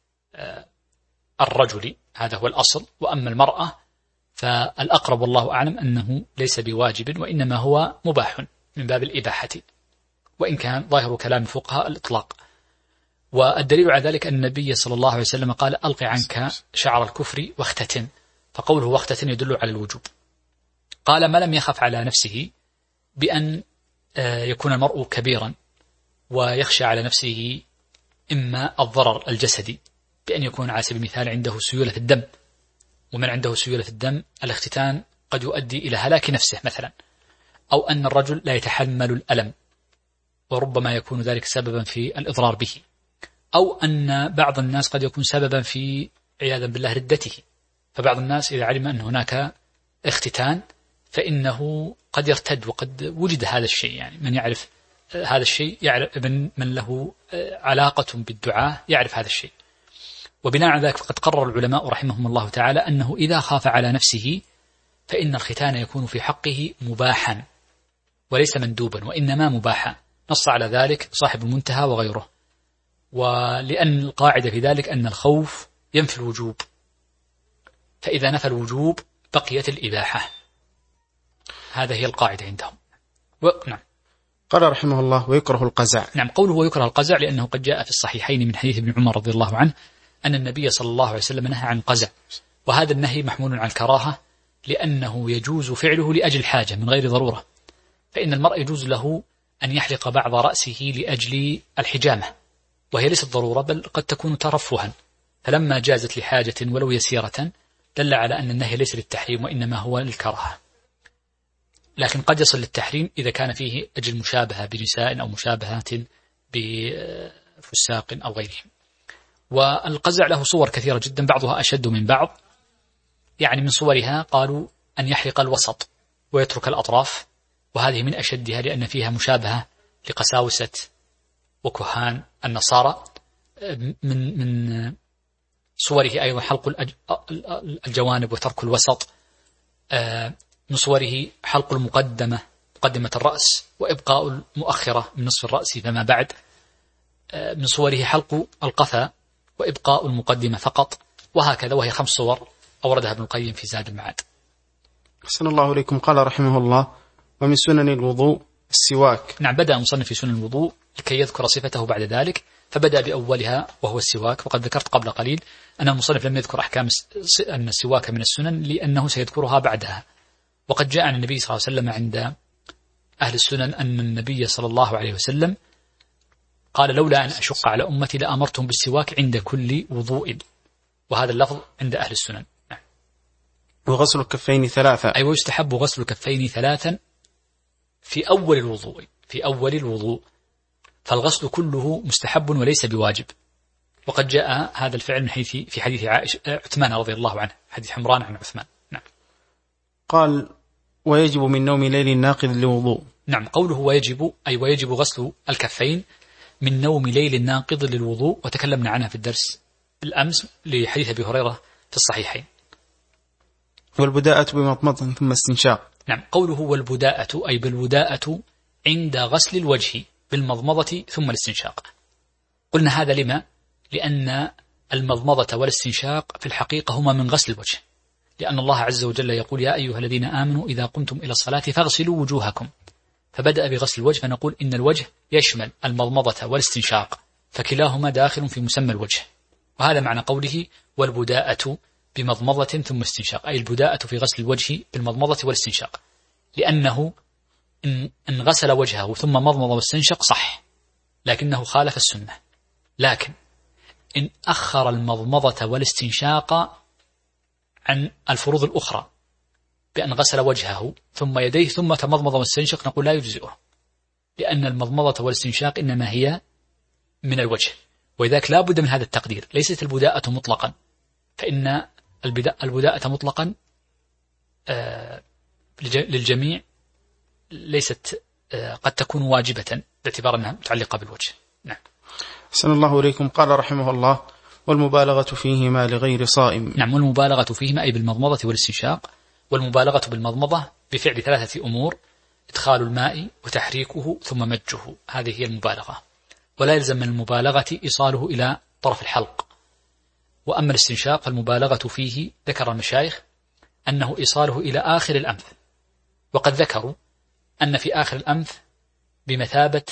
الرجل، هذا هو الأصل. وأما المرأة فالأقرب والله أعلم أنه ليس بواجب، وإنما هو مباح من باب الإباحة، وإن كان ظاهر كلام الفقهاء الإطلاق. والدليل على ذلك أن النبي صلى الله عليه وسلم قال: ألق عنك شعر الكفر واختتن، فقوله واختتن يدل على الوجوب. قال: ما لم يخف على نفسه، بأن يكون المرء كبيرا ويخشى على نفسه إما الضرر الجسدي، بأن يكون على سبيل المثال عنده سيولة الدم، ومن عنده سيولة الدم الاختتان قد يؤدي إلى هلاك نفسه مثلا، أو أن الرجل لا يتحمل الألم وربما يكون ذلك سببا في الإضرار به، أو أن بعض الناس قد يكون سببا في عياذا بالله ردته. فبعض الناس إذا علم أن هناك اختتان فإنه قد يرتد، وقد وجد هذا الشيء. يعني من يعرف هذا الشيء يعرف، من له علاقة بالدعاء يعرف هذا الشيء. وبناء على ذلك فقد قرر العلماء رحمهم الله تعالى أنه إذا خاف على نفسه فإن الختان يكون في حقه مباحا وليس مندوبا، وإنما مباحا. نص على ذلك صاحب المنتهى وغيره. ولأن القاعدة في ذلك أن الخوف ينفي الوجوب، فإذا نفى الوجوب بقيت الإباحة. هذا هي القاعدة عندهم. نعم. قال رحمه الله: ويكره القزع. نعم، قوله ويكره القزع لأنه قد جاء في الصحيحين من حديث ابن عمر رضي الله عنه أن النبي صلى الله عليه وسلم نهى عن القزع، وهذا النهي محمول على الكراهة، لأنه يجوز فعله لأجل حاجة من غير ضرورة. فإن المرء يجوز له أن يحلق بعض رأسه لأجل الحجامة، وهي ليست ضرورة بل قد تكون ترفها، فلما جازت لحاجة ولو يسيرة دل على أن النهي ليس للتحريم وإنما هو للكراهة، لكن قد يصل للتحريم إذا كان فيه أجل مشابهة بنساء أو مشابهات بفساق أو غيرهم. والقزع له صور كثيرة جدا، بعضها أشد من بعض. يعني من صورها قالوا أن يحلق الوسط ويترك الأطراف، وهذه من أشدها لأن فيها مشابهة لقساوسة وكهان النصارى. من صوره أيضا حلق الجوانب وترك الوسط. من صوره حلق مقدمة الرأس وإبقاء المؤخرة من نصف الرأس فما بعد. من صوره حلق القفا وإبقاء المقدمة فقط، وهكذا، وهي 5 صور أوردها ابن القيم في زاد المعاد. أحسن الله إليكم. قال رحمه الله: ومن سنن الوضوء السواك. نعم، بدأ المصنف في سنن الوضوء لكي يذكر صفته بعد ذلك، فبدأ بأولها وهو السواك. وقد ذكرت قبل قليل أن المصنف لم يذكر أحكام أن السواك من السنن لأنه سيذكرها بعدها. وقد جاء عن النبي صلى الله عليه وسلم عند أهل السنن أن النبي صلى الله عليه وسلم قال: لولا أن أشق على أمتي لأمرتهم بالسواك عند كل وضوء. وهذا اللفظ عند أهل السنن. وغسل الكفين 3. أي ويستحب غسل الكفين 3 في أول الوضوء. فالغسل كله مستحب وليس بواجب. وقد جاء هذا الفعل في حديث عثمان رضي الله عنه، حديث حمران عن عثمان. نعم. قال: ويجب من نوم ليل ناقض للوضوء. نعم، قوله ويجب أي ويجب غسل الكفين من نوم ليل ناقض للوضوء، وتكلمنا عنها في الدرس الأمس لحديث أبي هريرة في الصحيحين. والبداءة بمضمضة ثم استنشاق. نعم، قوله والبداءة أي بالبداءة عند غسل الوجه بالمضمضة ثم الاستنشاق. قلنا هذا لما؟ لأن المضمضة والاستنشاق في الحقيقة هما من غسل الوجه، لأن الله عز وجل يقول: يا أيها الذين آمنوا إذا قمتم إلى الصلاة فاغسلوا وجوهكم. فبدأ بغسل الوجه، فنقول إن الوجه يشمل المضمضة والاستنشاق، فكلاهما داخل في مسمى الوجه. وهذا معنى قوله والبداءة بمضمضة ثم استنشاق، أي البداءة في غسل الوجه بالمضمضة والاستنشاق، لأنه إن غسل وجهه ثم مضمض واستنشق صح، لكنه خالف السنة. لكن إن أخر المضمضة والاستنشاق عن الفروض الأخرى بأن غسل وجهه ثم يديه ثم تمضمض واستنشق، نقول لا يجزئه، لأن المضمضة والاستنشاق إنما هي من الوجه، ولذلك لا بد من هذا التقدير. ليست البداءة مطلقا، فإن البداءة مطلقا للجميع ليست قد تكون واجبة باعتبار أنها متعلقة بالوجه. نعم. أحسن الله إليكم. قال رحمه الله: والمبالغة فيهما لغير صائم. نعم، والمبالغة فيهما أي بالمضمضة والاستنشاق. والمبالغة بالمضمضة بفعل 3 أمور: إدخال الماء وتحريكه ثم مجه، هذه هي المبالغة. ولا يلزم من المبالغة إيصاله إلى طرف الحلق. وأما الاستنشاق فالمبالغة فيه ذكر المشايخ أنه إيصاله إلى آخر الأنف، وقد ذكروا أن في آخر الأنف بمثابة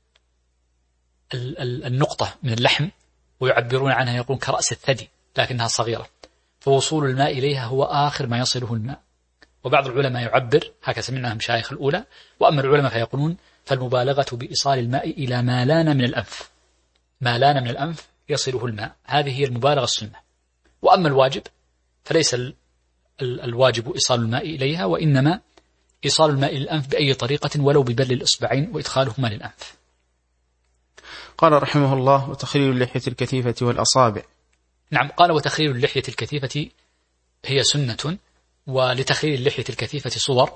النقطة من اللحم، ويعبرون عنها يقولون كرأس الثدي لكنها صغيرة، فوصول الماء إليها هو آخر ما يصله الماء. وبعض العلماء يعبر هكذا سمعناها مشايخ الأولى. وأما العلماء فيقولون فالمبالغة بإيصال الماء إلى ما لان من الأنف، ما لان من الأنف يصله الماء، هذه هي المبالغة السنة. وأما الواجب فليس الواجب إيصال الماء إليها، وإنما إيصال الماء للأنف بأي طريقة ولو ببل الإصبعين وإدخالهما للأنف. قال رحمه الله: وتخليل اللحية الكثيفة والأصابع. نعم، قال: وتخليل اللحية الكثيفة هي سنة. ولتخليل اللحية الكثيفة صور،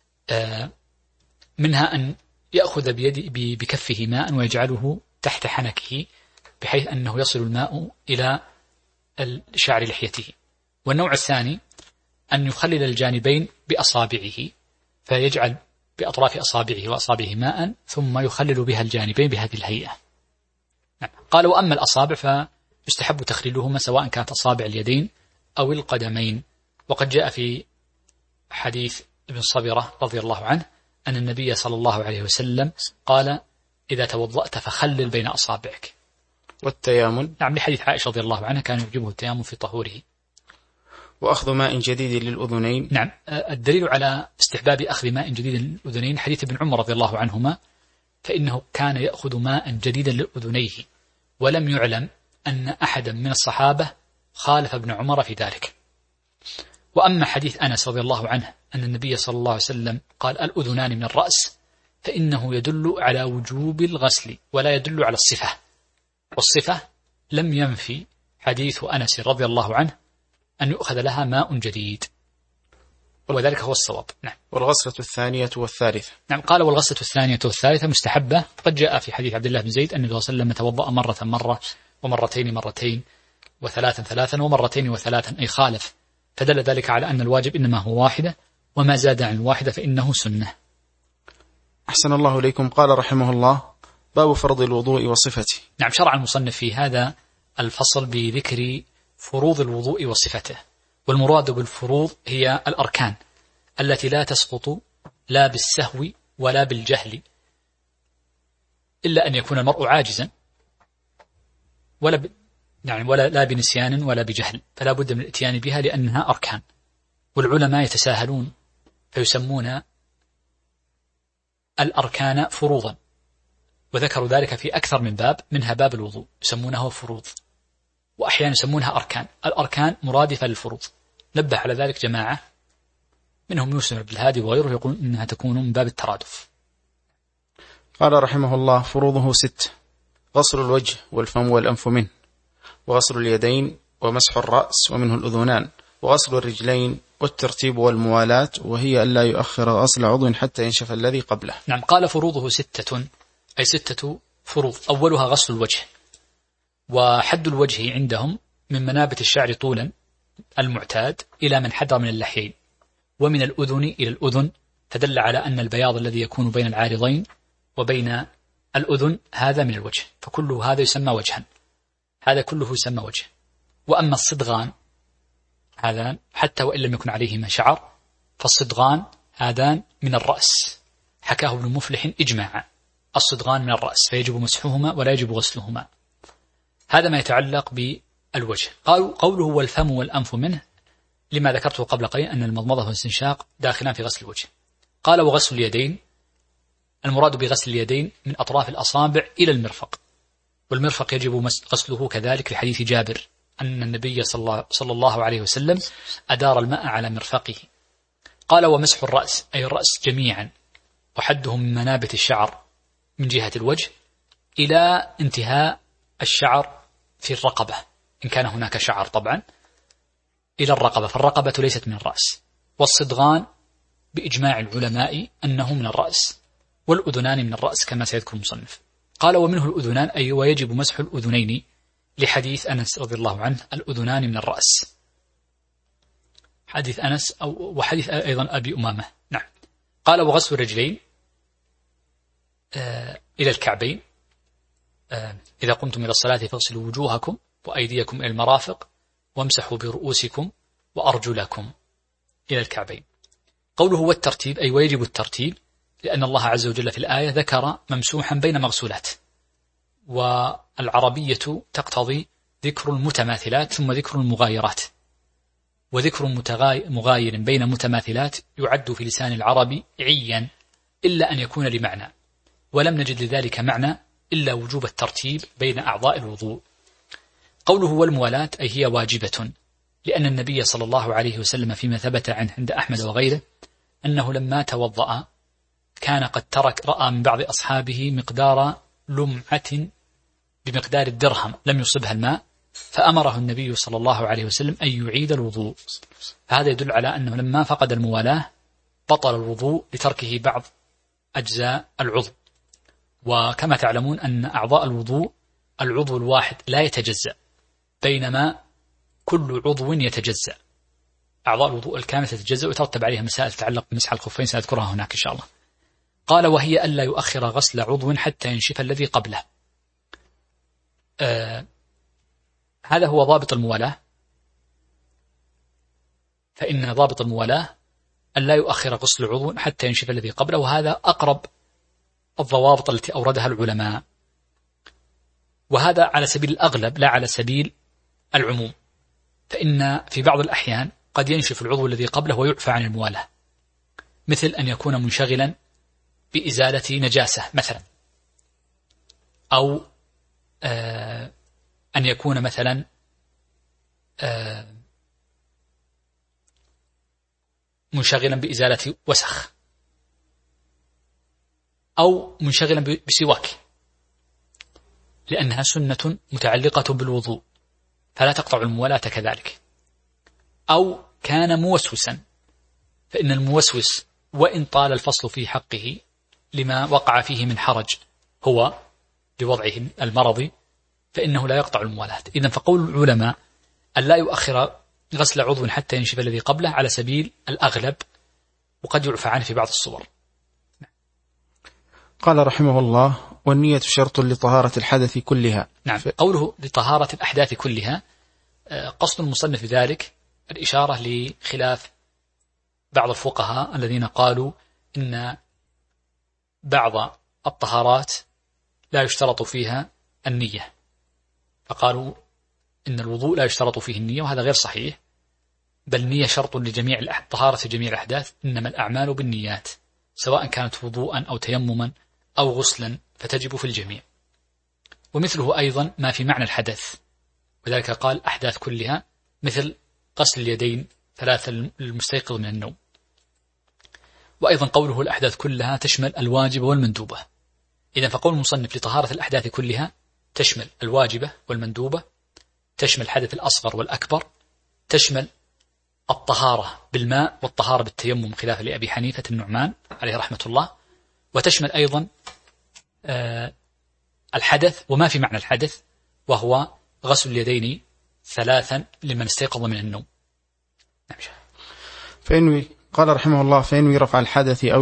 منها أن يأخذ بكفه ماء ويجعله تحت حنكه بحيث أنه يصل الماء إلى شعر لحيته. والنوع الثاني أن يخلل الجانبين بأصابعه، فيجعل بأطراف أصابعه وأصابعه ماء ثم يخلل بها الجانبين بهذه الهيئة. نعم. قال: وأما الأصابع فيستحب تخليلهما سواء كانت أصابع اليدين أو القدمين. وقد جاء في حديث ابن صبرة رضي الله عنه أن النبي صلى الله عليه وسلم قال: إذا توضأت فخلل بين أصابعك. والتيامن. نعم، لحديث عائشة رضي الله عنها كان يعجبه التيامن في طهوره. وأخذ ماء جديد للأذنين. نعم، الدليل على استحباب أخذ ماء جديد للأذنين حديث ابن عمر رضي الله عنهما، فإنه كان يأخذ ماء جديدا لأذنيه، ولم يعلم أن أحدا من الصحابة خالف ابن عمر في ذلك. وأما حديث أنس رضي الله عنه أن النبي صلى الله عليه وسلم قال الأذنان من الرأس، فإنه يدل على وجوب الغسل ولا يدل على الصفة، والصفة لم ينفي حديث أنس رضي الله عنه أن يؤخذ لها ماء جديد، وذلك هو الصواب. نعم. والغسلة الثانية والثالثة. نعم. قال والغسلة الثانية والثالثة مستحبة، قد جاء في حديث عبد الله بن زيد أن النبي صلى الله عليه وسلم توضأ مرة ومرتين وثلاثا ومرتين وثلاثا، أي خالف، فدل ذلك على أن الواجب إنما هو واحدة، وما زاد عن الواحدة فإنه سنة. أحسن الله إليكم. قال رحمه الله: باب فرض الوضوء وصفته. نعم. شرع المصنف في هذا الفصل بذكر فروض الوضوء وصفته، والمراد بالفروض هي الأركان التي لا تسقط لا بالسهو ولا بالجهل، إلا أن يكون المرء عاجزا، ولا لا بنسيان ولا بجهل، فلا بد من الاتيان بها لأنها أركان. والعلماء يتساهلون فيسمون الأركان فروضا، وذكروا ذلك في أكثر من باب، منها باب الوضوء يسمونه فروض، وأحيانا يسمونها أركان. الأركان مرادفة للفروض، نبه على ذلك جماعة منهم يوسف بن الهادي وغيره، يقول إنها تكون من باب الترادف. قال رحمه الله: فروضه 6: غسل الوجه والفم والأنف منه، وغسل اليدين، ومسح الرأس ومنه الأذنان، وغسل الرجلين، والترتيب والموالاة، وهي ألا يؤخر غسل عضو حتى ينشف الذي قبله. نعم. قال فروضه 6، أي 6 فروض. أولها غسل الوجه، وحد الوجه عندهم من منابت الشعر طولا المعتاد إلى من حدر من اللحيين، ومن الأذن إلى الأذن، فدل على أن البياض الذي يكون بين العارضين وبين الأذن هذا من الوجه، فكله هذا يسمى وجها، هذا كله يسمى وجه. وأما الصدغان هذان حتى وإن لم يكن عليهما شعر، فالصدغان هذان من الرأس، حكاه ابن مفلح إجماعا، الصدغان من الرأس فيجب مسحهما ولا يجب غسلهما. هذا ما يتعلق بالوجه. قوله والفم والأنف منه لما ذكرته قبل قليل أن المضمضة والاستنشاق داخلان في غسل الوجه. قال وغسل اليدين، المراد بغسل اليدين من أطراف الأصابع إلى المرفق، والمرفق يجب غسله كذلك لحديث جابر أن النبي صلى الله عليه وسلم أدار الماء على مرفقه. قال ومسح الرأس، أي الرأس جميعا، وحده من منابت الشعر من جهة الوجه إلى انتهاء الشعر في الرقبة، إن كان هناك شعر طبعا، إلى الرقبة، فالرقبة ليست من الرأس. والصدغان بإجماع العلماء أنه من الرأس، والأذنان من الرأس كما سيذكر المصنف. قال ومنه الأذنان، أي ويجب مسح الأذنين لحديث أنس رضي الله عنه الأذنان من الرأس، حديث أنس وحديث أيضا أبي أمامة. نعم. قال وغسل الرجلين إلى الكعبين، إذا قمتم إلى الصلاة فاغسلوا وجوهكم وأيديكم إلى المرافق وامسحوا برؤوسكم وأرجلكم إلى الكعبين. قوله والترتيب، أي ويجب الترتيب، لأن الله عز وجل في الآية ذكر ممسوحا بين مغسولات، والعربية تقتضي ذكر المتماثلات ثم ذكر المغايرات، وذكر مغاير بين متماثلات يعد في لسان العرب عيا إلا أن يكون لمعنى، ولم نجد لذلك معنى إلا وجوب الترتيب بين أعضاء الوضوء. قوله والموالاة، أي هي واجبة، لأن النبي صلى الله عليه وسلم فيما ثبت عنه عند أحمد وغيره أنه لما توضأ كان قد رأى من بعض أصحابه مقدار لمعة بمقدار الدرهم لم يصبها الماء، فأمره النبي صلى الله عليه وسلم أن يعيد الوضوء. هذا يدل على أنه لما فقد الموالاة بطل الوضوء لتركه بعض أجزاء العضو. وكما تعلمون أن أعضاء الوضوء العضو الواحد لا يتجزأ، بينما كل عضو يتجزأ. أعضاء الوضوء الكامل تتجزأ ويترتب عليها مسائل تتعلق بمسح الخفين سأذكرها هناك إن شاء الله. قال وهي ألا يؤخر غسل عضو حتى ينشف الذي قبله. هذا هو ضابط الموالاة، فإن ضابط الموالاة ألا يؤخر غسل عضو حتى ينشف الذي قبله، وهذا أقرب الضوابط التي أوردها العلماء، وهذا على سبيل الأغلب لا على سبيل العموم، فإن في بعض الأحيان قد ينشف العضو الذي قبله ويعفى عن الموالاة، مثل أن يكون منشغلا بإزالة نجاسة مثلا، أو أن يكون مثلا منشغلا بإزالة وسخ، أو منشغلا بسواك، لأنها سنة متعلقة بالوضوء فلا تقطع الموالاة كذلك. أو كان موسوسا، فإن الموسوس وإن طال الفصل في حقه لما وقع فيه من حرج هو بوضعه المرضي فإنه لا يقطع الموالاة. إذن فقول العلماء أن لا يؤخر غسل عضو حتى ينشف الذي قبله على سبيل الأغلب، وقد يعفى عنه في بعض الصور. قال رحمه الله: والنية شرط لطهارة الحدث كلها. نعم. قوله لطهارة الأحداث كلها، قصد المصنف بذلك الإشارة لخلاف بعض الفقهاء الذين قالوا إن بعض الطهارات لا يشترط فيها النية، فقالوا إن الوضوء لا يشترط فيه النية، وهذا غير صحيح، بل النية شرط لجميع طهارة جميع الأحداث، إنما الأعمال بالنيات، سواء كانت وضوءا أو تيمما أو غسلا فتجب في الجميع. ومثله أيضا ما في معنى الحدث، وذلك قال أحداث كلها، مثل غسل اليدين 3 للمستيقظ من النوم. وأيضا قوله الأحداث كلها تشمل الواجبة والمندوبة. إذن فقول المصنف لطهارة الأحداث كلها تشمل الواجبة والمندوبة، تشمل الحدث الأصغر والأكبر، تشمل الطهارة بالماء والطهارة بالتيمم خلافا لأبي حنيفة النعمان عليه رحمة الله، وتشمل أيضا الحدث وما في معنى الحدث، وهو غسل اليدين 3 لمن استيقظ من النوم. قال رحمه الله: فينوي رفع الحدث أو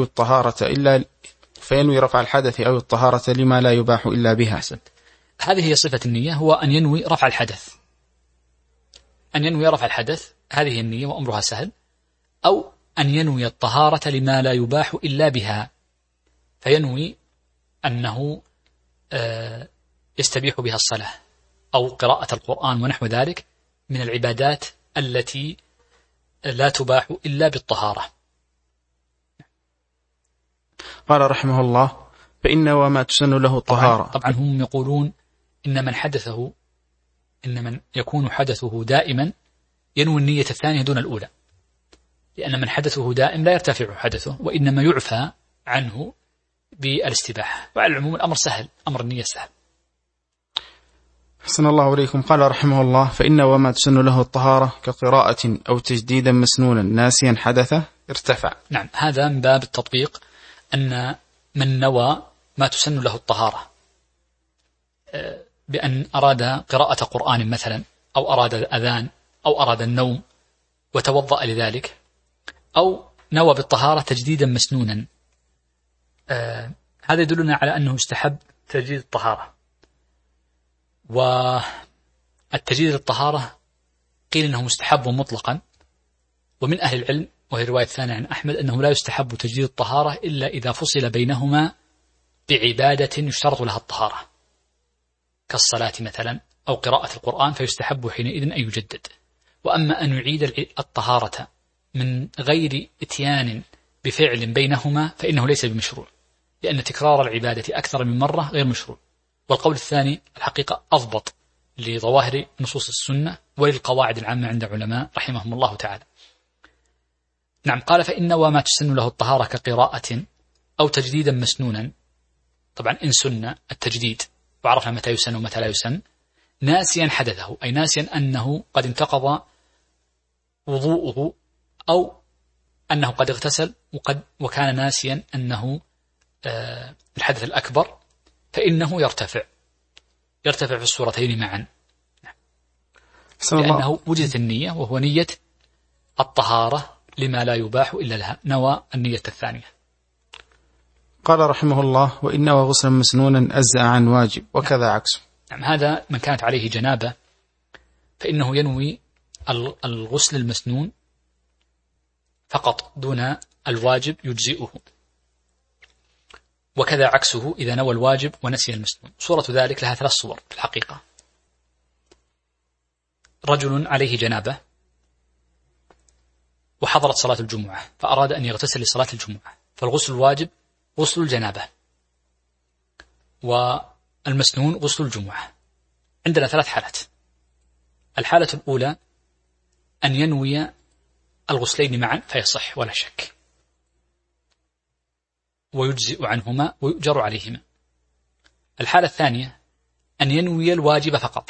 الطهارة لما لا يباح إلا بها. أحسنت. هذه هي صفة النية، هو أن ينوي رفع الحدث، أن ينوي رفع الحدث، هذه النية وأمرها سهل. أو أن ينوي الطهارة لما لا يباح إلا بها، فينوي أنه يستبيح بها الصلاة أو قراءة القرآن ونحو ذلك من العبادات التي لا تباح إلا بالطهارة. قال رحمه الله: فإن وما تسن له الطهارة. طبعا هم يقولون إن من يكون حدثه دائما ينوي النية الثانية دون الأولى، لأن من حدثه دائم لا يرتفع حدثه، وإنما يعفى عنه بالاستباحة. وعلى العموم الأمر سهل، أمر النية سهل. حسن الله عليكم. قال رحمه الله: فإن وما تسن له الطهارة كقراءة أو تجديدا مسنونا ناسيا حدثه ارتفع. نعم، هذا من باب التطبيق، أن من نوى ما تسن له الطهارة بأن أراد قراءة قرآن مثلا، أو أراد الأذان، أو أراد النوم وتوضأ لذلك، أو نوى بالطهارة تجديدا مسنونا، هذا يدلنا على أنه يستحب تجديد الطهارة. والتجديد الطهارة قيل أنه مستحب مطلقا، ومن أهل العلم وهي رواية ثانية عن أحمد أنه لا يستحب تجديد الطهارة إلا إذا فصل بينهما بعبادة يشترط لها الطهارة كالصلاة مثلا أو قراءة القرآن، فيستحب حينئذ أن يجدد. وأما أن يعيد الطهارة من غير إتيان بفعل بينهما فإنه ليس بمشروع، لأن تكرار العبادة أكثر من مرة غير مشروع. والقول الثاني الحقيقة أضبط لظواهر نصوص السنة وللقواعد العامة عند علماء رحمهم الله تعالى. نعم. قال: فإن وما تسن له الطهارة كقراءة أو تجديدا مسنونا. طبعا إن سن التجديد وعرفنا متى يسن ومتى لا يسن، ناسيا حدثه، أي ناسيا أنه قد انتقض وضوءه، أو أنه قد اغتسل وكان ناسيا أنه الحدث الأكبر، فإنه يرتفع في الصورتين معا، لأنه وجدت النية، وهو نية الطهارة لما لا يباح إلا لها، نوى النية الثانية. قال رحمه الله: وإن غسلا مسنونا أجزأ عن واجب، وكذا عكسه. نعم، هذا من كانت عليه جنابة فإنه ينوي الغسل المسنون فقط دون الواجب يجزئه، وكذا عكسه إذا نوى الواجب ونسي المسنون. صورة ذلك لها 3 صور في الحقيقة. رجل عليه جنابة وحضرت صلاة الجمعة فأراد أن يغتسل لصلاة الجمعة، فالغسل الواجب غسل الجنابة، والمسنون غسل الجمعة. عندنا 3 حالات. الحالة الأولى أن ينوي الغسلين معا فيصح ولا شك، ويجزئ عنهما ويؤجر عليهما. الحالة الثانية أن ينوي الواجب فقط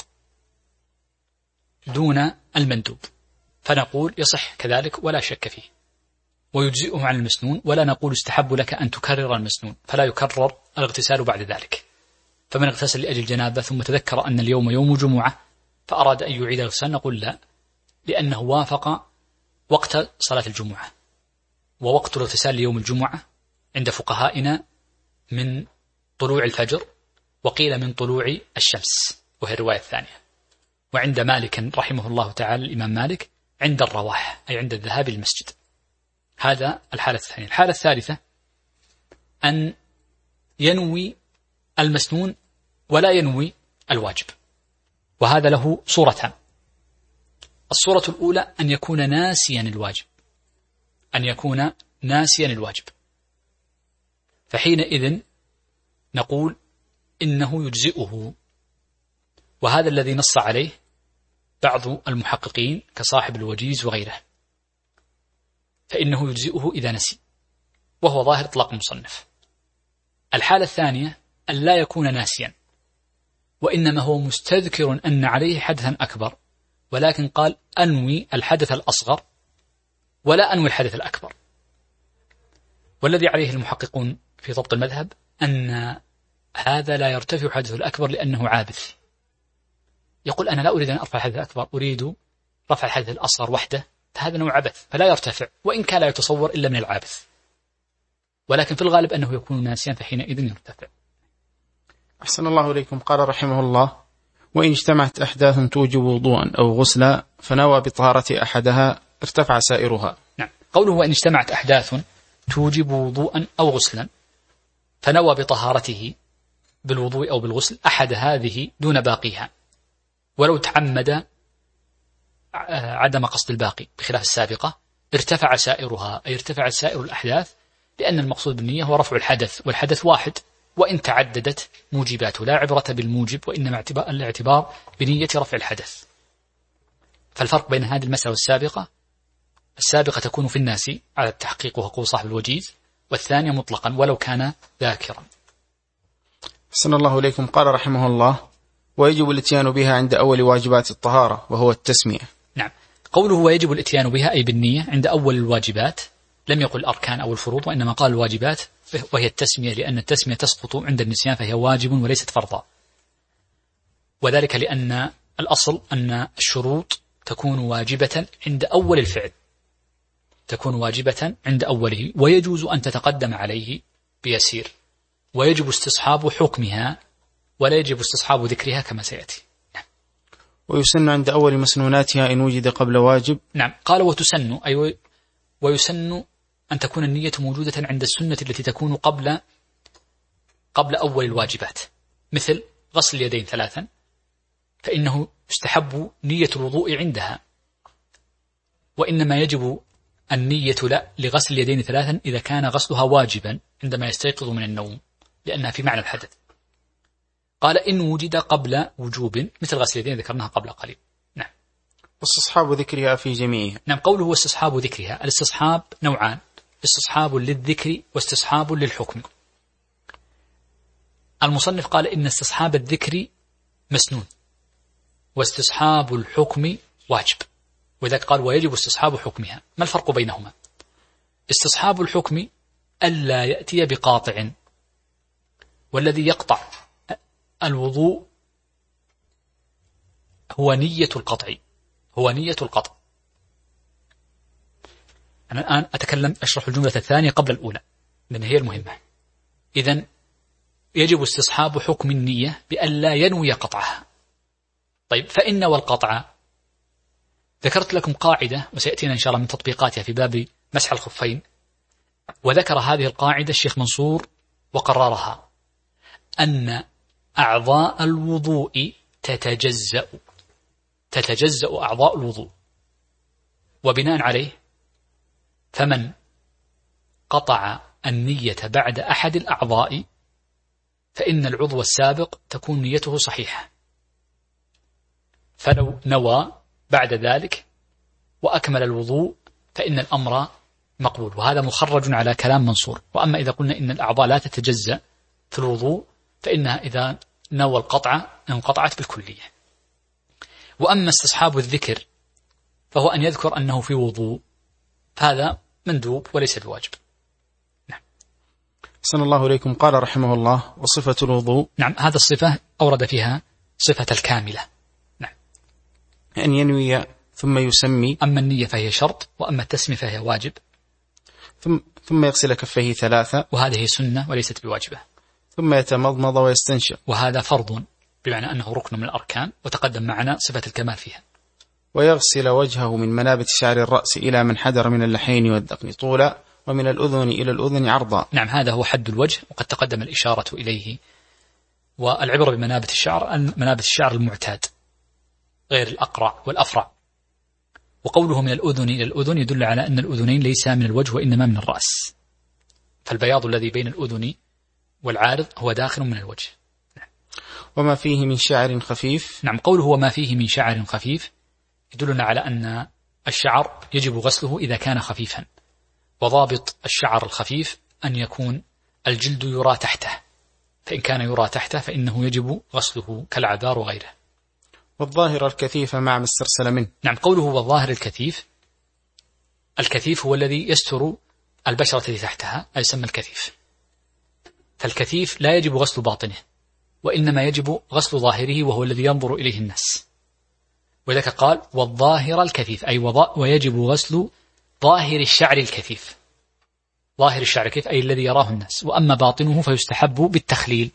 دون المندوب، فنقول يصح كذلك ولا شك فيه، ويجزئه عن المسنون، ولا نقول استحب لك أن تكرر المسنون، فلا يكرر الاغتسال بعد ذلك. فمن اغتسل لأجل الجنابة ثم تذكر أن اليوم يوم جمعة فأراد أن يعيد الاغتسال، نقول لا، لأنه وافق وقت صلاة الجمعة، ووقت الاغتسال ليوم الجمعة عند فقهائنا من طلوع الفجر، وقيل من طلوع الشمس وهي الرواية الثانية، وعند مالك رحمه الله تعالى الإمام مالك عند الرواح أي عند الذهاب للمسجد. هذا الحالة الثانية. الحالة الثالثة أن ينوي المسنون ولا ينوي الواجب، وهذا له صورتان. الصورة الأولى أن يكون ناسيا الواجب، أن يكون ناسيا الواجب، فحينئذ نقول إنه يجزئه، وهذا الذي نص عليه بعض المحققين كصاحب الوجيز وغيره، فإنه يجزئه إذا نسي، وهو ظاهر إطلاق المصنف. الحالة الثانية أن لا يكون ناسيا، وإنما هو مستذكر أن عليه حدثا أكبر، ولكن قال أنوي الحدث الأصغر ولا أنوي الحدث الأكبر. والذي عليه المحققون في ضبط المذهب أن هذا لا يرتفع حدث الأكبر لأنه عابث، يقول أنا لا أريد أن أرفع الحدث الأكبر، أريد رفع الحدث الأصغر وحده، فهذا نوع عبث فلا يرتفع، وإن كان لا يتصور إلا من العابث، ولكن في الغالب أنه يكون ناسيا فحينئذ يرتفع. أحسن الله إليكم. قال رحمه الله: وإن اجتمعت أحداث توجب وضوءا أو غسلا فنوى بطهارة أحدها ارتفع سائرها. نعم، قوله وإن اجتمعت أحداث توجب وضوءا أو غسلا فنوى بطهارته بالوضوء أو بالغسل أحد هذه دون باقيها، ولو تعمد عدم قصد الباقي بخلاف السابقة ارتفع سائرها، أي ارتفع سائر الأحداث، لأن المقصود بالنية هو رفع الحدث، والحدث واحد، وإن تعددت موجباته لا عبرة بالموجب، وإنما الاعتبار بنية رفع الحدث. فالفرق بين هذه المسألة والسابقة: السابقة تكون في الناس على التحقيق وهو قول صاحب الوجيز، والثانية مطلقا ولو كان ذاكرا. أحسن الله إليكم. قال رحمه الله: ويجب الاتيان بها عند أول واجبات الطهارة وهو التسمية. نعم، قوله ويجب الاتيان بها أي بالنية عند أول الواجبات، لم يقل الأركان أو الفروض، وإنما قال الواجبات، وهي التسمية، لأن التسمية تسقط عند النسيان فهي واجب وليست فرضا، وذلك لأن الأصل أن الشروط تكون واجبة عند أول الفعل، تكون واجبة عند أوله، ويجوز أن تتقدم عليه بيسير، ويجب استصحاب حكمها ولا يجب استصحاب ذكرها كما سيأتي. ويسن عند أول مسنوناتها إن وجد قبل واجب. نعم، قال وتسن أي ويسن أن تكون النية موجودة عند السنة التي تكون قبل أول الواجبات، مثل غسل اليدين 3 فإنه يستحب نية الوضوء عندها، وإنما يجب النية لغسل اليدين 3 إذا كان غسلها واجبا عندما يستيقظ من النوم، لأنها في معنى الحدث. قال إن وجد قبل وجوب مثل غسل اليدين ذكرناها قبل قليل. نعم. واستصحاب ذكرها في جميعها. نعم، قوله واستصحاب ذكرها، الاستصحاب نوعان: استصحاب للذكر واستصحاب للحكم. المصنف قال إن استصحاب الذكر مسنون واستصحاب الحكم واجب، وذلك قال ويجب استصحاب حكمها. ما الفرق بينهما؟ استصحاب الحكم ألا يأتي بقاطع، والذي يقطع الوضوء هو نية القطع، هو نية القطع. أنا الآن أشرح الجملة الثانية قبل الأولى لأن هي المهمة. إذن يجب استصحاب حكم النية بألا ينوي قطعها. طيب، فإن والقطع ذكرت لكم قاعدة وسيأتينا إن شاء الله من تطبيقاتها في باب مسح الخفين، وذكر هذه القاعدة الشيخ منصور وقررها: أن أعضاء الوضوء تتجزأ أعضاء الوضوء، وبناء عليه فمن قطع النية بعد أحد الأعضاء فإن العضو السابق تكون نيته صحيحة، فلو نوى بعد ذلك وأكمل الوضوء فإن الأمر مقبول، وهذا مخرج على كلام منصور. وأما إذا قلنا إن الأعضاء لا تتجزأ في الوضوء فإنها إذا نوى القطع انقطعت بالكلية. وأما استصحاب الذكر فهو أن يذكر أنه في وضوء، هذا مندوب وليس بواجب. نعم. أحسن الله إليكم. قال رحمه الله: وصفة الوضوء. نعم، هذا الصفة أورد فيها صفة الكاملة. نعم. أن ينوي ثم يسمي. أما النية فهي شرط، وأما التسمية فهي واجب. ثم يغسل كفيه 3، وهذه سنة وليست بواجبة. ثم يتمضمض ويستنشق، وهذا فرض بمعنى أنه ركن من الأركان، وتقدم معنا صفة الكمال فيها. ويغسل وجهه من منابت شعر الرأس إلى من حدر من اللحين والذقن طولا، ومن الأذن إلى الأذن عرضا. نعم، هذا هو حد الوجه، وقد تقدم الإشارة إليه. والعبرة بمنابت الشعر منابت الشعر المعتاد غير الأقرع والأفرع. وقوله من الأذن إلى الأذن يدل على أن الأذنين ليس من الوجه وإنما من الرأس، فالبياض الذي بين الأذن والعارض هو داخل من الوجه. نعم. وما فيه من شعر خفيف. نعم، قوله وما فيه من شعر خفيف يدلنا على أن الشعر يجب غسله إذا كان خفيفا، وضابط الشعر الخفيف أن يكون الجلد يرى تحته، فإن كان يرى تحته فإنه يجب غسله كالعذار وغيره. والظاهر الكثيف مع ما استرسل منه. نعم، قوله والظاهر الكثيف هو الذي يستر البشرة التي تحتها، أي يسمى الكثيف. فالكثيف لا يجب غسل باطنه، وإنما يجب غسل ظاهره، وهو الذي ينظر إليه الناس. وذلك قال والظاهر الكثيف، أي ويجب غسل ظاهر الشعر الكثيف. ظاهر الشعر الكثيف أي الذي يراه الناس. وأما باطنه فيستحب بالتخليل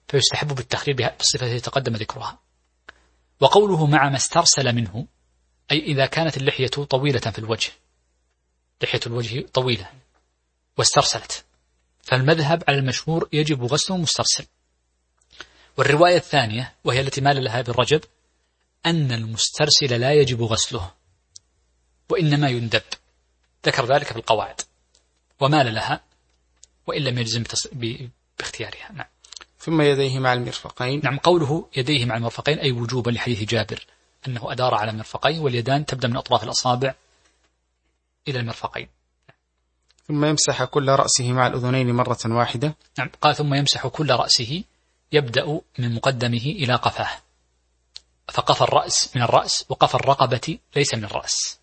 بالصفة التي تقدم ذكرها. وقوله مع ما استرسل منه أي إذا كانت اللحية طويلة في الوجه، لحية الوجه طويلة واسترسلت، فالمذهب على المشهور يجب غسله مسترسل. والرواية الثانية وهي التي مال لها ابن رجب أن المسترسل لا يجب غسله وإنما يندب، ذكر ذلك في القواعد ومال لها وإن لم يجزم باختيارها. نعم. ثم يديه مع المرفقين. نعم، قوله يديه مع المرفقين أي وجوبا لحديث جابر أنه أدار على المرفقين، واليدان تبدأ من أطراف الأصابع إلى المرفقين. ثم يمسح كل رأسه مع الأذنين مرة واحدة. نعم، قال ثم يمسح كل رأسه، يبدأ من مقدمه إلى قفاه، فقف الرأس من الرأس، وقف الرقبة ليس من الرأس.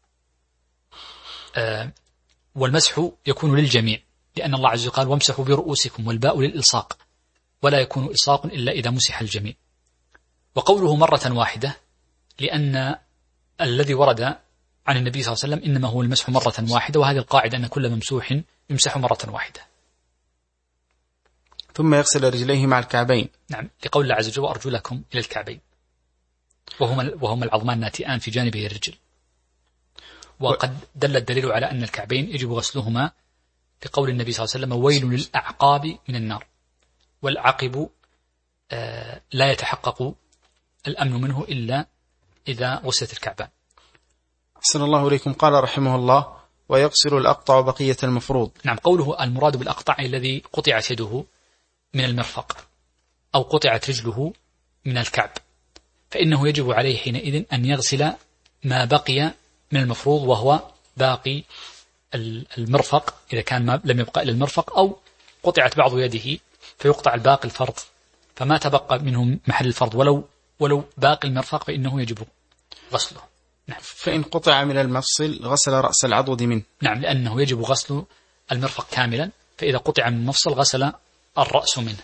والمسح يكون للجميع، لأن الله عز وجل قال وامسحوا برؤوسكم، والباء للإلصاق، ولا يكون إلصاق إلا إذا مسح الجميع. وقوله مرة واحدة لأن الذي ورد عن النبي صلى الله عليه وسلم إنما هو المسح مرة واحدة، وهذه القاعدة أن كل ممسوح يمسح مرة واحدة. ثم يغسل رجليه مع الكعبين. نعم، لقول الله عز وجل وأرجلكم إلى الكعبين، وهما العظمان الناتئان في جانبي الرجل. وقد دل الدليل على أن الكعبين يجب غسلهما لقول النبي صلى الله عليه وسلم ويل للأعقاب من النار، والعقب لا يتحقق الأمن منه إلا إذا غسلت الكعبان. أحسن الله إليكم. قال رحمه الله ويغسل الأقطع بقية المفروض. نعم، قوله المراد بالأقطع الذي قطعت يده من المرفق أو قطعت رجله من الكعب، فإنه يجب عليه حينئذ أن يغسل ما بقي من المفروض، وهو باقي المرفق إذا كان ما لم يبقى إلى المرفق، أو قطعت بعض يده فيقطع الباقي الفرض، فما تبقى منه محل الفرض ولو باقي المرفق فإنه يجب غسله. نعم. فإن قطع من المفصل غسل رأس العضد منه. نعم، لأنه يجب غسل المرفق كاملا، فإذا قطع من المفصل غسل الرأس منه.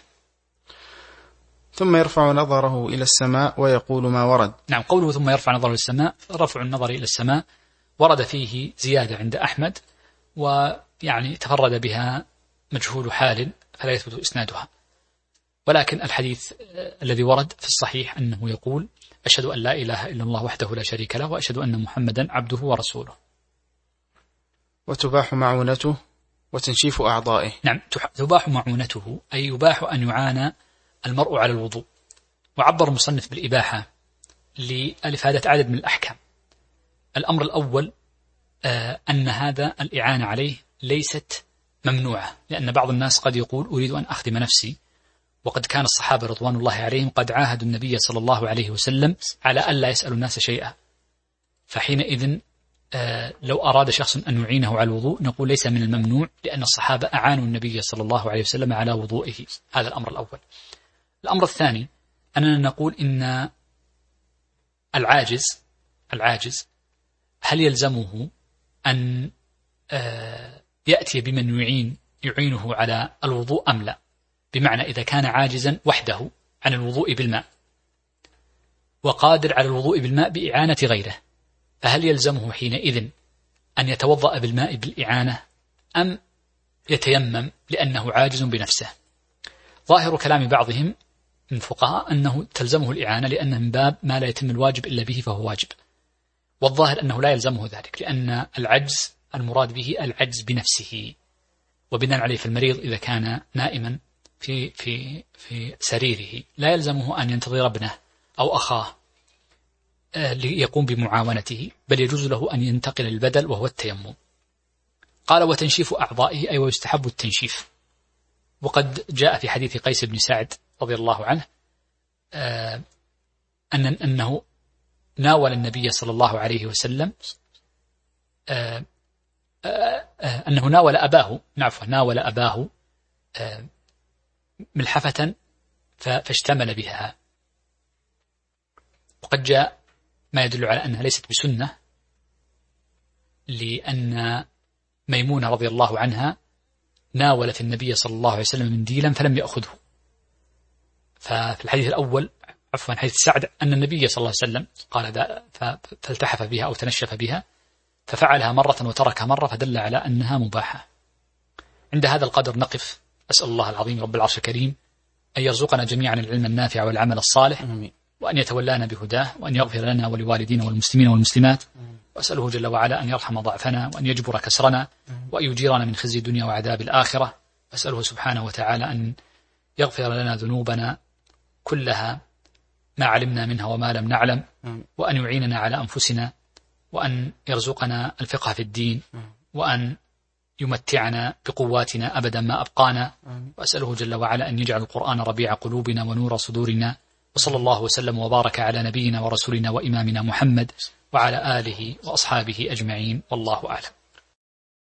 ثم يرفع نظره إلى السماء ويقول ما ورد. نعم، قوله ثم يرفع نظره إلى السماء، رفع النظر إلى السماء ورد فيه زيادة عند أحمد، ويعني تفرد بها مجهول حال فلا يثبت إسنادها، ولكن الحديث الذي ورد في الصحيح أنه يقول أشهد أن لا إله إلا الله وحده لا شريك له، وأشهد أن محمدا عبده ورسوله. وتباح معونته وتنشيف أعضائه. نعم، تباح معونته أي يباح أن يعانى المرء على الوضوء. وعبر المصنف بالإباحة لإفادة عدد من الأحكام. الأمر الأول أن هذا الإعانة عليه ليست ممنوعة، لأن بعض الناس قد يقول أريد أن أخدم نفسي، وقد كان الصحابة رضوان الله عليهم قد عاهدوا النبي صلى الله عليه وسلم على ألا يسأل الناس شيئا، فحينئذ لو أراد شخص أن يعينه على الوضوء نقول ليس من الممنوع، لأن الصحابة أعانوا النبي صلى الله عليه وسلم على وضوئه. هذا الأمر الأول. الأمر الثاني أننا نقول إن العاجز هل يلزمه أن يأتي بمن يعينه على الوضوء أم لا؟ بمعنى إذا كان عاجزا وحده عن الوضوء بالماء وقادر على الوضوء بالماء بإعانة غيره، فهل يلزمه حينئذ أن يتوضأ بالماء بالإعانة أم يتيمم لأنه عاجز بنفسه؟ ظاهر كلام بعضهم من الفقهاء أنه تلزمه الإعانة، لأنه من باب ما لا يتم الواجب إلا به فهو واجب، والظاهر أنه لا يلزمه ذلك، لأن العجز المراد به العجز بنفسه، وبناء عليه فالمريض إذا كان نائما في سريره لا يلزمه أن ينتظر ابنه أو أخاه ليقوم بمعاونته، بل يجوز له أن ينتقل البدل وهو التيمم. قال وتنشيف أعضائه أي ويستحب التنشيف. وقد جاء في حديث قيس بن سعد رضي الله عنه أنه ناول النبي صلى الله عليه وسلم أنه ناول أباه ملحفة فاشتمل بها. وقد جاء ما يدل على أنها ليست بسنة، لأن ميمونة رضي الله عنها ناولت النبي صلى الله عليه وسلم منديلا فلم يأخذه. ففي الحديث الأول حديث سعد أن النبي صلى الله عليه وسلم قال فالتحف بها أو تنشف بها، ففعلها مرة وتركها مرة، فدل على أنها مباحة. عند هذا القدر نقف. أسأل الله العظيم رب العرش الكريم أن يرزقنا جميعا العلم النافع والعمل الصالح، وأن يتولانا بهداه، وأن يغفر لنا ولوالدينا والمسلمين والمسلمات، وأسأله جل وعلا أن يرحم ضعفنا وأن يجبر كسرنا وأن يجيرنا من خزي الدنيا وعذاب الآخرة. أسأله سبحانه وتعالى أن يغفر لنا ذنوبنا كلها ما علمنا منها وما لم نعلم، وأن يعيننا على أنفسنا، وأن يرزقنا الفقه في الدين، وأن يمتعنا بقواتنا أبدا ما أبقانا. وأسأله جل وعلا أن يجعل القرآن ربيع قلوبنا ونور صدورنا. وصلى الله وسلم وبارك على نبينا ورسولنا وإمامنا محمد وعلى آله وأصحابه أجمعين، والله أعلم.